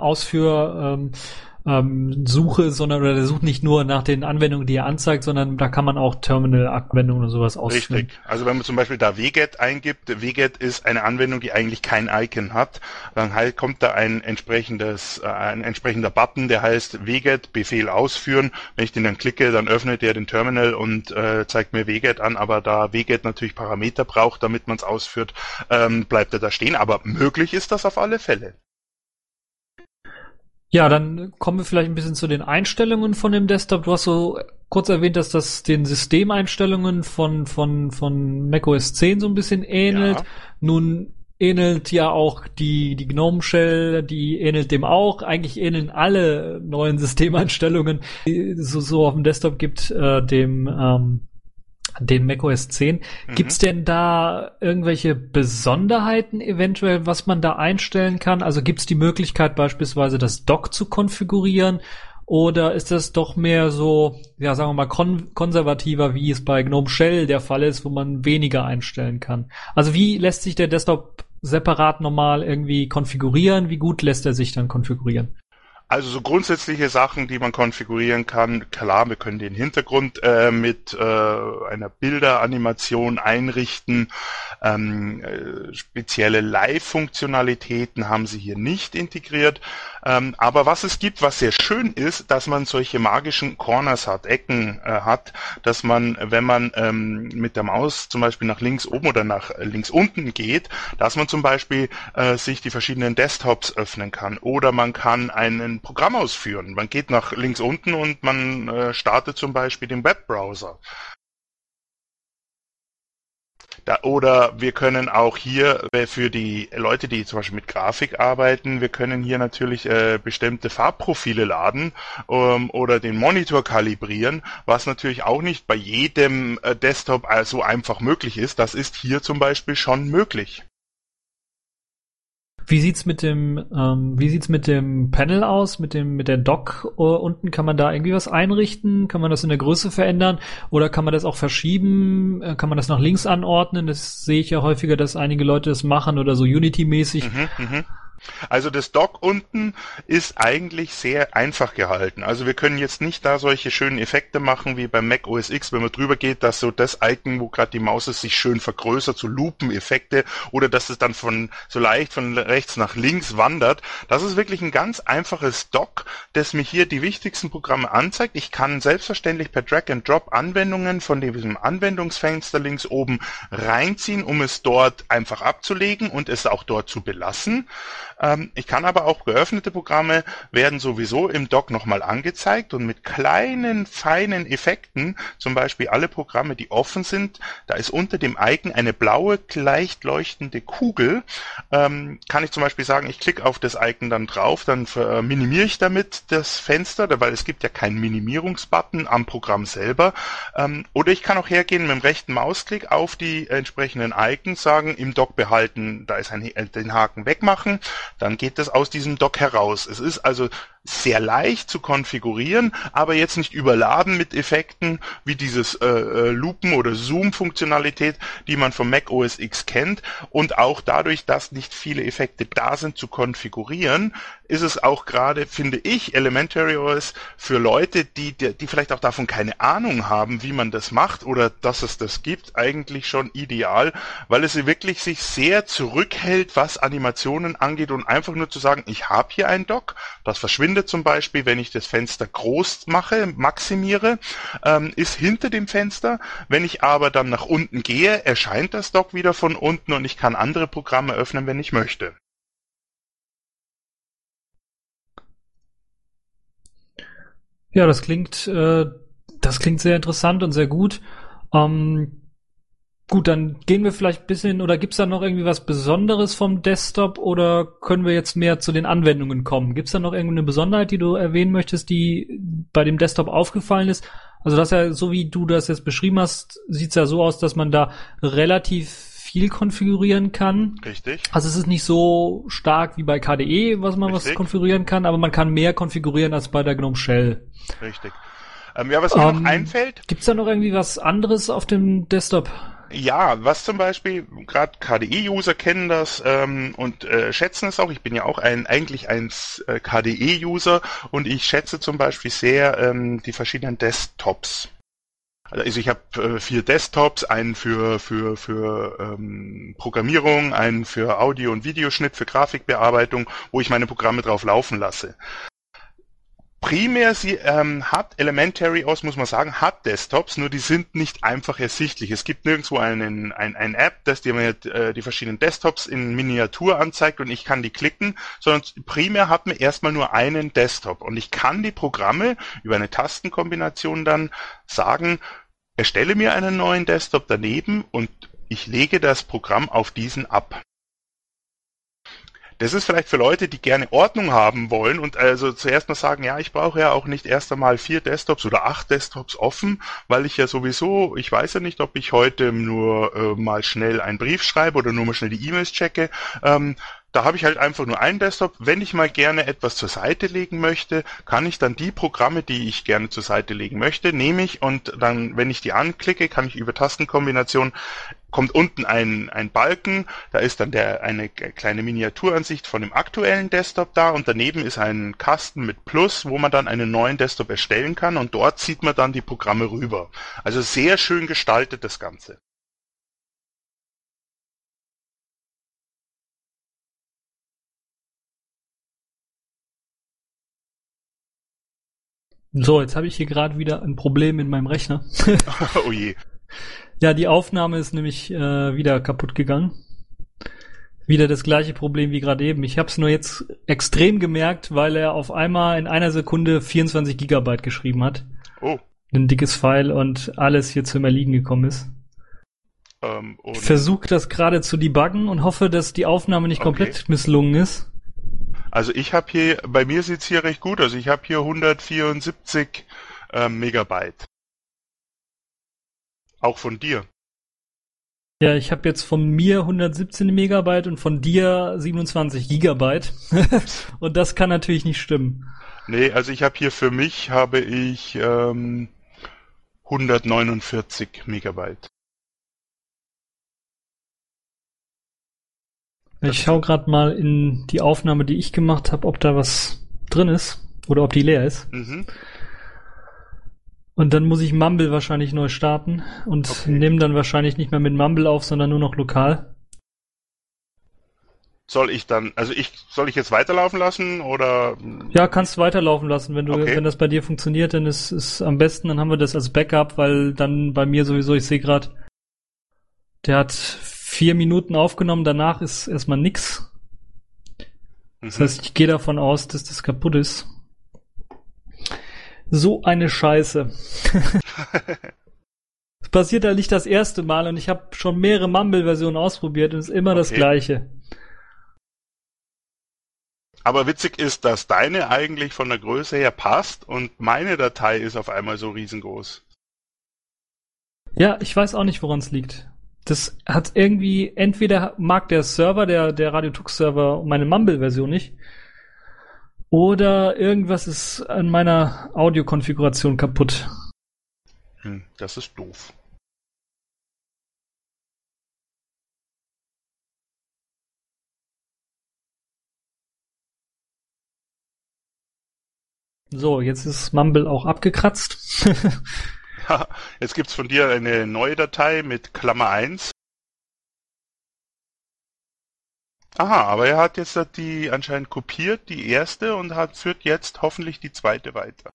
Suche, sondern oder der sucht nicht nur nach den Anwendungen, die er anzeigt, sondern da kann man auch Terminal-Anwendungen und sowas ausführen. Richtig. Also wenn man zum Beispiel da wget eingibt, wget ist eine Anwendung, die eigentlich kein Icon hat, dann kommt da ein entsprechender Button, der heißt wget Befehl ausführen. Wenn ich den dann klicke, dann öffnet der den Terminal und zeigt mir wget an, aber da wget natürlich Parameter braucht, damit man es ausführt, bleibt er da stehen. Aber möglich ist das auf alle Fälle. Ja, dann kommen wir vielleicht ein bisschen zu den Einstellungen von dem Desktop. Du hast so kurz erwähnt, dass das den Systemeinstellungen von macOS 10 so ein bisschen ähnelt. Ja. Nun ähnelt ja auch die GNOME Shell, die ähnelt dem auch. Eigentlich ähneln alle neuen Systemeinstellungen, die es so auf dem Desktop gibt, den macOS 10. Gibt's denn da irgendwelche Besonderheiten eventuell, was man da einstellen kann? Also gibt's die Möglichkeit beispielsweise das Dock zu konfigurieren oder ist das doch mehr so, ja sagen wir mal konservativer, wie es bei GNOME Shell der Fall ist, wo man weniger einstellen kann? Also wie lässt sich der Desktop separat normal irgendwie konfigurieren? Wie gut lässt er sich dann konfigurieren? Also so grundsätzliche Sachen, die man konfigurieren kann. Klar, wir können den Hintergrund mit einer Bilderanimation einrichten. Spezielle Live-Funktionalitäten haben sie hier nicht integriert. Aber was es gibt, was sehr schön ist, dass man solche magischen Corners hat, Ecken hat, dass man, wenn man mit der Maus zum Beispiel nach links oben oder nach links unten geht, dass man zum Beispiel sich die verschiedenen Desktops öffnen kann. Oder man kann ein Programm ausführen. Man geht nach links unten und man startet zum Beispiel den Webbrowser. Oder wir können auch hier für die Leute, die zum Beispiel mit Grafik arbeiten, wir können hier natürlich bestimmte Farbprofile laden oder den Monitor kalibrieren, was natürlich auch nicht bei jedem Desktop so einfach möglich ist. Das ist hier zum Beispiel schon möglich. Wie sieht's mit dem Panel aus, mit der Dock unten? Kann man da irgendwie was einrichten? Kann man das in der Größe verändern? Oder kann man das auch verschieben? Kann man das nach links anordnen? Das sehe ich ja häufiger, dass einige Leute das machen oder so Unity-mäßig. Also das Dock unten ist eigentlich sehr einfach gehalten. Also wir können jetzt nicht da solche schönen Effekte machen wie beim Mac OS X, wenn man drüber geht, dass so das Icon, wo gerade die Maus ist, sich schön vergrößert, so Lupeneffekte, oder dass es dann so leicht von rechts nach links wandert. Das ist wirklich ein ganz einfaches Dock, das mir hier die wichtigsten Programme anzeigt. Ich kann selbstverständlich per Drag-and-Drop Anwendungen von diesem Anwendungsfenster links oben reinziehen, um es dort einfach abzulegen und es auch dort zu belassen. Ich kann aber auch geöffnete Programme werden sowieso im Dock nochmal angezeigt und mit kleinen, feinen Effekten, zum Beispiel alle Programme, die offen sind, da ist unter dem Icon eine blaue, leicht leuchtende Kugel, kann ich zum Beispiel sagen, ich klicke auf das Icon dann drauf, dann minimiere ich damit das Fenster, weil es gibt ja keinen Minimierungsbutton am Programm selber, oder ich kann auch hergehen mit dem rechten Mausklick auf die entsprechenden Icons, sagen, im Dock behalten, da ist den Haken wegmachen, dann geht das aus diesem Dock heraus. Es ist also sehr leicht zu konfigurieren, aber jetzt nicht überladen mit Effekten wie dieses Lupen- oder Zoom-Funktionalität, die man vom Mac OS X kennt. Und auch dadurch, dass nicht viele Effekte da sind zu konfigurieren, ist es auch gerade, finde ich, Elementary OS für Leute, die vielleicht auch davon keine Ahnung haben, wie man das macht oder dass es das gibt, eigentlich schon ideal, weil es wirklich sich sehr zurückhält, was Animationen angeht und einfach nur zu sagen, ich habe hier ein Dock, das verschwindet zum Beispiel, wenn ich das Fenster groß mache, maximiere, ist hinter dem Fenster. Wenn ich aber dann nach unten gehe, erscheint das Dock wieder von unten und ich kann andere Programme öffnen, wenn ich möchte. Ja, das klingt sehr interessant und sehr gut. Gut, dann gehen wir vielleicht ein bisschen, oder gibt's da noch irgendwie was Besonderes vom Desktop oder können wir jetzt mehr zu den Anwendungen kommen? Gibt's da noch irgendeine Besonderheit, die du erwähnen möchtest, die bei dem Desktop aufgefallen ist? Also das ja, so wie du das jetzt beschrieben hast, sieht's ja so aus, dass man da relativ viel konfigurieren kann. Richtig. Also es ist nicht so stark wie bei KDE, was konfigurieren kann, aber man kann mehr konfigurieren als bei der GNOME Shell. Richtig. Ja, was mir noch einfällt. Gibt's da noch irgendwie was anderes auf dem Desktop? Ja, was zum Beispiel, gerade KDE-User kennen das und schätzen es auch. Ich bin ja auch eigentlich ein KDE-User und ich schätze zum Beispiel sehr die verschiedenen Desktops. Also ich habe 4 Desktops, einen für Programmierung, einen für Audio- und Videoschnitt, für Grafikbearbeitung, wo ich meine Programme drauf laufen lasse. Primär hat Elementary OS, muss man sagen, hat Desktops, nur die sind nicht einfach ersichtlich. Es gibt nirgendwo eine App, das mir die verschiedenen Desktops in Miniatur anzeigt und ich kann die klicken, sondern primär hat man erstmal nur einen Desktop und ich kann die Programme über eine Tastenkombination dann sagen, erstelle mir einen neuen Desktop daneben und ich lege das Programm auf diesen ab. Das ist vielleicht für Leute, die gerne Ordnung haben wollen und also zuerst mal sagen, ja, ich brauche ja auch nicht erst einmal 4 Desktops oder 8 Desktops offen, weil ich ja sowieso, ich weiß ja nicht, ob ich heute nur mal schnell einen Brief schreibe oder nur mal schnell die E-Mails checke. Da habe ich halt einfach nur einen Desktop. Wenn ich mal gerne etwas zur Seite legen möchte, kann ich dann die Programme, die ich gerne zur Seite legen möchte, nehme ich und dann, wenn ich die anklicke, kann ich über Tastenkombination kommt unten ein Balken, da ist dann eine kleine Miniaturansicht von dem aktuellen Desktop da und daneben ist ein Kasten mit Plus, wo man dann einen neuen Desktop erstellen kann und dort zieht man dann die Programme rüber. Also sehr schön gestaltet das Ganze. So, jetzt habe ich hier gerade wieder ein Problem mit meinem Rechner. Oh je. Ja, die Aufnahme ist nämlich wieder kaputt gegangen. Wieder das gleiche Problem wie gerade eben. Ich habe es nur jetzt extrem gemerkt, weil er auf einmal in einer Sekunde 24 Gigabyte geschrieben hat. Oh. Ein dickes File und alles hier zum Erliegen gekommen ist. Ich versuche das gerade zu debuggen und hoffe, dass die Aufnahme nicht komplett misslungen ist. Also bei mir sieht's hier recht gut, also ich habe hier 174 Megabyte. Auch von dir. Ja, ich habe jetzt von mir 117 Megabyte und von dir 27 Gigabyte. Und das kann natürlich nicht stimmen. Nee, also ich habe für mich 149 Megabyte. Ich schaue gerade mal in die Aufnahme, die ich gemacht habe, ob da was drin ist oder ob die leer ist. Mhm. Und dann muss ich Mumble wahrscheinlich neu starten und nehme dann wahrscheinlich nicht mehr mit Mumble auf, sondern nur noch lokal. Soll ich jetzt weiterlaufen lassen oder? Ja, kannst weiterlaufen lassen, wenn das bei dir funktioniert, dann ist am besten, dann haben wir das als Backup, weil dann bei mir sowieso, ich sehe gerade, der hat 4 Minuten aufgenommen, danach ist erstmal nix. Das heißt, ich gehe davon aus, dass das kaputt ist. So eine Scheiße. Das passiert halt nicht das erste Mal und ich habe schon mehrere Mumble-Versionen ausprobiert und es ist immer das Gleiche. Aber witzig ist, dass deine eigentlich von der Größe her passt und meine Datei ist auf einmal so riesengroß. Ja, ich weiß auch nicht, woran es liegt. Das hat irgendwie, entweder mag der Server, der Radio-Tux-Server meine Mumble-Version nicht, oder irgendwas ist an meiner Audiokonfiguration kaputt. Das ist doof. So, jetzt ist Mumble auch abgekratzt. Jetzt gibt's von dir eine neue Datei mit Klammer 1. Aha, aber er hat jetzt die anscheinend kopiert, die erste, und führt jetzt hoffentlich die zweite weiter.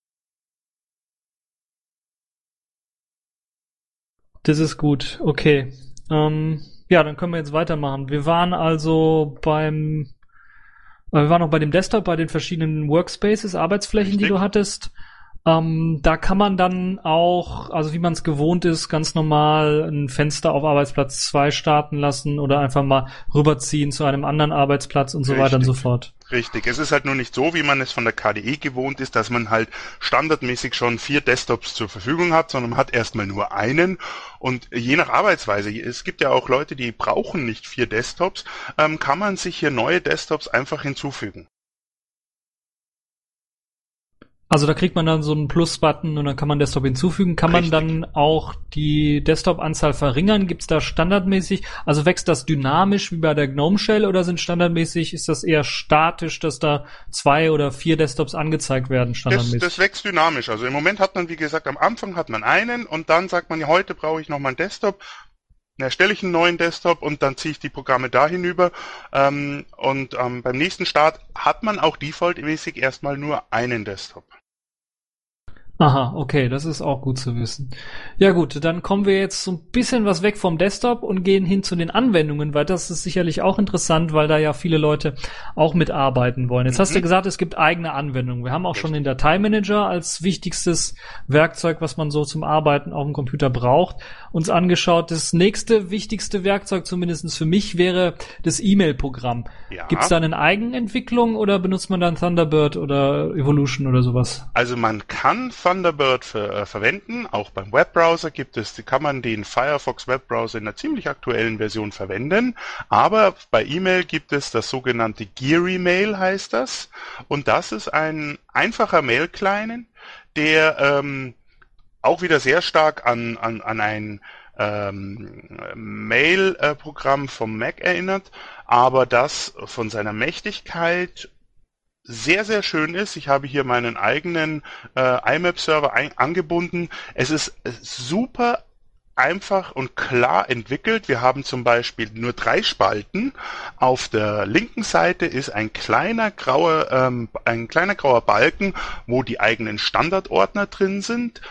Das ist gut, okay. Ja, dann können wir jetzt weitermachen. Wir waren also wir waren noch bei dem Desktop, bei den verschiedenen Workspaces, Arbeitsflächen, die du hattest. Da kann man dann auch, also wie man es gewohnt ist, ganz normal ein Fenster auf Arbeitsplatz 2 starten lassen oder einfach mal rüberziehen zu einem anderen Arbeitsplatz und so weiter und so fort. Richtig. Es ist halt nur nicht so, wie man es von der KDE gewohnt ist, dass man halt standardmäßig schon 4 Desktops zur Verfügung hat, sondern man hat erstmal nur einen. Und je nach Arbeitsweise, es gibt ja auch Leute, die brauchen nicht 4 Desktops, kann man sich hier neue Desktops einfach hinzufügen. Also da kriegt man dann so einen Plus-Button und dann kann man Desktop hinzufügen. Kann man dann auch die Desktop-Anzahl verringern? Gibt's da standardmäßig, also wächst das dynamisch wie bei der GNOME Shell oder ist das eher statisch, dass da 2 oder 4 Desktops angezeigt werden standardmäßig? Das wächst dynamisch. Also im Moment hat man, wie gesagt, am Anfang hat man einen und dann sagt man, ja, heute brauche ich noch mal einen Desktop. Dann erstelle ich einen neuen Desktop und dann ziehe ich die Programme da hinüber. Beim nächsten Start hat man auch defaultmäßig erstmal nur einen Desktop. Aha, okay, das ist auch gut zu wissen. Ja gut, dann kommen wir jetzt so ein bisschen was weg vom Desktop und gehen hin zu den Anwendungen, weil das ist sicherlich auch interessant, weil da ja viele Leute auch mitarbeiten wollen. Jetzt hast du gesagt, es gibt eigene Anwendungen. Wir haben auch schon den Dateimanager als wichtigstes Werkzeug, was man so zum Arbeiten auf dem Computer braucht, uns angeschaut. Das nächste wichtigste Werkzeug, zumindest für mich, wäre das E-Mail-Programm. Ja. Gibt es da eine Eigenentwicklung oder benutzt man dann Thunderbird oder Evolution oder sowas? Also man kann Thunderbird verwenden, auch beim Webbrowser kann man den Firefox Webbrowser in einer ziemlich aktuellen Version verwenden, aber bei E-Mail gibt es das sogenannte Geary Mail, heißt das, und das ist ein einfacher Mail-Client, der auch wieder sehr stark an ein Mail-Programm vom Mac erinnert, aber das von seiner Mächtigkeit sehr, sehr schön ist. Ich habe hier meinen eigenen IMAP-Server angebunden. Es ist super einfach und klar entwickelt. Wir haben zum Beispiel nur 3 Spalten. Auf der linken Seite ist ein kleiner grauer Balken, wo die eigenen Standardordner drin sind.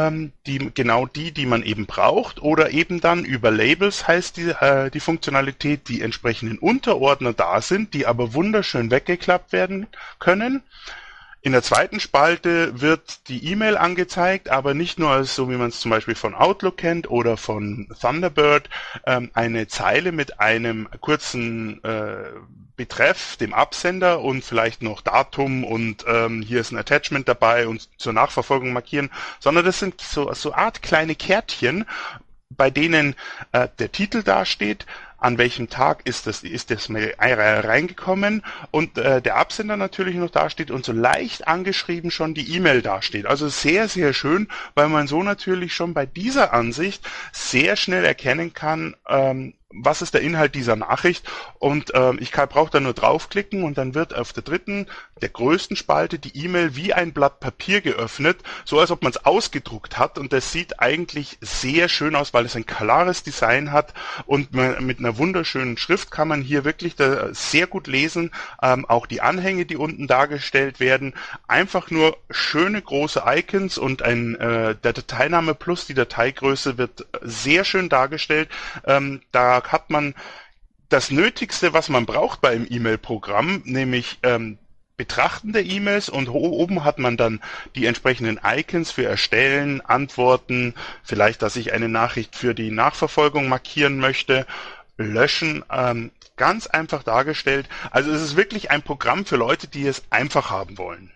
Die man eben braucht, oder eben dann über Labels heißt die Funktionalität, die entsprechenden Unterordner da sind, die aber wunderschön weggeklappt werden können. In der zweiten Spalte wird die E-Mail angezeigt, aber nicht nur als, so wie man es zum Beispiel von Outlook kennt oder von Thunderbird, eine Zeile mit einem kurzen Betreff, dem Absender und vielleicht noch Datum und hier ist ein Attachment dabei und zur Nachverfolgung markieren, sondern das sind so Art kleine Kärtchen, bei denen der Titel dasteht, an welchem Tag ist das Mail reingekommen und der Absender natürlich noch dasteht und so leicht angeschrieben schon die E-Mail dasteht. Also sehr, sehr schön, weil man so natürlich schon bei dieser Ansicht sehr schnell erkennen kann, was ist der Inhalt dieser Nachricht, und ich brauche da nur draufklicken und dann wird auf der größten Spalte die E-Mail wie ein Blatt Papier geöffnet, so als ob man es ausgedruckt hat, und das sieht eigentlich sehr schön aus, weil es ein klares Design hat und mit einer wunderschönen Schrift kann man hier wirklich sehr gut lesen, auch die Anhänge, die unten dargestellt werden, einfach nur schöne große Icons und der Dateiname plus die Dateigröße wird sehr schön dargestellt. Da hat man das Nötigste, was man braucht bei einem E-Mail-Programm, nämlich Betrachten der E-Mails, und oben hat man dann die entsprechenden Icons für Erstellen, Antworten, vielleicht, dass ich eine Nachricht für die Nachverfolgung markieren möchte, Löschen, ganz einfach dargestellt. Also es ist wirklich ein Programm für Leute, die es einfach haben wollen.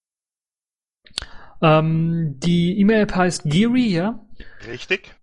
Die E-Mail-App heißt Geary, ja? Richtig.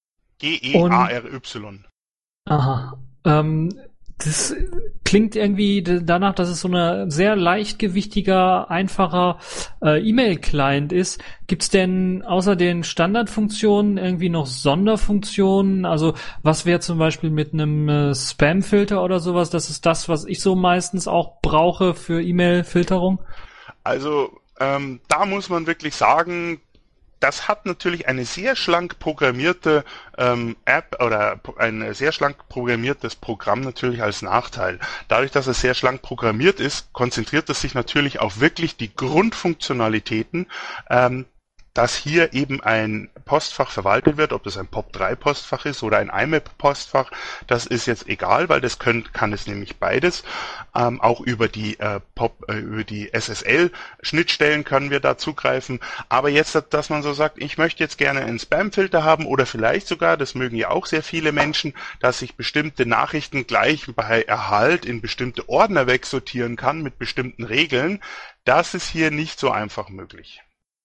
Geary. Aha. Das klingt irgendwie danach, dass es so ein sehr leichtgewichtiger, einfacher E-Mail-Client ist. Gibt's denn außer den Standardfunktionen irgendwie noch Sonderfunktionen? Also was wäre zum Beispiel mit einem Spam-Filter oder sowas? Das ist das, was ich so meistens auch brauche für E-Mail-Filterung. Also da muss man wirklich sagen, das hat natürlich eine sehr schlank programmierte App oder ein sehr schlank programmiertes Programm natürlich als Nachteil. Dadurch, dass es sehr schlank programmiert ist, konzentriert es sich natürlich auf wirklich die Grundfunktionalitäten, dass hier eben ein Postfach verwaltet wird, ob das ein POP3-Postfach ist oder ein IMAP-Postfach, das ist jetzt egal, weil das kann es nämlich beides. Auch über die SSL-Schnittstellen können wir da zugreifen. Aber jetzt, dass man so sagt, ich möchte jetzt gerne einen Spam-Filter haben oder vielleicht sogar, das mögen ja auch sehr viele Menschen, dass ich bestimmte Nachrichten gleich bei Erhalt in bestimmte Ordner wegsortieren kann mit bestimmten Regeln, das ist hier nicht so einfach möglich.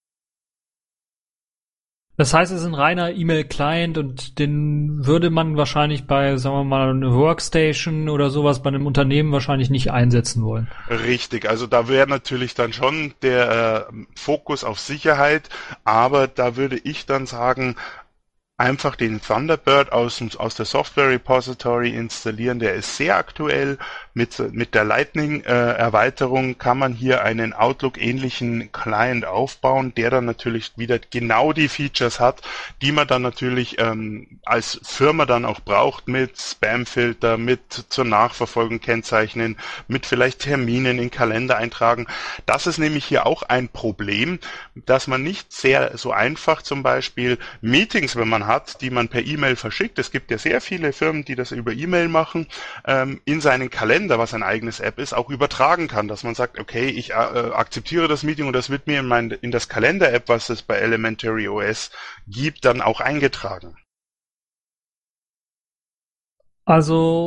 Das heißt, es ist ein reiner E-Mail-Client und den würde man wahrscheinlich bei, sagen wir mal, einer Workstation oder sowas bei einem Unternehmen wahrscheinlich nicht einsetzen wollen. Richtig, also da wäre natürlich dann schon der Fokus auf Sicherheit, aber da würde ich dann sagen, einfach den Thunderbird aus der Software Repository installieren, der ist sehr aktuell. Mit der Lightning Erweiterung kann man hier einen Outlook-ähnlichen Client aufbauen, der dann natürlich wieder genau die Features hat, die man dann natürlich als Firma dann auch braucht, mit Spamfilter, mit zur Nachverfolgung kennzeichnen, mit vielleicht Terminen in Kalender eintragen. Das ist nämlich hier auch ein Problem, dass man nicht sehr so einfach zum Beispiel Meetings, wenn man hat, die man per E-Mail verschickt. Es gibt ja sehr viele Firmen, die das über E-Mail machen, in seinen Kalender, was ein eigenes App ist, auch übertragen kann, dass man sagt, okay, ich akzeptiere das Meeting und das wird mir in das Kalender-App, was es bei Elementary OS gibt, dann auch eingetragen. Also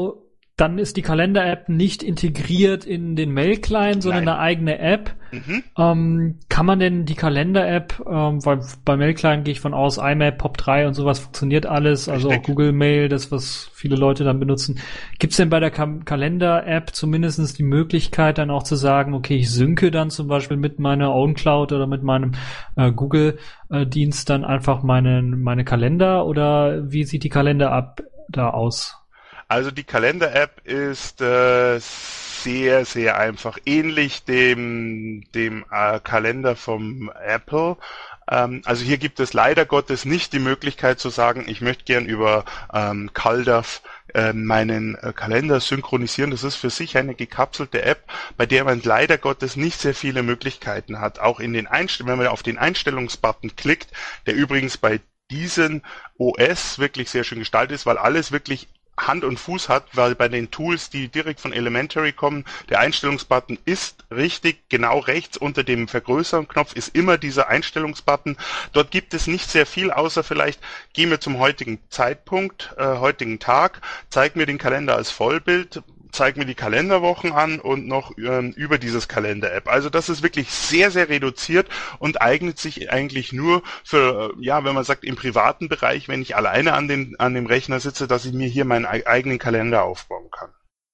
dann ist die Kalender-App nicht integriert in den Mail-Client, sondern Nein. eine eigene App. Mhm. Kann man denn die Kalender-App, weil bei Mail-Client gehe ich von aus, IMAP, POP3 und sowas funktioniert alles, also auch Richtig. Google Mail, das, was viele Leute dann benutzen. Gibt's denn bei der Kalender-App zumindest die Möglichkeit, dann auch zu sagen, okay, ich synke dann zum Beispiel mit meiner OwnCloud oder mit meinem Google-Dienst dann einfach meine Kalender, oder wie sieht die Kalender-App da aus? Also die Kalender-App ist sehr, sehr einfach. Ähnlich dem Kalender vom Apple. Also hier gibt es leider Gottes nicht die Möglichkeit zu sagen, ich möchte gern über CalDAV meinen Kalender synchronisieren. Das ist für sich eine gekapselte App, bei der man leider Gottes nicht sehr viele Möglichkeiten hat. Auch in den wenn man auf den Einstellungsbutton klickt, der übrigens bei diesen OS wirklich sehr schön gestaltet ist, weil alles wirklich Hand und Fuß hat, weil bei den Tools, die direkt von Elementary kommen, der Einstellungsbutton ist richtig, genau rechts unter dem Vergrößern-Knopf ist immer dieser Einstellungsbutton. Dort gibt es nicht sehr viel, außer vielleicht, geh mir zum heutigen Zeitpunkt, heutigen Tag, zeig mir den Kalender als Vollbild, zeig mir die Kalenderwochen an und noch über dieses Kalender-App. Also das ist wirklich sehr, sehr reduziert und eignet sich eigentlich nur für, wenn man sagt, im privaten Bereich, wenn ich alleine an dem Rechner sitze, dass ich mir hier meinen eigenen Kalender aufbauen kann.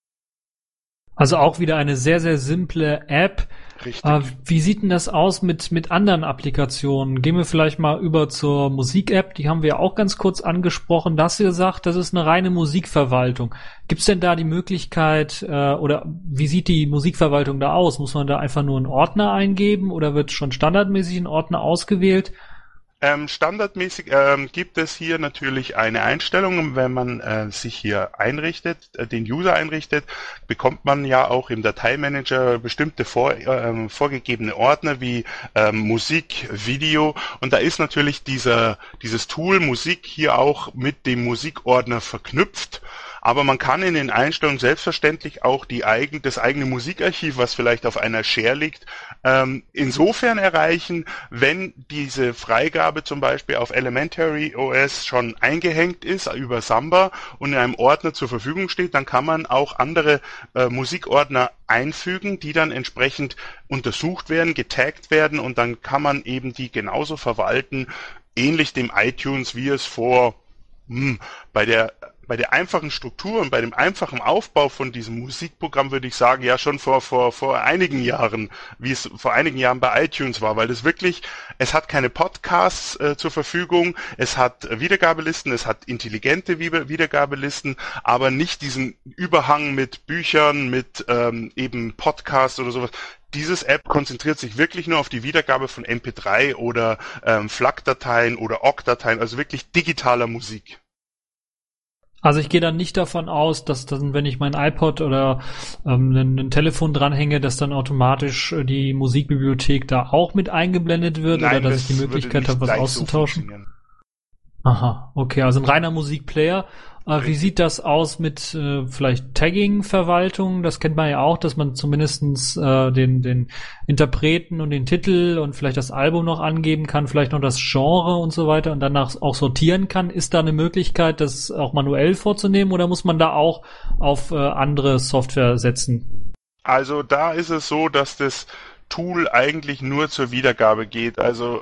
Also auch wieder eine sehr, sehr simple App. Richtig. Wie sieht denn das aus mit anderen Applikationen? Gehen wir vielleicht mal über zur Musik-App. Die haben wir auch ganz kurz angesprochen. Da hast du gesagt, das ist eine reine Musikverwaltung. Gibt es denn da die Möglichkeit, oder wie sieht die Musikverwaltung da aus? Muss man da einfach nur einen Ordner eingeben oder wird schon standardmäßig ein Ordner ausgewählt? Standardmäßig gibt es hier natürlich eine Einstellung, wenn man sich hier einrichtet, den User einrichtet, bekommt man ja auch im Dateimanager bestimmte vorgegebene Ordner wie Musik, Video, und da ist natürlich dieses Tool Musik hier auch mit dem Musikordner verknüpft. Aber man kann in den Einstellungen selbstverständlich auch das eigene Musikarchiv, was vielleicht auf einer Share liegt, insofern erreichen, wenn diese Freigabe zum Beispiel auf Elementary OS schon eingehängt ist über Samba und in einem Ordner zur Verfügung steht, dann kann man auch andere Musikordner einfügen, die dann entsprechend untersucht werden, getaggt werden, und dann kann man eben die genauso verwalten, ähnlich dem iTunes, wie es bei der einfachen Struktur und bei dem einfachen Aufbau von diesem Musikprogramm, würde ich sagen, ja schon vor einigen Jahren, wie es vor einigen Jahren bei iTunes war, weil es hat keine Podcasts zur Verfügung, es hat Wiedergabelisten, es hat intelligente Wiedergabelisten, aber nicht diesen Überhang mit Büchern, mit eben Podcasts oder sowas. Dieses App konzentriert sich wirklich nur auf die Wiedergabe von MP3 oder FLAC-Dateien oder OGG-Dateien, also wirklich digitaler Musik. Also ich gehe dann nicht davon aus, dass dann, wenn ich mein iPod oder ein Telefon dranhänge, dass dann automatisch die Musikbibliothek da auch mit eingeblendet wird. Nein, oder dass ich die das Möglichkeit würde habe, was nicht gleich so auszutauschen. funktionieren. Aha, okay, also ein reiner Musikplayer. Wie sieht das aus mit vielleicht Tagging-Verwaltung? Das kennt man ja auch, dass man zumindestens den Interpreten und den Titel und vielleicht das Album noch angeben kann, vielleicht noch das Genre und so weiter und danach auch sortieren kann. Ist da eine Möglichkeit, das auch manuell vorzunehmen, oder muss man da auch auf andere Software setzen? Also da ist es so, dass das Tool eigentlich nur zur Wiedergabe geht. Also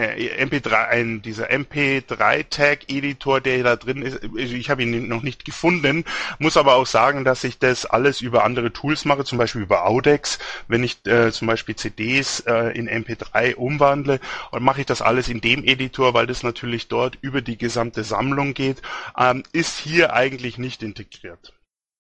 dieser MP3-Tag-Editor, der da drin ist, ich habe ihn noch nicht gefunden, muss aber auch sagen, dass ich das alles über andere Tools mache, zum Beispiel über Audex. Wenn ich zum Beispiel CDs in MP3 umwandle, und mache ich das alles in dem Editor, weil das natürlich dort über die gesamte Sammlung geht, ist hier eigentlich nicht integriert.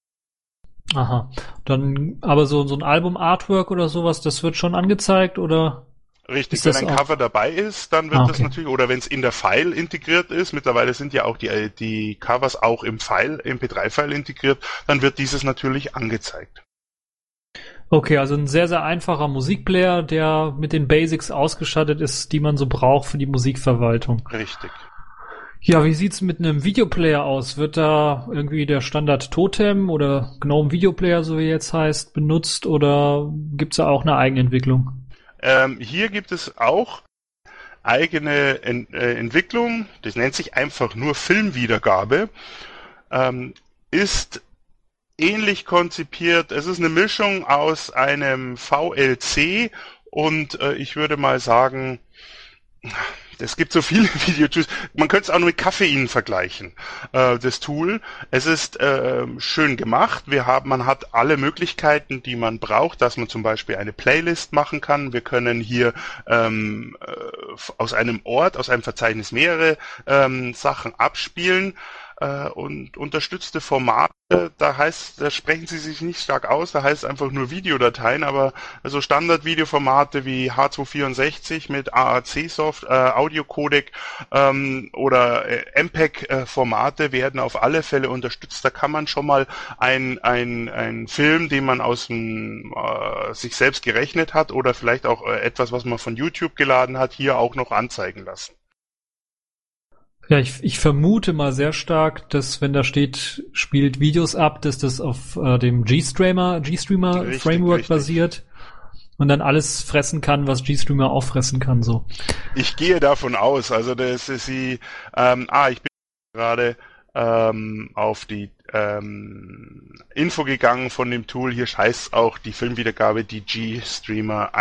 Aha, dann aber so ein Album-Artwork oder sowas, das wird schon angezeigt, oder? Richtig, wenn ein Cover dabei ist, dann wird das natürlich, oder wenn es in der File integriert ist, mittlerweile sind ja auch die Covers auch im MP3-File integriert, dann wird dieses natürlich angezeigt. Okay, also ein sehr, sehr einfacher Musikplayer, der mit den Basics ausgestattet ist, die man so braucht für die Musikverwaltung. Richtig. Ja, wie sieht's mit einem Videoplayer aus? Wird da irgendwie der Standard Totem oder GNOME Videoplayer, so wie jetzt heißt, benutzt, oder gibt's da auch eine Eigenentwicklung? Hier gibt es auch eigene Entwicklung, das nennt sich einfach nur Filmwiedergabe, ist ähnlich konzipiert. Es ist eine Mischung aus einem VLC und ich würde mal sagen, es gibt so viele Videotools. Man könnte es auch nur mit Koffein vergleichen, das Tool. Es ist schön gemacht. Man hat alle Möglichkeiten, die man braucht, dass man zum Beispiel eine Playlist machen kann. Wir können hier aus einem Verzeichnis mehrere Sachen abspielen. Und unterstützte Formate, da sprechen sie sich nicht stark aus, da heißt es einfach nur Videodateien, aber so Standard-Videoformate wie H264 mit AAC-Soft, Audio-Codec oder MPEG-Formate werden auf alle Fälle unterstützt. Da kann man schon mal ein Film, den man aus sich selbst gerechnet hat oder vielleicht auch etwas, was man von YouTube geladen hat, hier auch noch anzeigen lassen. Ja, ich vermute mal sehr stark, dass wenn da steht, spielt Videos ab, dass das auf dem GStreamer Framework basiert und dann alles fressen kann, was GStreamer auch fressen kann, so. Ich gehe davon aus, also das ist ich bin gerade auf die Info gegangen von dem Tool. Hier heißt auch die Filmwiedergabe, die GStreamer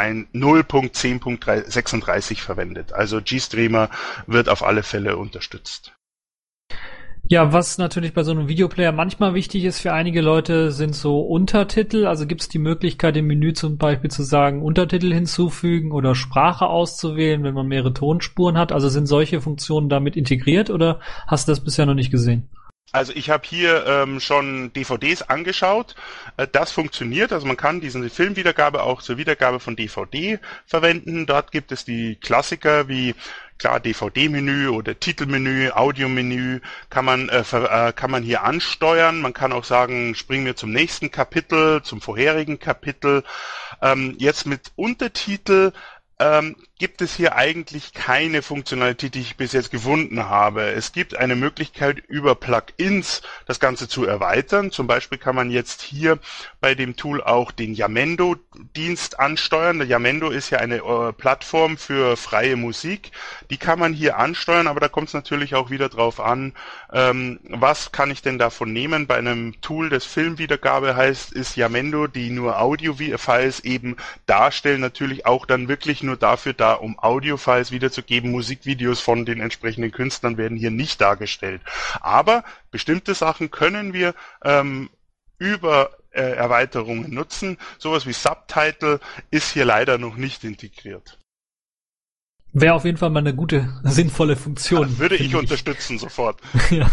0.10.36 verwendet. Also GStreamer wird auf alle Fälle unterstützt. Ja, was natürlich bei so einem Videoplayer manchmal wichtig ist für einige Leute, sind so Untertitel. Also gibt es die Möglichkeit im Menü zum Beispiel zu sagen, Untertitel hinzufügen oder Sprache auszuwählen, wenn man mehrere Tonspuren hat. Also sind solche Funktionen damit integriert oder hast du das bisher noch nicht gesehen? Also ich habe hier schon DVDs angeschaut. Das funktioniert. Also man kann diese Filmwiedergabe auch zur Wiedergabe von DVD verwenden. Dort gibt es die Klassiker wie klar DVD-Menü oder Titelmenü, Audiomenü kann man hier ansteuern. Man kann auch sagen, spring mir zum nächsten Kapitel, zum vorherigen Kapitel. Jetzt mit Untertitel gibt es hier eigentlich keine Funktionalität, die ich bis jetzt gefunden habe. Es gibt eine Möglichkeit, über Plugins das Ganze zu erweitern. Zum Beispiel kann man jetzt hier bei dem Tool auch den Jamendo-Dienst ansteuern. Der Jamendo ist ja eine Plattform für freie Musik. Die kann man hier ansteuern, aber da kommt es natürlich auch wieder drauf an, was kann ich denn davon nehmen. Bei einem Tool, das Filmwiedergabe heißt, ist Jamendo, die nur Audio-Files eben darstellen, natürlich auch dann wirklich nur dafür da, um Audio-Files wiederzugeben. Musikvideos von den entsprechenden Künstlern werden hier nicht dargestellt. Aber bestimmte Sachen können wir über Erweiterungen nutzen. Sowas wie Subtitle ist hier leider noch nicht integriert. Wäre auf jeden Fall mal eine gute, sinnvolle Funktion. Würde ich unterstützen sofort. Ja.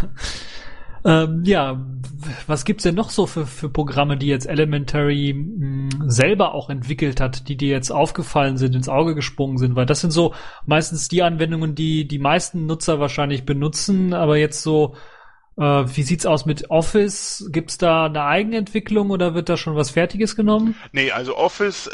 Was gibt's denn noch so für Programme, die jetzt Elementary selber auch entwickelt hat, die dir jetzt aufgefallen sind, ins Auge gesprungen sind? Weil das sind so meistens die Anwendungen, die die meisten Nutzer wahrscheinlich benutzen, aber jetzt so, wie sieht's aus mit Office? Gibt's da eine Eigenentwicklung oder wird da schon was Fertiges genommen? Nee, also Office,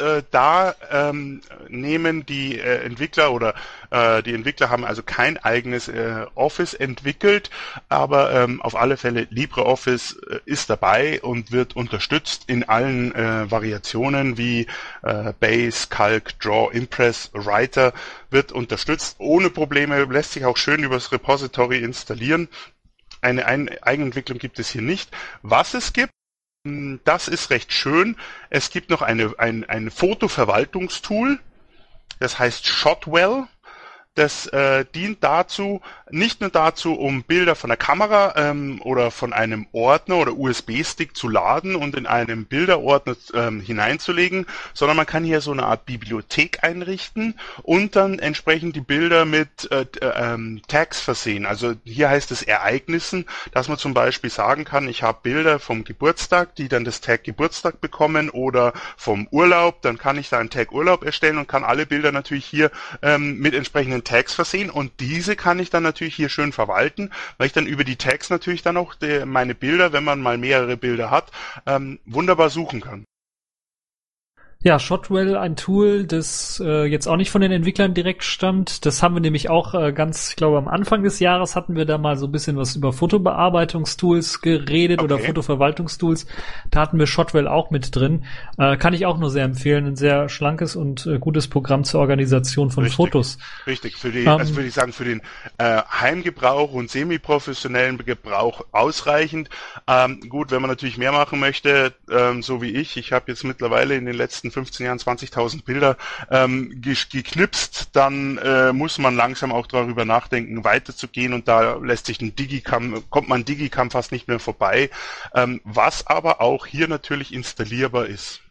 nehmen die Entwickler oder die Entwickler haben also kein eigenes Office entwickelt, aber auf alle Fälle LibreOffice ist dabei und wird unterstützt in allen Variationen wie Base, Calc, Draw, Impress, Writer wird unterstützt ohne Probleme, lässt sich auch schön übers Repository installieren. Eine Eigenentwicklung gibt es hier nicht. Was es gibt, das ist recht schön. Es gibt noch ein Fotoverwaltungstool, das heißt Shotwell. Das dient nicht nur dazu, um Bilder von der Kamera oder von einem Ordner oder USB-Stick zu laden und in einem Bilderordner hineinzulegen, sondern man kann hier so eine Art Bibliothek einrichten und dann entsprechend die Bilder mit Tags versehen. Also hier heißt es Ereignissen, dass man zum Beispiel sagen kann, ich habe Bilder vom Geburtstag, die dann das Tag Geburtstag bekommen oder vom Urlaub, dann kann ich da einen Tag Urlaub erstellen und kann alle Bilder natürlich hier mit entsprechenden Tags versehen und diese kann ich dann natürlich hier schön verwalten, weil ich dann über die Tags natürlich dann auch meine Bilder, wenn man mal mehrere Bilder hat, wunderbar suchen kann. Ja, Shotwell, ein Tool, das jetzt auch nicht von den Entwicklern direkt stammt. Das haben wir nämlich auch ich glaube am Anfang des Jahres hatten wir da mal so ein bisschen was über Fotobearbeitungstools geredet oder Fotoverwaltungstools. Da hatten wir Shotwell auch mit drin. Kann ich auch nur sehr empfehlen. Ein sehr schlankes und gutes Programm zur Organisation von Fotos. Richtig, also würde ich sagen, für den Heimgebrauch und semi-professionellen Gebrauch ausreichend. Gut, wenn man natürlich mehr machen möchte, so wie ich habe jetzt mittlerweile in den letzten 15 Jahren 20.000 Bilder geknipst, dann muss man langsam auch darüber nachdenken, weiterzugehen, und da kommt man Digicam fast nicht mehr vorbei, was aber auch hier natürlich installierbar ist.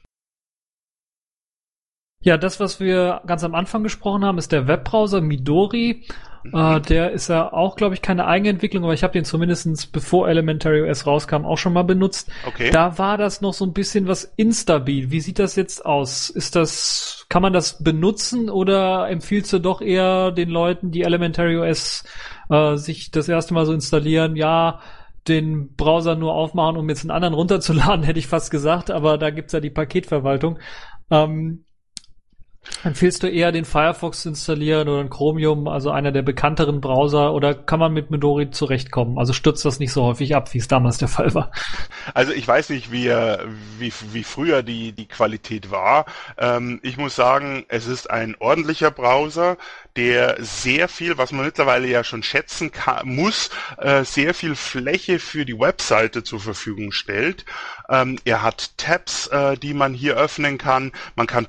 Ja, das, was wir ganz am Anfang gesprochen haben, ist der Webbrowser Midori. Der ist ja auch, glaube ich, keine Eigenentwicklung, aber ich habe den zumindest bevor Elementary OS rauskam auch schon mal benutzt. Okay. Da war das noch so ein bisschen was instabil. Wie sieht das jetzt aus? Kann man das benutzen oder empfiehlst du doch eher den Leuten, die Elementary OS sich das erste Mal so installieren, den Browser nur aufmachen, um jetzt einen anderen runterzuladen, hätte ich fast gesagt, aber da gibt's ja die Paketverwaltung. Empfiehlst du eher den Firefox zu installieren oder ein Chromium, also einer der bekannteren Browser, oder kann man mit Midori zurechtkommen? Also stürzt das nicht so häufig ab, wie es damals der Fall war? Also ich weiß nicht, wie früher die Qualität war. Ich muss sagen, es ist ein ordentlicher Browser, der sehr viel, was man mittlerweile ja schon schätzen muss, sehr viel Fläche für die Webseite zur Verfügung stellt. Er hat Tabs, die man hier öffnen kann. Man kann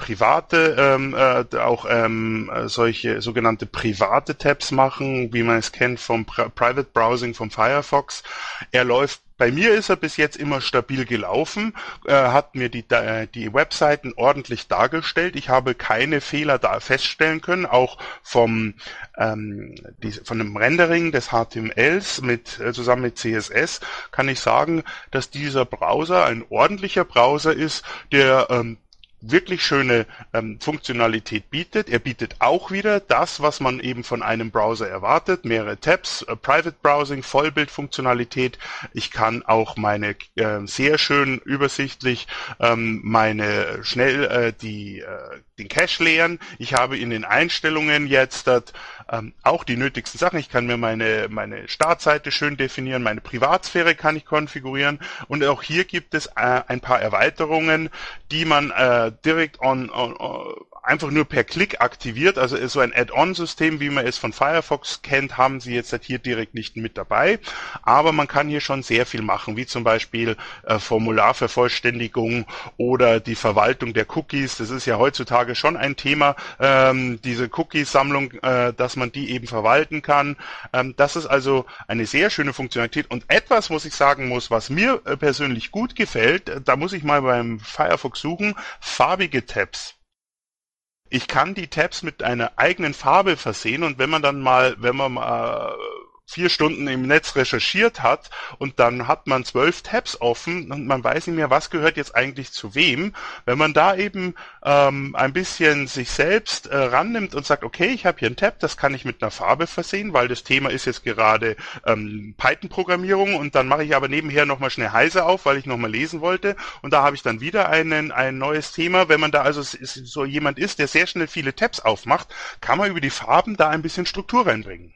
solche sogenannte private Tabs machen, wie man es kennt vom Private Browsing vom Firefox. Bei mir ist er bis jetzt immer stabil gelaufen, hat mir die Webseiten ordentlich dargestellt. Ich habe keine Fehler da feststellen können, auch von dem Rendering des HTMLs zusammen mit CSS kann ich sagen, dass dieser Browser ein ordentlicher Browser ist, der wirklich schöne Funktionalität bietet. Er bietet auch wieder das, was man eben von einem Browser erwartet, mehrere Tabs, Private Browsing, Vollbildfunktionalität. Ich kann auch meine sehr schön übersichtlich den Cache leeren. Ich habe in den Einstellungen jetzt auch die nötigsten Sachen. Ich kann mir meine Startseite schön definieren, meine Privatsphäre kann ich konfigurieren, und auch hier gibt es ein paar Erweiterungen, die man direkt einfach nur per Klick aktiviert, also ist so ein Add-on-System, wie man es von Firefox kennt, haben sie jetzt hier direkt nicht mit dabei, aber man kann hier schon sehr viel machen, wie zum Beispiel Formularvervollständigung oder die Verwaltung der Cookies. Das ist ja heutzutage schon ein Thema, diese Cookies-Sammlung, dass man die eben verwalten kann. Das ist also eine sehr schöne Funktionalität, und etwas, was ich sagen muss, was mir persönlich gut gefällt, da muss ich mal beim Firefox suchen, farbige Tabs. Ich kann die Tabs mit einer eigenen Farbe versehen, und wenn man mal 4 Stunden im Netz recherchiert hat und dann hat man 12 Tabs offen und man weiß nicht mehr, was gehört jetzt eigentlich zu wem. Wenn man da eben ein bisschen sich selbst rannimmt und sagt, okay, ich habe hier einen Tab, das kann ich mit einer Farbe versehen, weil das Thema ist jetzt gerade Python-Programmierung, und dann mache ich aber nebenher nochmal schnell Heise auf, weil ich nochmal lesen wollte, und da habe ich dann wieder ein neues Thema. Wenn man da also so jemand ist, der sehr schnell viele Tabs aufmacht, kann man über die Farben da ein bisschen Struktur reinbringen.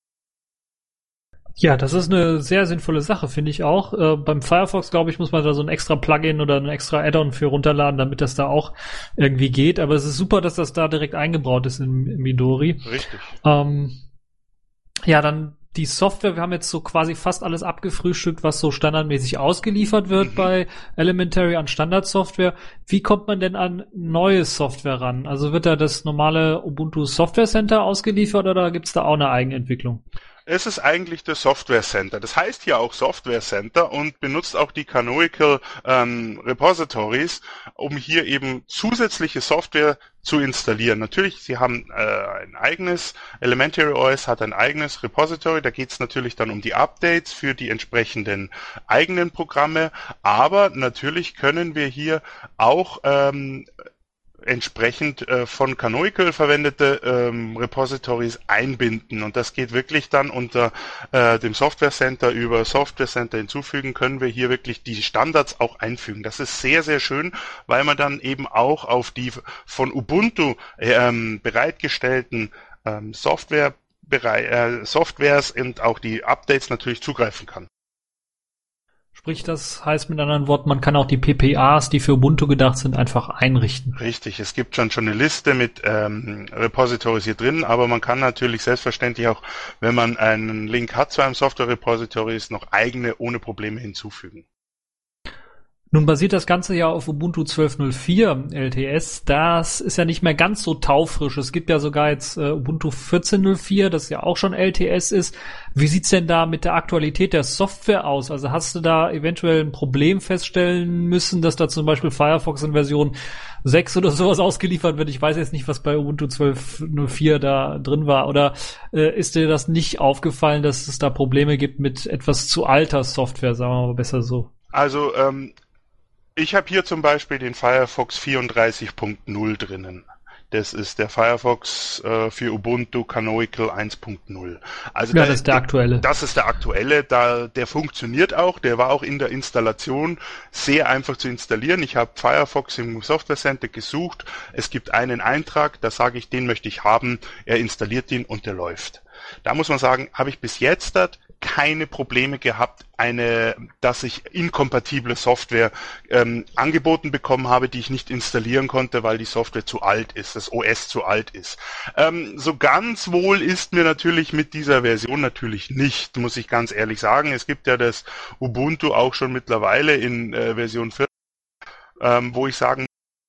Ja, das ist eine sehr sinnvolle Sache, finde ich auch. Beim Firefox, glaube ich, muss man da so ein extra Plugin oder ein extra Add-on für runterladen, damit das da auch irgendwie geht. Aber es ist super, dass das da direkt eingebaut ist in Midori. Richtig. Ja, dann die Software. Wir haben jetzt so quasi fast alles abgefrühstückt, was so standardmäßig ausgeliefert wird bei Elementary an Standardsoftware. Wie kommt man denn an neue Software ran? Also wird da das normale Ubuntu Software Center ausgeliefert oder gibt's da auch eine Eigenentwicklung? Es ist eigentlich das Software Center. Das heißt hier auch Software Center und benutzt auch die Canonical Repositories, um hier eben zusätzliche Software zu installieren. Natürlich, sie haben ein eigenes, Elementary OS hat ein eigenes Repository, da geht es natürlich dann um die Updates für die entsprechenden eigenen Programme, aber natürlich können wir hier auch entsprechend von Canonical verwendete Repositories einbinden. Und das geht wirklich dann unter dem Software Center. Über Software Center hinzufügen können wir hier wirklich die Standards auch einfügen. Das ist sehr, sehr schön, weil man dann eben auch auf die von Ubuntu bereitgestellten Softwares und auch die Updates natürlich zugreifen kann. Sprich, das heißt mit anderen Worten, man kann auch die PPAs, die für Ubuntu gedacht sind, einfach einrichten. Richtig, es gibt schon eine Liste mit Repositories hier drin, aber man kann natürlich selbstverständlich auch, wenn man einen Link hat zu einem Software-Repository, noch eigene ohne Probleme hinzufügen. Nun basiert das Ganze ja auf Ubuntu 12.04 LTS. Das ist ja nicht mehr ganz so taufrisch. Es gibt ja sogar jetzt Ubuntu 14.04, das ja auch schon LTS ist. Wie sieht's denn da mit der Aktualität der Software aus? Also hast du da eventuell ein Problem feststellen müssen, dass da zum Beispiel Firefox in Version 6 oder sowas ausgeliefert wird? Ich weiß jetzt nicht, was bei Ubuntu 12.04 da drin war. Oder ist dir das nicht aufgefallen, dass es da Probleme gibt mit etwas zu alter Software, sagen wir mal besser so? Also, ich habe hier zum Beispiel den Firefox 34.0 drinnen. Das ist der Firefox für Ubuntu Canonical 1.0. Also ja, das ist der aktuelle. Das ist der aktuelle. Der funktioniert auch. Der war auch in der Installation sehr einfach zu installieren. Ich habe Firefox im Software Center gesucht. Es gibt einen Eintrag, da sage ich, den möchte ich haben. Er installiert ihn und der läuft. Da muss man sagen, habe ich bis jetzt keine Probleme gehabt, dass ich inkompatible Software angeboten bekommen habe, die ich nicht installieren konnte, weil die Software zu alt ist, das OS zu alt ist. So ganz wohl ist mir natürlich mit dieser Version natürlich nicht, muss ich ganz ehrlich sagen. Es gibt ja das Ubuntu auch schon mittlerweile in Version 4, wo ich sagen,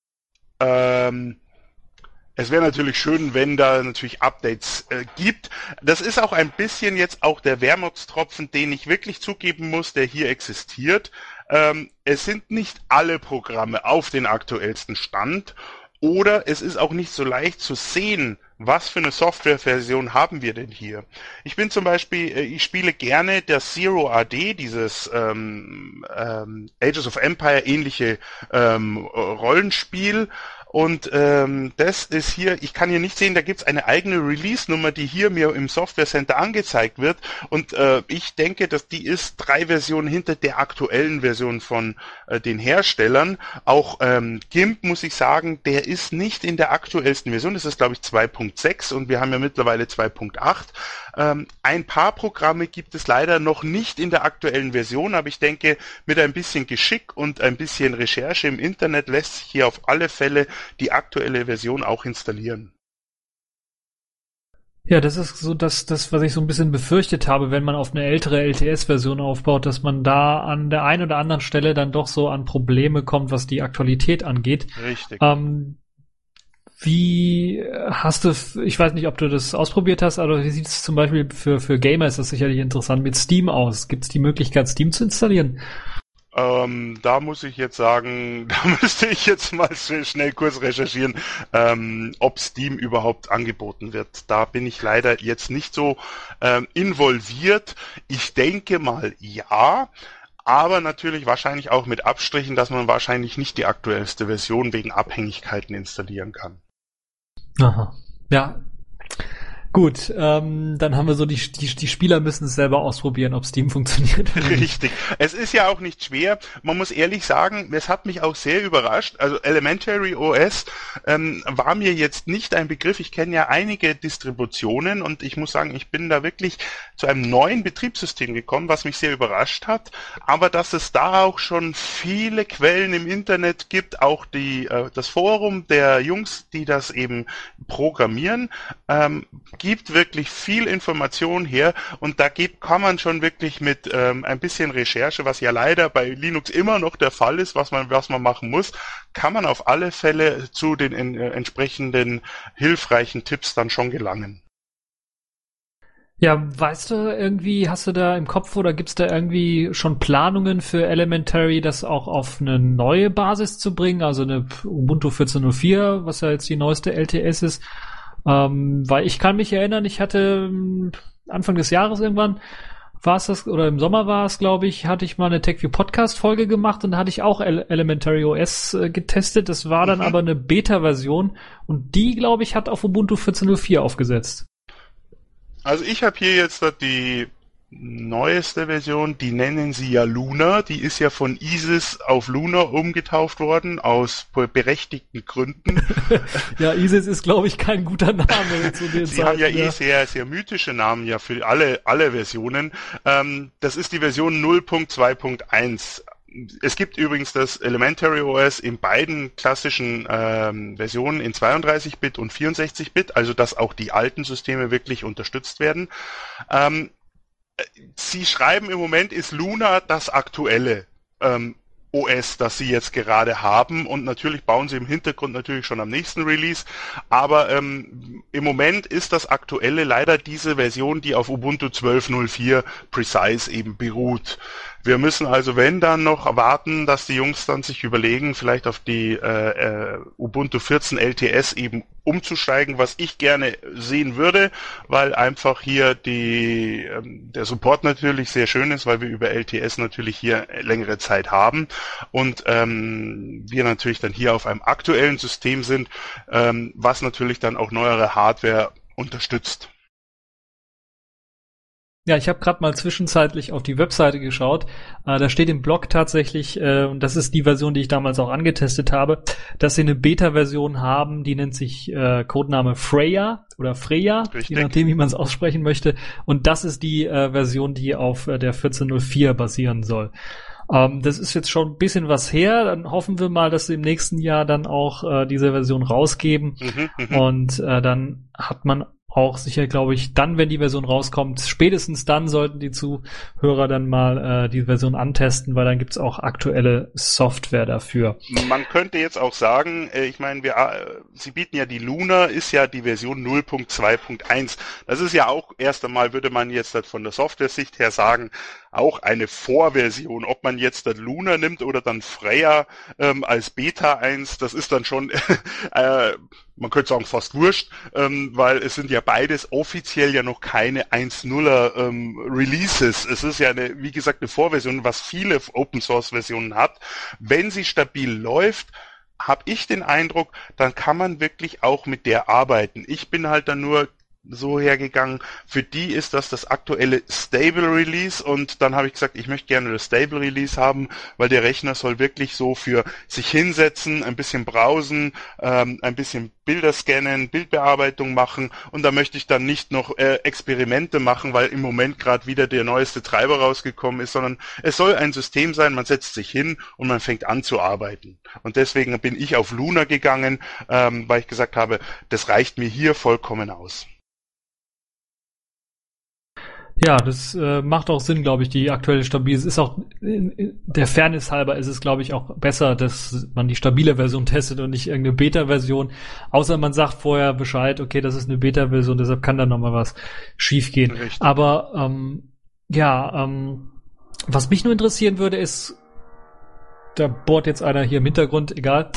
es wäre natürlich schön, wenn da natürlich Updates gibt. Das ist auch ein bisschen jetzt auch der Wermutstropfen, den ich wirklich zugeben muss, der hier existiert. Es sind nicht alle Programme auf den aktuellsten Stand oder es ist auch nicht so leicht zu sehen, was für eine Softwareversion haben wir denn hier. Ich bin zum Beispiel, ich spiele gerne das Zero AD, dieses Ages of Empire ähnliche Rollenspiel. Und das ist hier, ich kann hier nicht sehen, da gibt's eine eigene Release-Nummer, die hier mir im Software Center angezeigt wird. Und ich denke, dass die ist 3 Versionen hinter der aktuellen Version von den Herstellern. Auch GIMP, muss ich sagen, der ist nicht in der aktuellsten Version. Das ist, glaube ich, 2.6 und wir haben ja mittlerweile 2.8. Ein paar Programme gibt es leider noch nicht in der aktuellen Version, aber ich denke, mit ein bisschen Geschick und ein bisschen Recherche im Internet lässt sich hier auf alle Fälle die aktuelle Version auch installieren. Ja, das ist so das, was ich so ein bisschen befürchtet habe, wenn man auf eine ältere LTS-Version aufbaut, dass man da an der einen oder anderen Stelle dann doch so an Probleme kommt, was die Aktualität angeht. Richtig. Wie hast du, ich weiß nicht, ob du das ausprobiert hast, aber wie sieht es zum Beispiel für Gamer, ist das sicherlich interessant, mit Steam aus? Gibt es die Möglichkeit, Steam zu installieren? Da muss ich jetzt sagen, da müsste ich jetzt mal schnell kurz recherchieren, ob Steam überhaupt angeboten wird. Da bin ich leider jetzt nicht so involviert. Ich denke mal ja, aber natürlich wahrscheinlich auch mit Abstrichen, dass man wahrscheinlich nicht die aktuellste Version wegen Abhängigkeiten installieren kann. Aha. Ja. Gut, dann haben wir so, die Spieler müssen es selber ausprobieren, ob Steam funktioniert. Richtig. Es ist ja auch nicht schwer. Man muss ehrlich sagen, es hat mich auch sehr überrascht. Also Elementary OS war mir jetzt nicht ein Begriff. Ich kenne ja einige Distributionen und ich muss sagen, ich bin da wirklich zu einem neuen Betriebssystem gekommen, was mich sehr überrascht hat. Aber dass es da auch schon viele Quellen im Internet gibt, auch das Forum der Jungs, die das eben programmieren, gibt wirklich viel Information her und da kann man schon wirklich mit ein bisschen Recherche, was ja leider bei Linux immer noch der Fall ist, was man machen muss, kann man auf alle Fälle zu den entsprechenden hilfreichen Tipps dann schon gelangen. Ja, weißt du irgendwie, hast du da im Kopf oder gibt's da irgendwie schon Planungen für Elementary, das auch auf eine neue Basis zu bringen, also eine Ubuntu 14.04, was ja jetzt die neueste LTS ist? Weil ich kann mich erinnern, ich hatte Anfang des Jahres irgendwann war es das, oder im Sommer war es, glaube ich, hatte ich mal eine TechView Podcast Folge gemacht und da hatte ich auch Elementary OS getestet. Das war dann aber eine Beta-Version und die, glaube ich, hat auf Ubuntu 14.04 aufgesetzt. Also ich habe hier jetzt die neueste Version, die nennen sie ja Luna, die ist ja von ISIS auf Luna umgetauft worden, aus berechtigten Gründen. Ja, ISIS ist, glaube ich, kein guter Name zu den Sie haben ja sehr, sehr mythische Namen ja für alle Versionen. Das ist die Version 0.2.1. Es gibt übrigens das Elementary OS in beiden klassischen Versionen in 32-Bit und 64-Bit, also dass auch die alten Systeme wirklich unterstützt werden. Sie schreiben im Moment, ist Luna das aktuelle OS, das Sie jetzt gerade haben, und natürlich bauen Sie im Hintergrund natürlich schon am nächsten Release, aber im Moment ist das aktuelle leider diese Version, die auf Ubuntu 12.04 Precise eben beruht. Wir müssen also, wenn dann noch warten, dass die Jungs dann sich überlegen, vielleicht auf die Ubuntu 14 LTS eben umzusteigen, was ich gerne sehen würde, weil einfach hier der Support natürlich sehr schön ist, weil wir über LTS natürlich hier längere Zeit haben und wir natürlich dann hier auf einem aktuellen System sind, was natürlich dann auch neuere Hardware unterstützt. Ja, ich habe gerade mal zwischenzeitlich auf die Webseite geschaut. Da steht im Blog tatsächlich, und das ist die Version, die ich damals auch angetestet habe, dass sie eine Beta-Version haben, die nennt sich Codename Freya oder Freya, Richtig. Je nachdem, wie man es aussprechen möchte. Und das ist die Version, die auf der 14.04 basieren soll. Das ist jetzt schon ein bisschen was her. Dann hoffen wir mal, dass sie im nächsten Jahr dann auch diese Version rausgeben. Und dann hat man auch sicher, glaube ich, dann, wenn die Version rauskommt, spätestens dann sollten die Zuhörer dann mal die Version antesten, weil dann gibt's auch aktuelle Software dafür. Man könnte jetzt auch sagen, ich meine, Sie bieten ja die Luna, ist ja die Version 0.2.1. Das ist ja auch erst einmal, würde man jetzt von der Software-Sicht her sagen, auch eine Vorversion. Ob man jetzt dann Luna nimmt oder dann Freya als Beta 1, das ist dann schon, man könnte sagen, fast wurscht, weil es sind ja beides offiziell ja noch keine 1.0er Releases. Es ist ja wie gesagt, eine Vorversion, was viele Open-Source-Versionen hat. Wenn sie stabil läuft, habe ich den Eindruck, dann kann man wirklich auch mit der arbeiten. Ich bin halt dann nur so hergegangen, für die ist das aktuelle Stable Release, und dann habe ich gesagt, ich möchte gerne das Stable Release haben, weil der Rechner soll wirklich so für sich hinsetzen, ein bisschen browsen, ein bisschen Bilder scannen, Bildbearbeitung machen, und da möchte ich dann nicht noch Experimente machen, weil im Moment gerade wieder der neueste Treiber rausgekommen ist, sondern es soll ein System sein, man setzt sich hin und man fängt an zu arbeiten. Und deswegen bin ich auf Luna gegangen, weil ich gesagt habe, das reicht mir hier vollkommen aus. Ja, das macht auch Sinn, glaube ich, die aktuelle stabile. Es ist auch, der Fairness halber ist es, glaube ich, auch besser, dass man die stabile Version testet und nicht irgendeine Beta-Version. Außer man sagt vorher Bescheid, okay, das ist eine Beta-Version, deshalb kann da nochmal was schiefgehen. Richtig. Aber was mich nur interessieren würde, ist, da bohrt jetzt einer hier im Hintergrund, egal,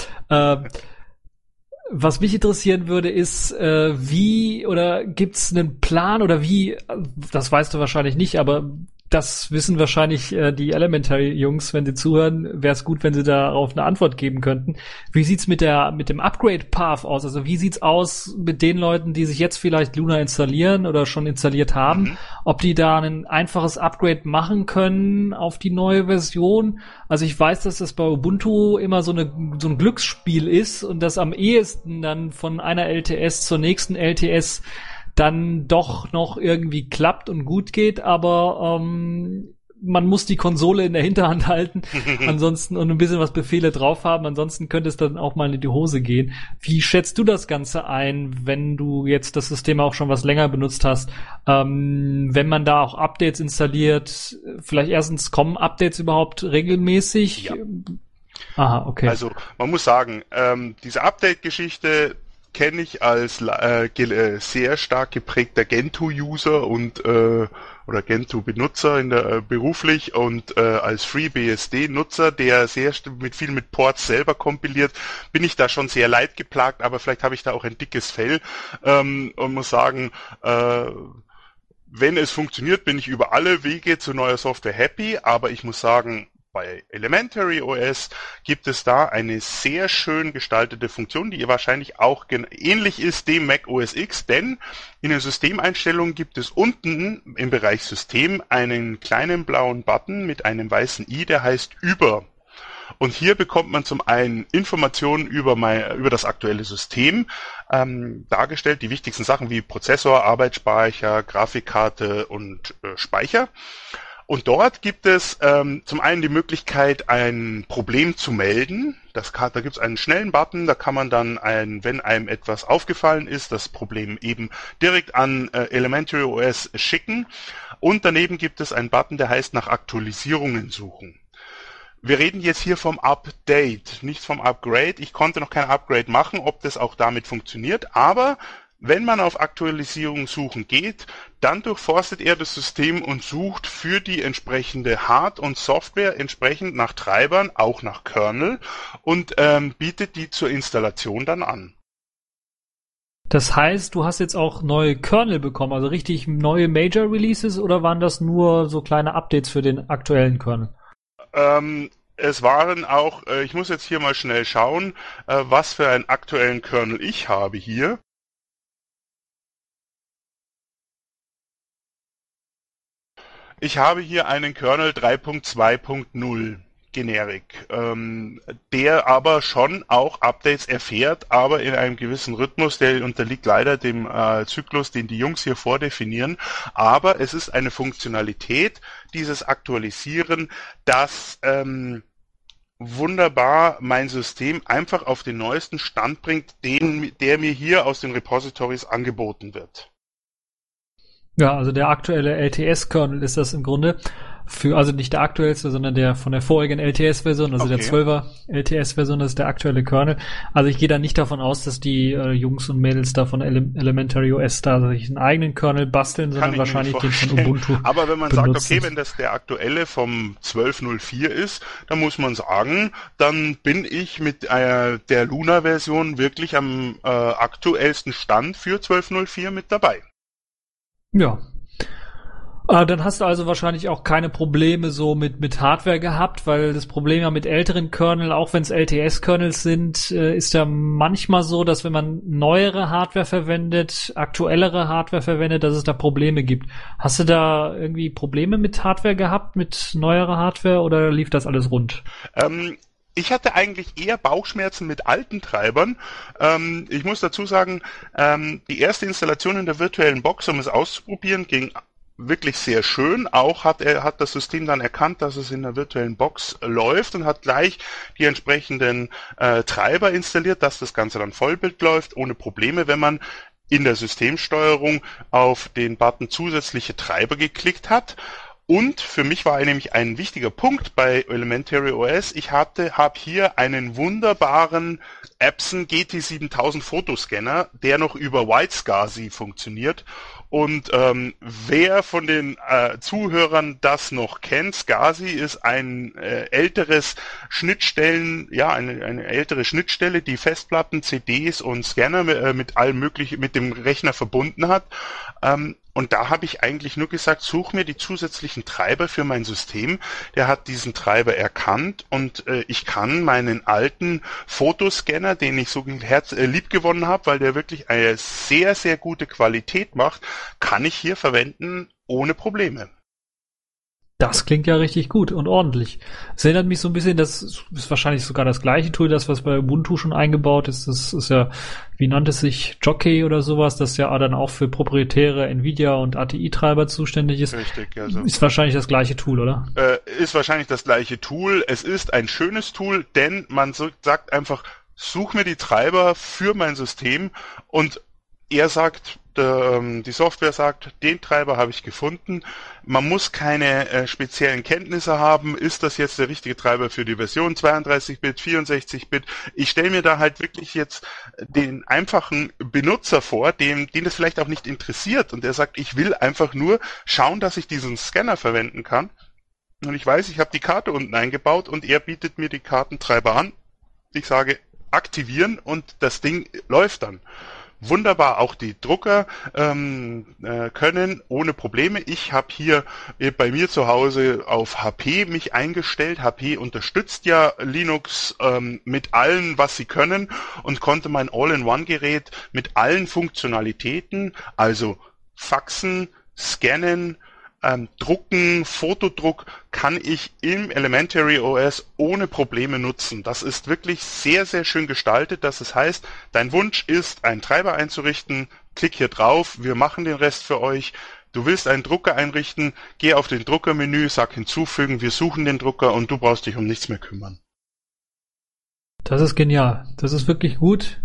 was mich interessieren würde, ist, wie, oder gibt's einen Plan oder wie, das weißt du wahrscheinlich nicht, aber das wissen wahrscheinlich die Elementary-Jungs, wenn sie zuhören, wäre es gut, wenn sie darauf eine Antwort geben könnten. Wie sieht's mit dem Upgrade-Path aus? Also wie sieht's aus mit den Leuten, die sich jetzt vielleicht Luna installieren oder schon installiert haben? Ob die da ein einfaches Upgrade machen können auf die neue Version? Also ich weiß, dass das bei Ubuntu immer so ein Glücksspiel ist und das am ehesten dann von einer LTS zur nächsten LTS dann doch noch irgendwie klappt und gut geht, aber man muss die Konsole in der Hinterhand halten, ansonsten und ein bisschen was Befehle drauf haben, ansonsten könnte es dann auch mal in die Hose gehen. Wie schätzt du das Ganze ein, wenn du jetzt das System auch schon was länger benutzt hast? Wenn man da auch Updates installiert, vielleicht erstens, kommen Updates überhaupt regelmäßig? Ja. Aha, okay. Also man muss sagen, diese Update-Geschichte kenne ich als sehr stark geprägter Gentoo-User und oder Gentoo-Benutzer beruflich und als FreeBSD-Nutzer, der viel mit Ports selber kompiliert, bin ich da schon sehr leidgeplagt, aber vielleicht habe ich da auch ein dickes Fell und muss sagen, wenn es funktioniert, bin ich über alle Wege zu neuer Software happy, aber ich muss sagen, bei Elementary OS gibt es da eine sehr schön gestaltete Funktion, die wahrscheinlich auch ähnlich ist dem Mac OS X, denn in den Systemeinstellungen gibt es unten im Bereich System einen kleinen blauen Button mit einem weißen i, der heißt Über. Und hier bekommt man zum einen Informationen über das aktuelle System dargestellt, die wichtigsten Sachen wie Prozessor, Arbeitsspeicher, Grafikkarte und Speicher. Und dort gibt es zum einen die Möglichkeit, ein Problem zu melden. Da gibt es einen schnellen Button, da kann man dann, wenn einem etwas aufgefallen ist, das Problem eben direkt an Elementary OS schicken. Und daneben gibt es einen Button, der heißt nach Aktualisierungen suchen. Wir reden jetzt hier vom Update, nicht vom Upgrade. Ich konnte noch kein Upgrade machen, ob das auch damit funktioniert, aber wenn man auf Aktualisierung suchen geht, dann durchforstet er das System und sucht für die entsprechende Hard- und Software entsprechend nach Treibern, auch nach Kernel und bietet die zur Installation dann an. Das heißt, du hast jetzt auch neue Kernel bekommen, also richtig neue Major Releases, oder waren das nur so kleine Updates für den aktuellen Kernel? Es waren auch, ich muss jetzt hier mal schnell schauen, was für einen aktuellen Kernel ich habe hier. Ich habe hier einen Kernel 3.2.0 Generic, der aber schon auch Updates erfährt, aber in einem gewissen Rhythmus, der unterliegt leider dem Zyklus, den die Jungs hier vordefinieren. Aber es ist eine Funktionalität, dieses Aktualisieren, das wunderbar mein System einfach auf den neuesten Stand bringt, der mir hier aus den Repositories angeboten wird. Ja, also der aktuelle LTS-Kernel ist das im Grunde. Also nicht der aktuellste, sondern der von der vorigen LTS-Version, also okay. Der 12er LTS-Version ist der aktuelle Kernel. Also ich gehe da nicht davon aus, dass die Jungs und Mädels da von Elementary OS da sich einen eigenen Kernel basteln, sondern wahrscheinlich den von Ubuntu. Aber wenn man sagt, okay, wenn das der aktuelle vom 12.04 ist, dann muss man sagen, dann bin ich mit der Luna-Version wirklich am aktuellsten Stand für 12.04 mit dabei. Ja. Dann hast du also wahrscheinlich auch keine Probleme so mit Hardware gehabt, weil das Problem ja mit älteren Kernel, auch wenn es LTS-Kernels sind, ist ja manchmal so, dass wenn man neuere Hardware verwendet, aktuellere Hardware verwendet, dass es da Probleme gibt. Hast du da irgendwie Probleme mit Hardware gehabt, mit neuerer Hardware, oder lief das alles rund? Ich hatte eigentlich eher Bauchschmerzen mit alten Treibern. Ich muss dazu sagen, die erste Installation in der virtuellen Box, um es auszuprobieren, ging wirklich sehr schön. Auch hat das System dann erkannt, dass es in der virtuellen Box läuft und hat gleich die entsprechenden Treiber installiert, dass das Ganze dann Vollbild läuft, ohne Probleme, wenn man in der Systemsteuerung auf den Button zusätzliche Treiber geklickt hat. Und für mich war nämlich ein wichtiger Punkt bei Elementary OS, ich habe hier einen wunderbaren Epson GT7000 Fotoscanner, der noch über WideSCSI funktioniert. Und wer von den Zuhörern das noch kennt, SCSI ist ein älteres Schnittstellen, ja, eine ältere Schnittstelle, die Festplatten, CDs und Scanner mit allem möglichen, mit dem Rechner verbunden hat. Und da habe ich eigentlich nur gesagt, such mir die zusätzlichen Treiber für mein System. Der hat diesen Treiber erkannt und ich kann meinen alten Fotoscanner, den ich so lieb gewonnen habe, weil der wirklich eine sehr, sehr gute Qualität macht, kann ich hier verwenden ohne Probleme. Das klingt ja richtig gut und ordentlich. Es erinnert mich so ein bisschen, das ist wahrscheinlich sogar das gleiche Tool, das was bei Ubuntu schon eingebaut ist. Das ist ja, wie nannte es sich, Jockey oder sowas, das ja dann auch für proprietäre Nvidia und ATI-Treiber zuständig ist. Richtig, also. Ist wahrscheinlich das gleiche Tool, oder? Ist wahrscheinlich das gleiche Tool. Es ist ein schönes Tool, denn man sagt einfach, such mir die Treiber für mein System und er sagt, die Software sagt, den Treiber habe ich gefunden. Man muss keine speziellen Kenntnisse haben. Ist das jetzt der richtige Treiber für die Version 32-Bit, 64-Bit? Ich stelle mir da halt wirklich jetzt den einfachen Benutzer vor, den das vielleicht auch nicht interessiert. Und der sagt, ich will einfach nur schauen, dass ich diesen Scanner verwenden kann. Und ich weiß, ich habe die Karte unten eingebaut und er bietet mir die Kartentreiber an. Ich sage, aktivieren und das Ding läuft dann. wunderbar. Auch die Drucker können ohne Probleme. Ich habe hier bei mir zu Hause auf HP mich eingestellt. HP unterstützt ja Linux mit allen, was sie können, und konnte mein All-in-One-Gerät mit allen Funktionalitäten, also Faxen, Scannen, Drucken, Fotodruck, kann ich im Elementary OS ohne Probleme nutzen. Das ist wirklich sehr, sehr schön gestaltet. Das heißt, dein Wunsch ist, einen Treiber einzurichten, klick hier drauf, wir machen den Rest für euch. Du willst einen Drucker einrichten, geh auf den Druckermenü, sag hinzufügen, wir suchen den Drucker und du brauchst dich um nichts mehr kümmern. Das ist genial. Das ist wirklich gut.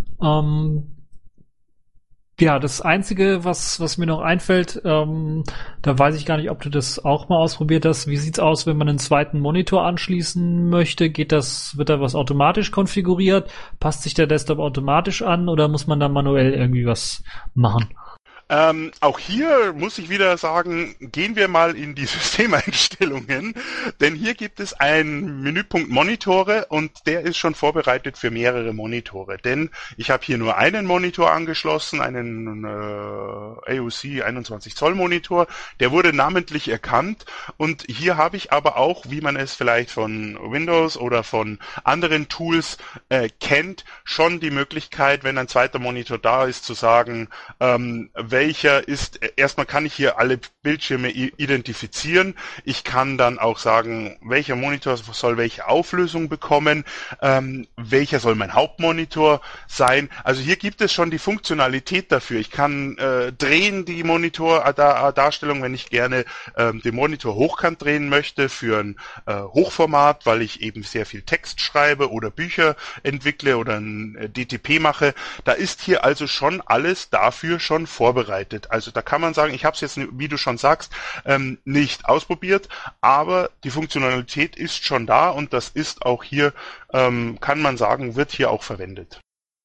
Ja, das Einzige, was mir noch einfällt, da weiß ich gar nicht, ob du das auch mal ausprobiert hast. Wie sieht's aus, wenn man einen zweiten Monitor anschließen möchte? Wird da was automatisch konfiguriert? Passt sich der Desktop automatisch an oder muss man da manuell irgendwie was machen? Auch hier muss ich wieder sagen, gehen wir mal in die Systemeinstellungen, denn hier gibt es einen Menüpunkt Monitore und der ist schon vorbereitet für mehrere Monitore, denn ich habe hier nur einen Monitor angeschlossen, einen AOC 21 Zoll Monitor, der wurde namentlich erkannt und hier habe ich aber auch, wie man es vielleicht von Windows oder von anderen Tools kennt, schon die Möglichkeit, wenn ein zweiter Monitor da ist, zu sagen, welcher ist, erstmal kann ich hier alle Bildschirme identifizieren. Ich kann dann auch sagen, welcher Monitor soll welche Auflösung bekommen, welcher soll mein Hauptmonitor sein. Also hier gibt es schon die Funktionalität dafür. Ich kann drehen die Monitordarstellung, wenn ich gerne den Monitor hochkant drehen möchte für ein Hochformat, weil ich eben sehr viel Text schreibe oder Bücher entwickle oder ein DTP mache. Da ist hier also schon alles dafür schon vorbereitet. Also da kann man sagen, ich habe es jetzt, wie du schon sagst, nicht ausprobiert, aber die Funktionalität ist schon da und das ist auch hier, kann man sagen, wird hier auch verwendet.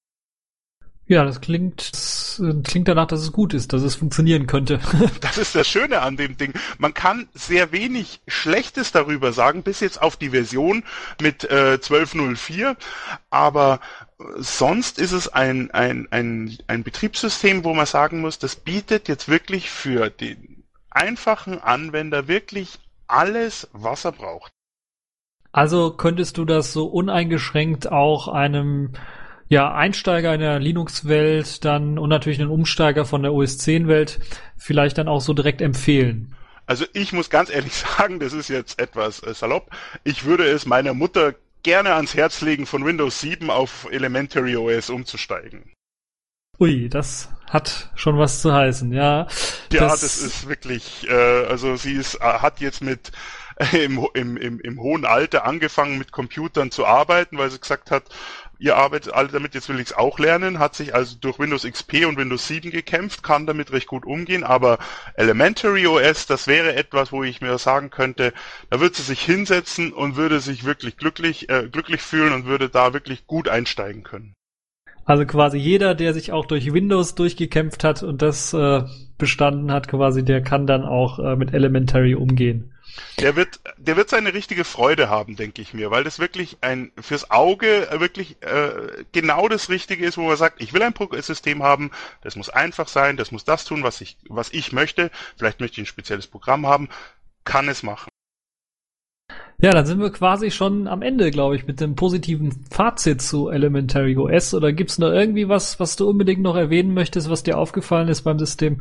Ja, das klingt danach, dass es gut ist, dass es funktionieren könnte. Das ist das Schöne an dem Ding. Man kann sehr wenig Schlechtes darüber sagen, bis jetzt auf die Version mit 12.04, aber sonst ist es ein Betriebssystem, wo man sagen muss, das bietet jetzt wirklich für den einfachen Anwender wirklich alles, was er braucht. Also könntest du das so uneingeschränkt auch einem Einsteiger in der Linux-Welt dann und natürlich einen Umsteiger von der OS 10-Welt vielleicht dann auch so direkt empfehlen? Also ich muss ganz ehrlich sagen, das ist jetzt etwas salopp. Ich würde es meiner Mutter gerne ans Herz legen, von Windows 7 auf Elementary OS umzusteigen. Ui, das hat schon was zu heißen, ja. Ja, das ist wirklich, also sie hat jetzt mit im hohen Alter angefangen mit Computern zu arbeiten, weil sie gesagt hat, ihr arbeitet alle damit, jetzt will ich es auch lernen, hat sich also durch Windows XP und Windows 7 gekämpft, kann damit recht gut umgehen, aber Elementary OS, das wäre etwas, wo ich mir sagen könnte, da würde sie sich hinsetzen und würde sich wirklich glücklich fühlen und würde da wirklich gut einsteigen können. Also quasi jeder, der sich auch durch Windows durchgekämpft hat und das bestanden hat, quasi, der kann dann auch mit Elementary umgehen. Der wird seine richtige Freude haben, denke ich mir, weil das wirklich fürs Auge wirklich genau das Richtige ist, wo man sagt, ich will ein System haben, das muss einfach sein, das muss das tun, was ich möchte, vielleicht möchte ich ein spezielles Programm haben, kann es machen. Ja, dann sind wir quasi schon am Ende, glaube ich, mit dem positiven Fazit zu Elementary OS. Oder gibt's noch irgendwie was du unbedingt noch erwähnen möchtest, was dir aufgefallen ist beim System?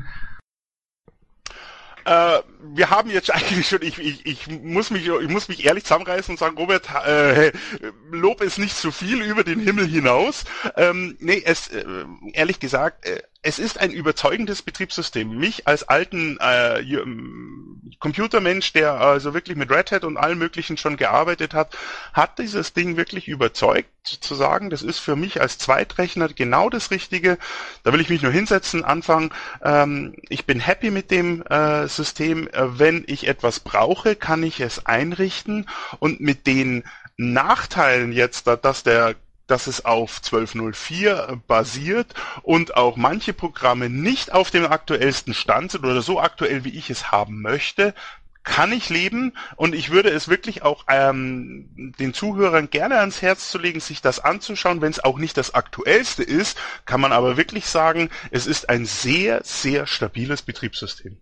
Wir haben jetzt eigentlich schon, ich muss mich ehrlich zusammenreißen und sagen, Robert, Lob ist nicht zu viel über den Himmel hinaus. Ehrlich gesagt, es ist ein überzeugendes Betriebssystem. Mich als alten Computermensch, der also wirklich mit Red Hat und allem Möglichen schon gearbeitet hat dieses Ding wirklich überzeugt, zu sagen, das ist für mich als Zweitrechner genau das Richtige. Da will ich mich nur hinsetzen, anfangen. Ich bin happy mit dem System. Wenn ich etwas brauche, kann ich es einrichten und mit den Nachteilen jetzt, dass es auf 12.04 basiert und auch manche Programme nicht auf dem aktuellsten Stand sind oder so aktuell, wie ich es haben möchte, kann ich leben und ich würde es wirklich auch den Zuhörern gerne ans Herz zu legen, sich das anzuschauen, wenn es auch nicht das aktuellste ist, kann man aber wirklich sagen, es ist ein sehr, sehr stabiles Betriebssystem.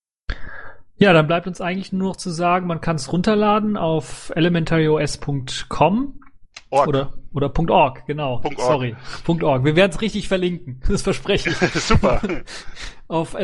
Ja, dann bleibt uns eigentlich nur noch zu sagen, man kann es runterladen auf elementaryos.com oder .org, genau. .org. Sorry, .org. Wir werden es richtig verlinken, das verspreche ich. Super. Auf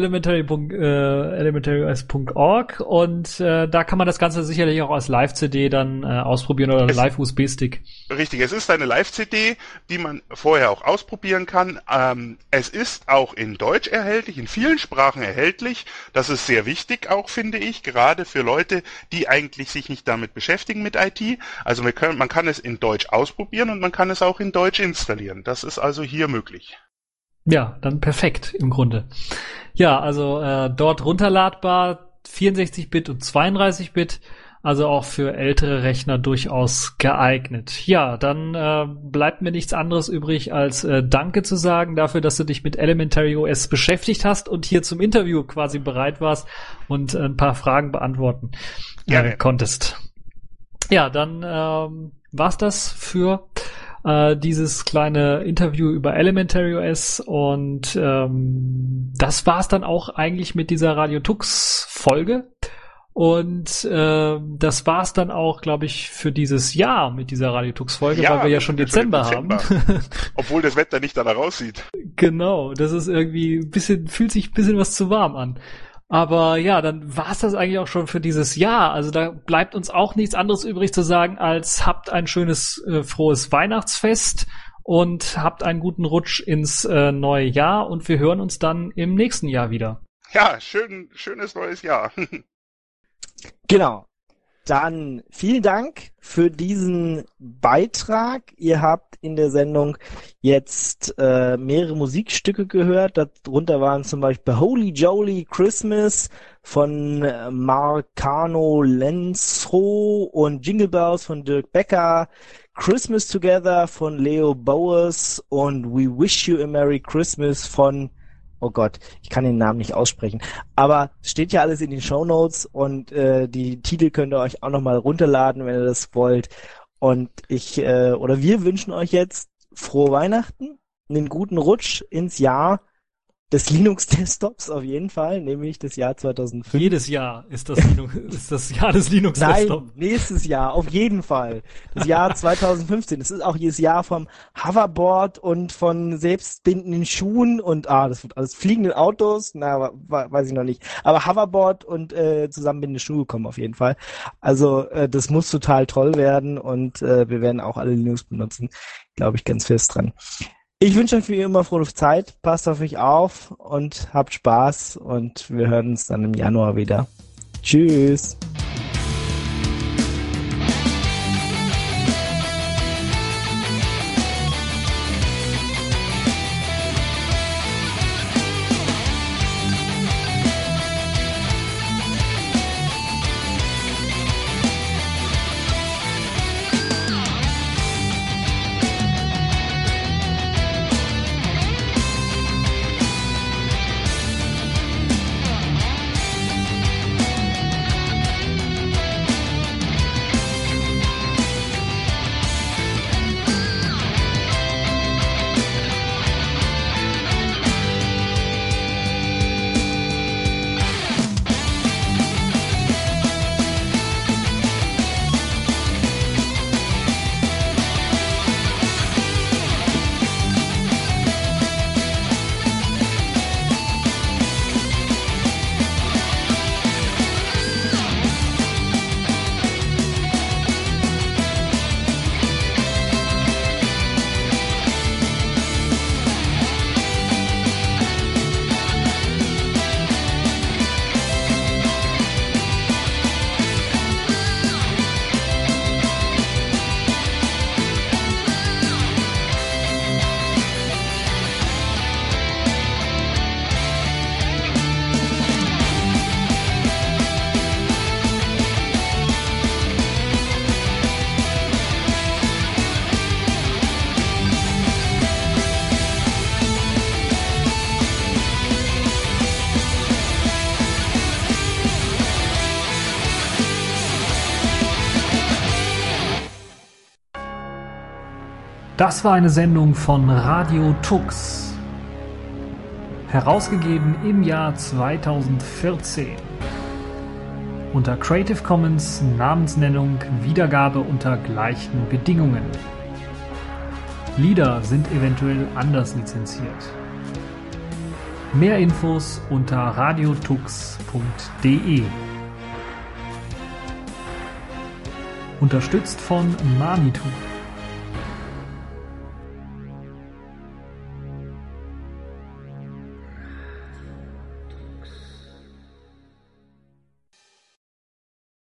elementaryos.org und da kann man das Ganze sicherlich auch als Live-CD dann ausprobieren oder Live-USB-Stick. Richtig, es ist eine Live-CD, die man vorher auch ausprobieren kann. Es ist auch in Deutsch erhältlich, in vielen Sprachen erhältlich. Das ist sehr wichtig auch, finde ich, gerade für Leute, die eigentlich sich nicht damit beschäftigen mit IT. Also man kann es in Deutsch ausprobieren und man kann es auch in Deutsch installieren. Das ist also hier möglich. Ja, dann perfekt im Grunde. Ja, also dort runterladbar 64-Bit und 32-Bit, also auch für ältere Rechner durchaus geeignet. Ja, dann bleibt mir nichts anderes übrig, als Danke zu sagen dafür, dass du dich mit Elementary OS beschäftigt hast und hier zum Interview quasi bereit warst und ein paar Fragen beantworten konntest. Ja, dann war's das für dieses kleine Interview über Elementary OS und das war's dann auch eigentlich mit dieser Radio Tux Folge und das war's dann auch, glaube ich, für dieses Jahr mit dieser Radio Tux Folge, weil wir ja schon Dezember haben. Obwohl das Wetter nicht danach aussieht. Genau, das ist irgendwie fühlt sich ein bisschen was zu warm an. Aber ja, dann war's das eigentlich auch schon für dieses Jahr. Also da bleibt uns auch nichts anderes übrig zu sagen, als habt ein schönes, frohes Weihnachtsfest und habt einen guten Rutsch ins neue Jahr und wir hören uns dann im nächsten Jahr wieder. Ja, schönes neues Jahr. Genau. Dann vielen Dank für diesen Beitrag. Ihr habt in der Sendung jetzt mehrere Musikstücke gehört. Darunter waren zum Beispiel Holy Jolly Christmas von Marcano Lenzo und Jingle Bells von Dirk Becker, Christmas Together von Leo Bowers und We Wish You a Merry Christmas von oh Gott, ich kann den Namen nicht aussprechen. Aber steht ja alles in den Shownotes und die Titel könnt ihr euch auch nochmal runterladen, wenn ihr das wollt. Und wir wünschen euch jetzt frohe Weihnachten, einen guten Rutsch ins Jahr des Linux-Desktops auf jeden Fall, nämlich das Jahr 2005. Jedes Jahr ist das Jahr des Linux-Desktops. Nein, nächstes Jahr, auf jeden Fall. Das Jahr 2015. Das ist auch das Jahr vom Hoverboard und von selbstbindenden Schuhen und das wird alles fliegenden Autos, weiß ich noch nicht. Aber Hoverboard und zusammenbindende Schuhe kommen auf jeden Fall. Also das muss total toll werden und wir werden auch alle Linux benutzen, glaube ich, ganz fest dran. Ich wünsche euch wie immer frohe Zeit, passt auf euch auf und habt Spaß und wir hören uns dann im Januar wieder. Tschüss! Das war eine Sendung von Radio Tux. Herausgegeben im Jahr 2014. Unter Creative Commons Namensnennung Wiedergabe unter gleichen Bedingungen. Lieder sind eventuell anders lizenziert. Mehr Infos unter radiotux.de. Unterstützt von Manitou.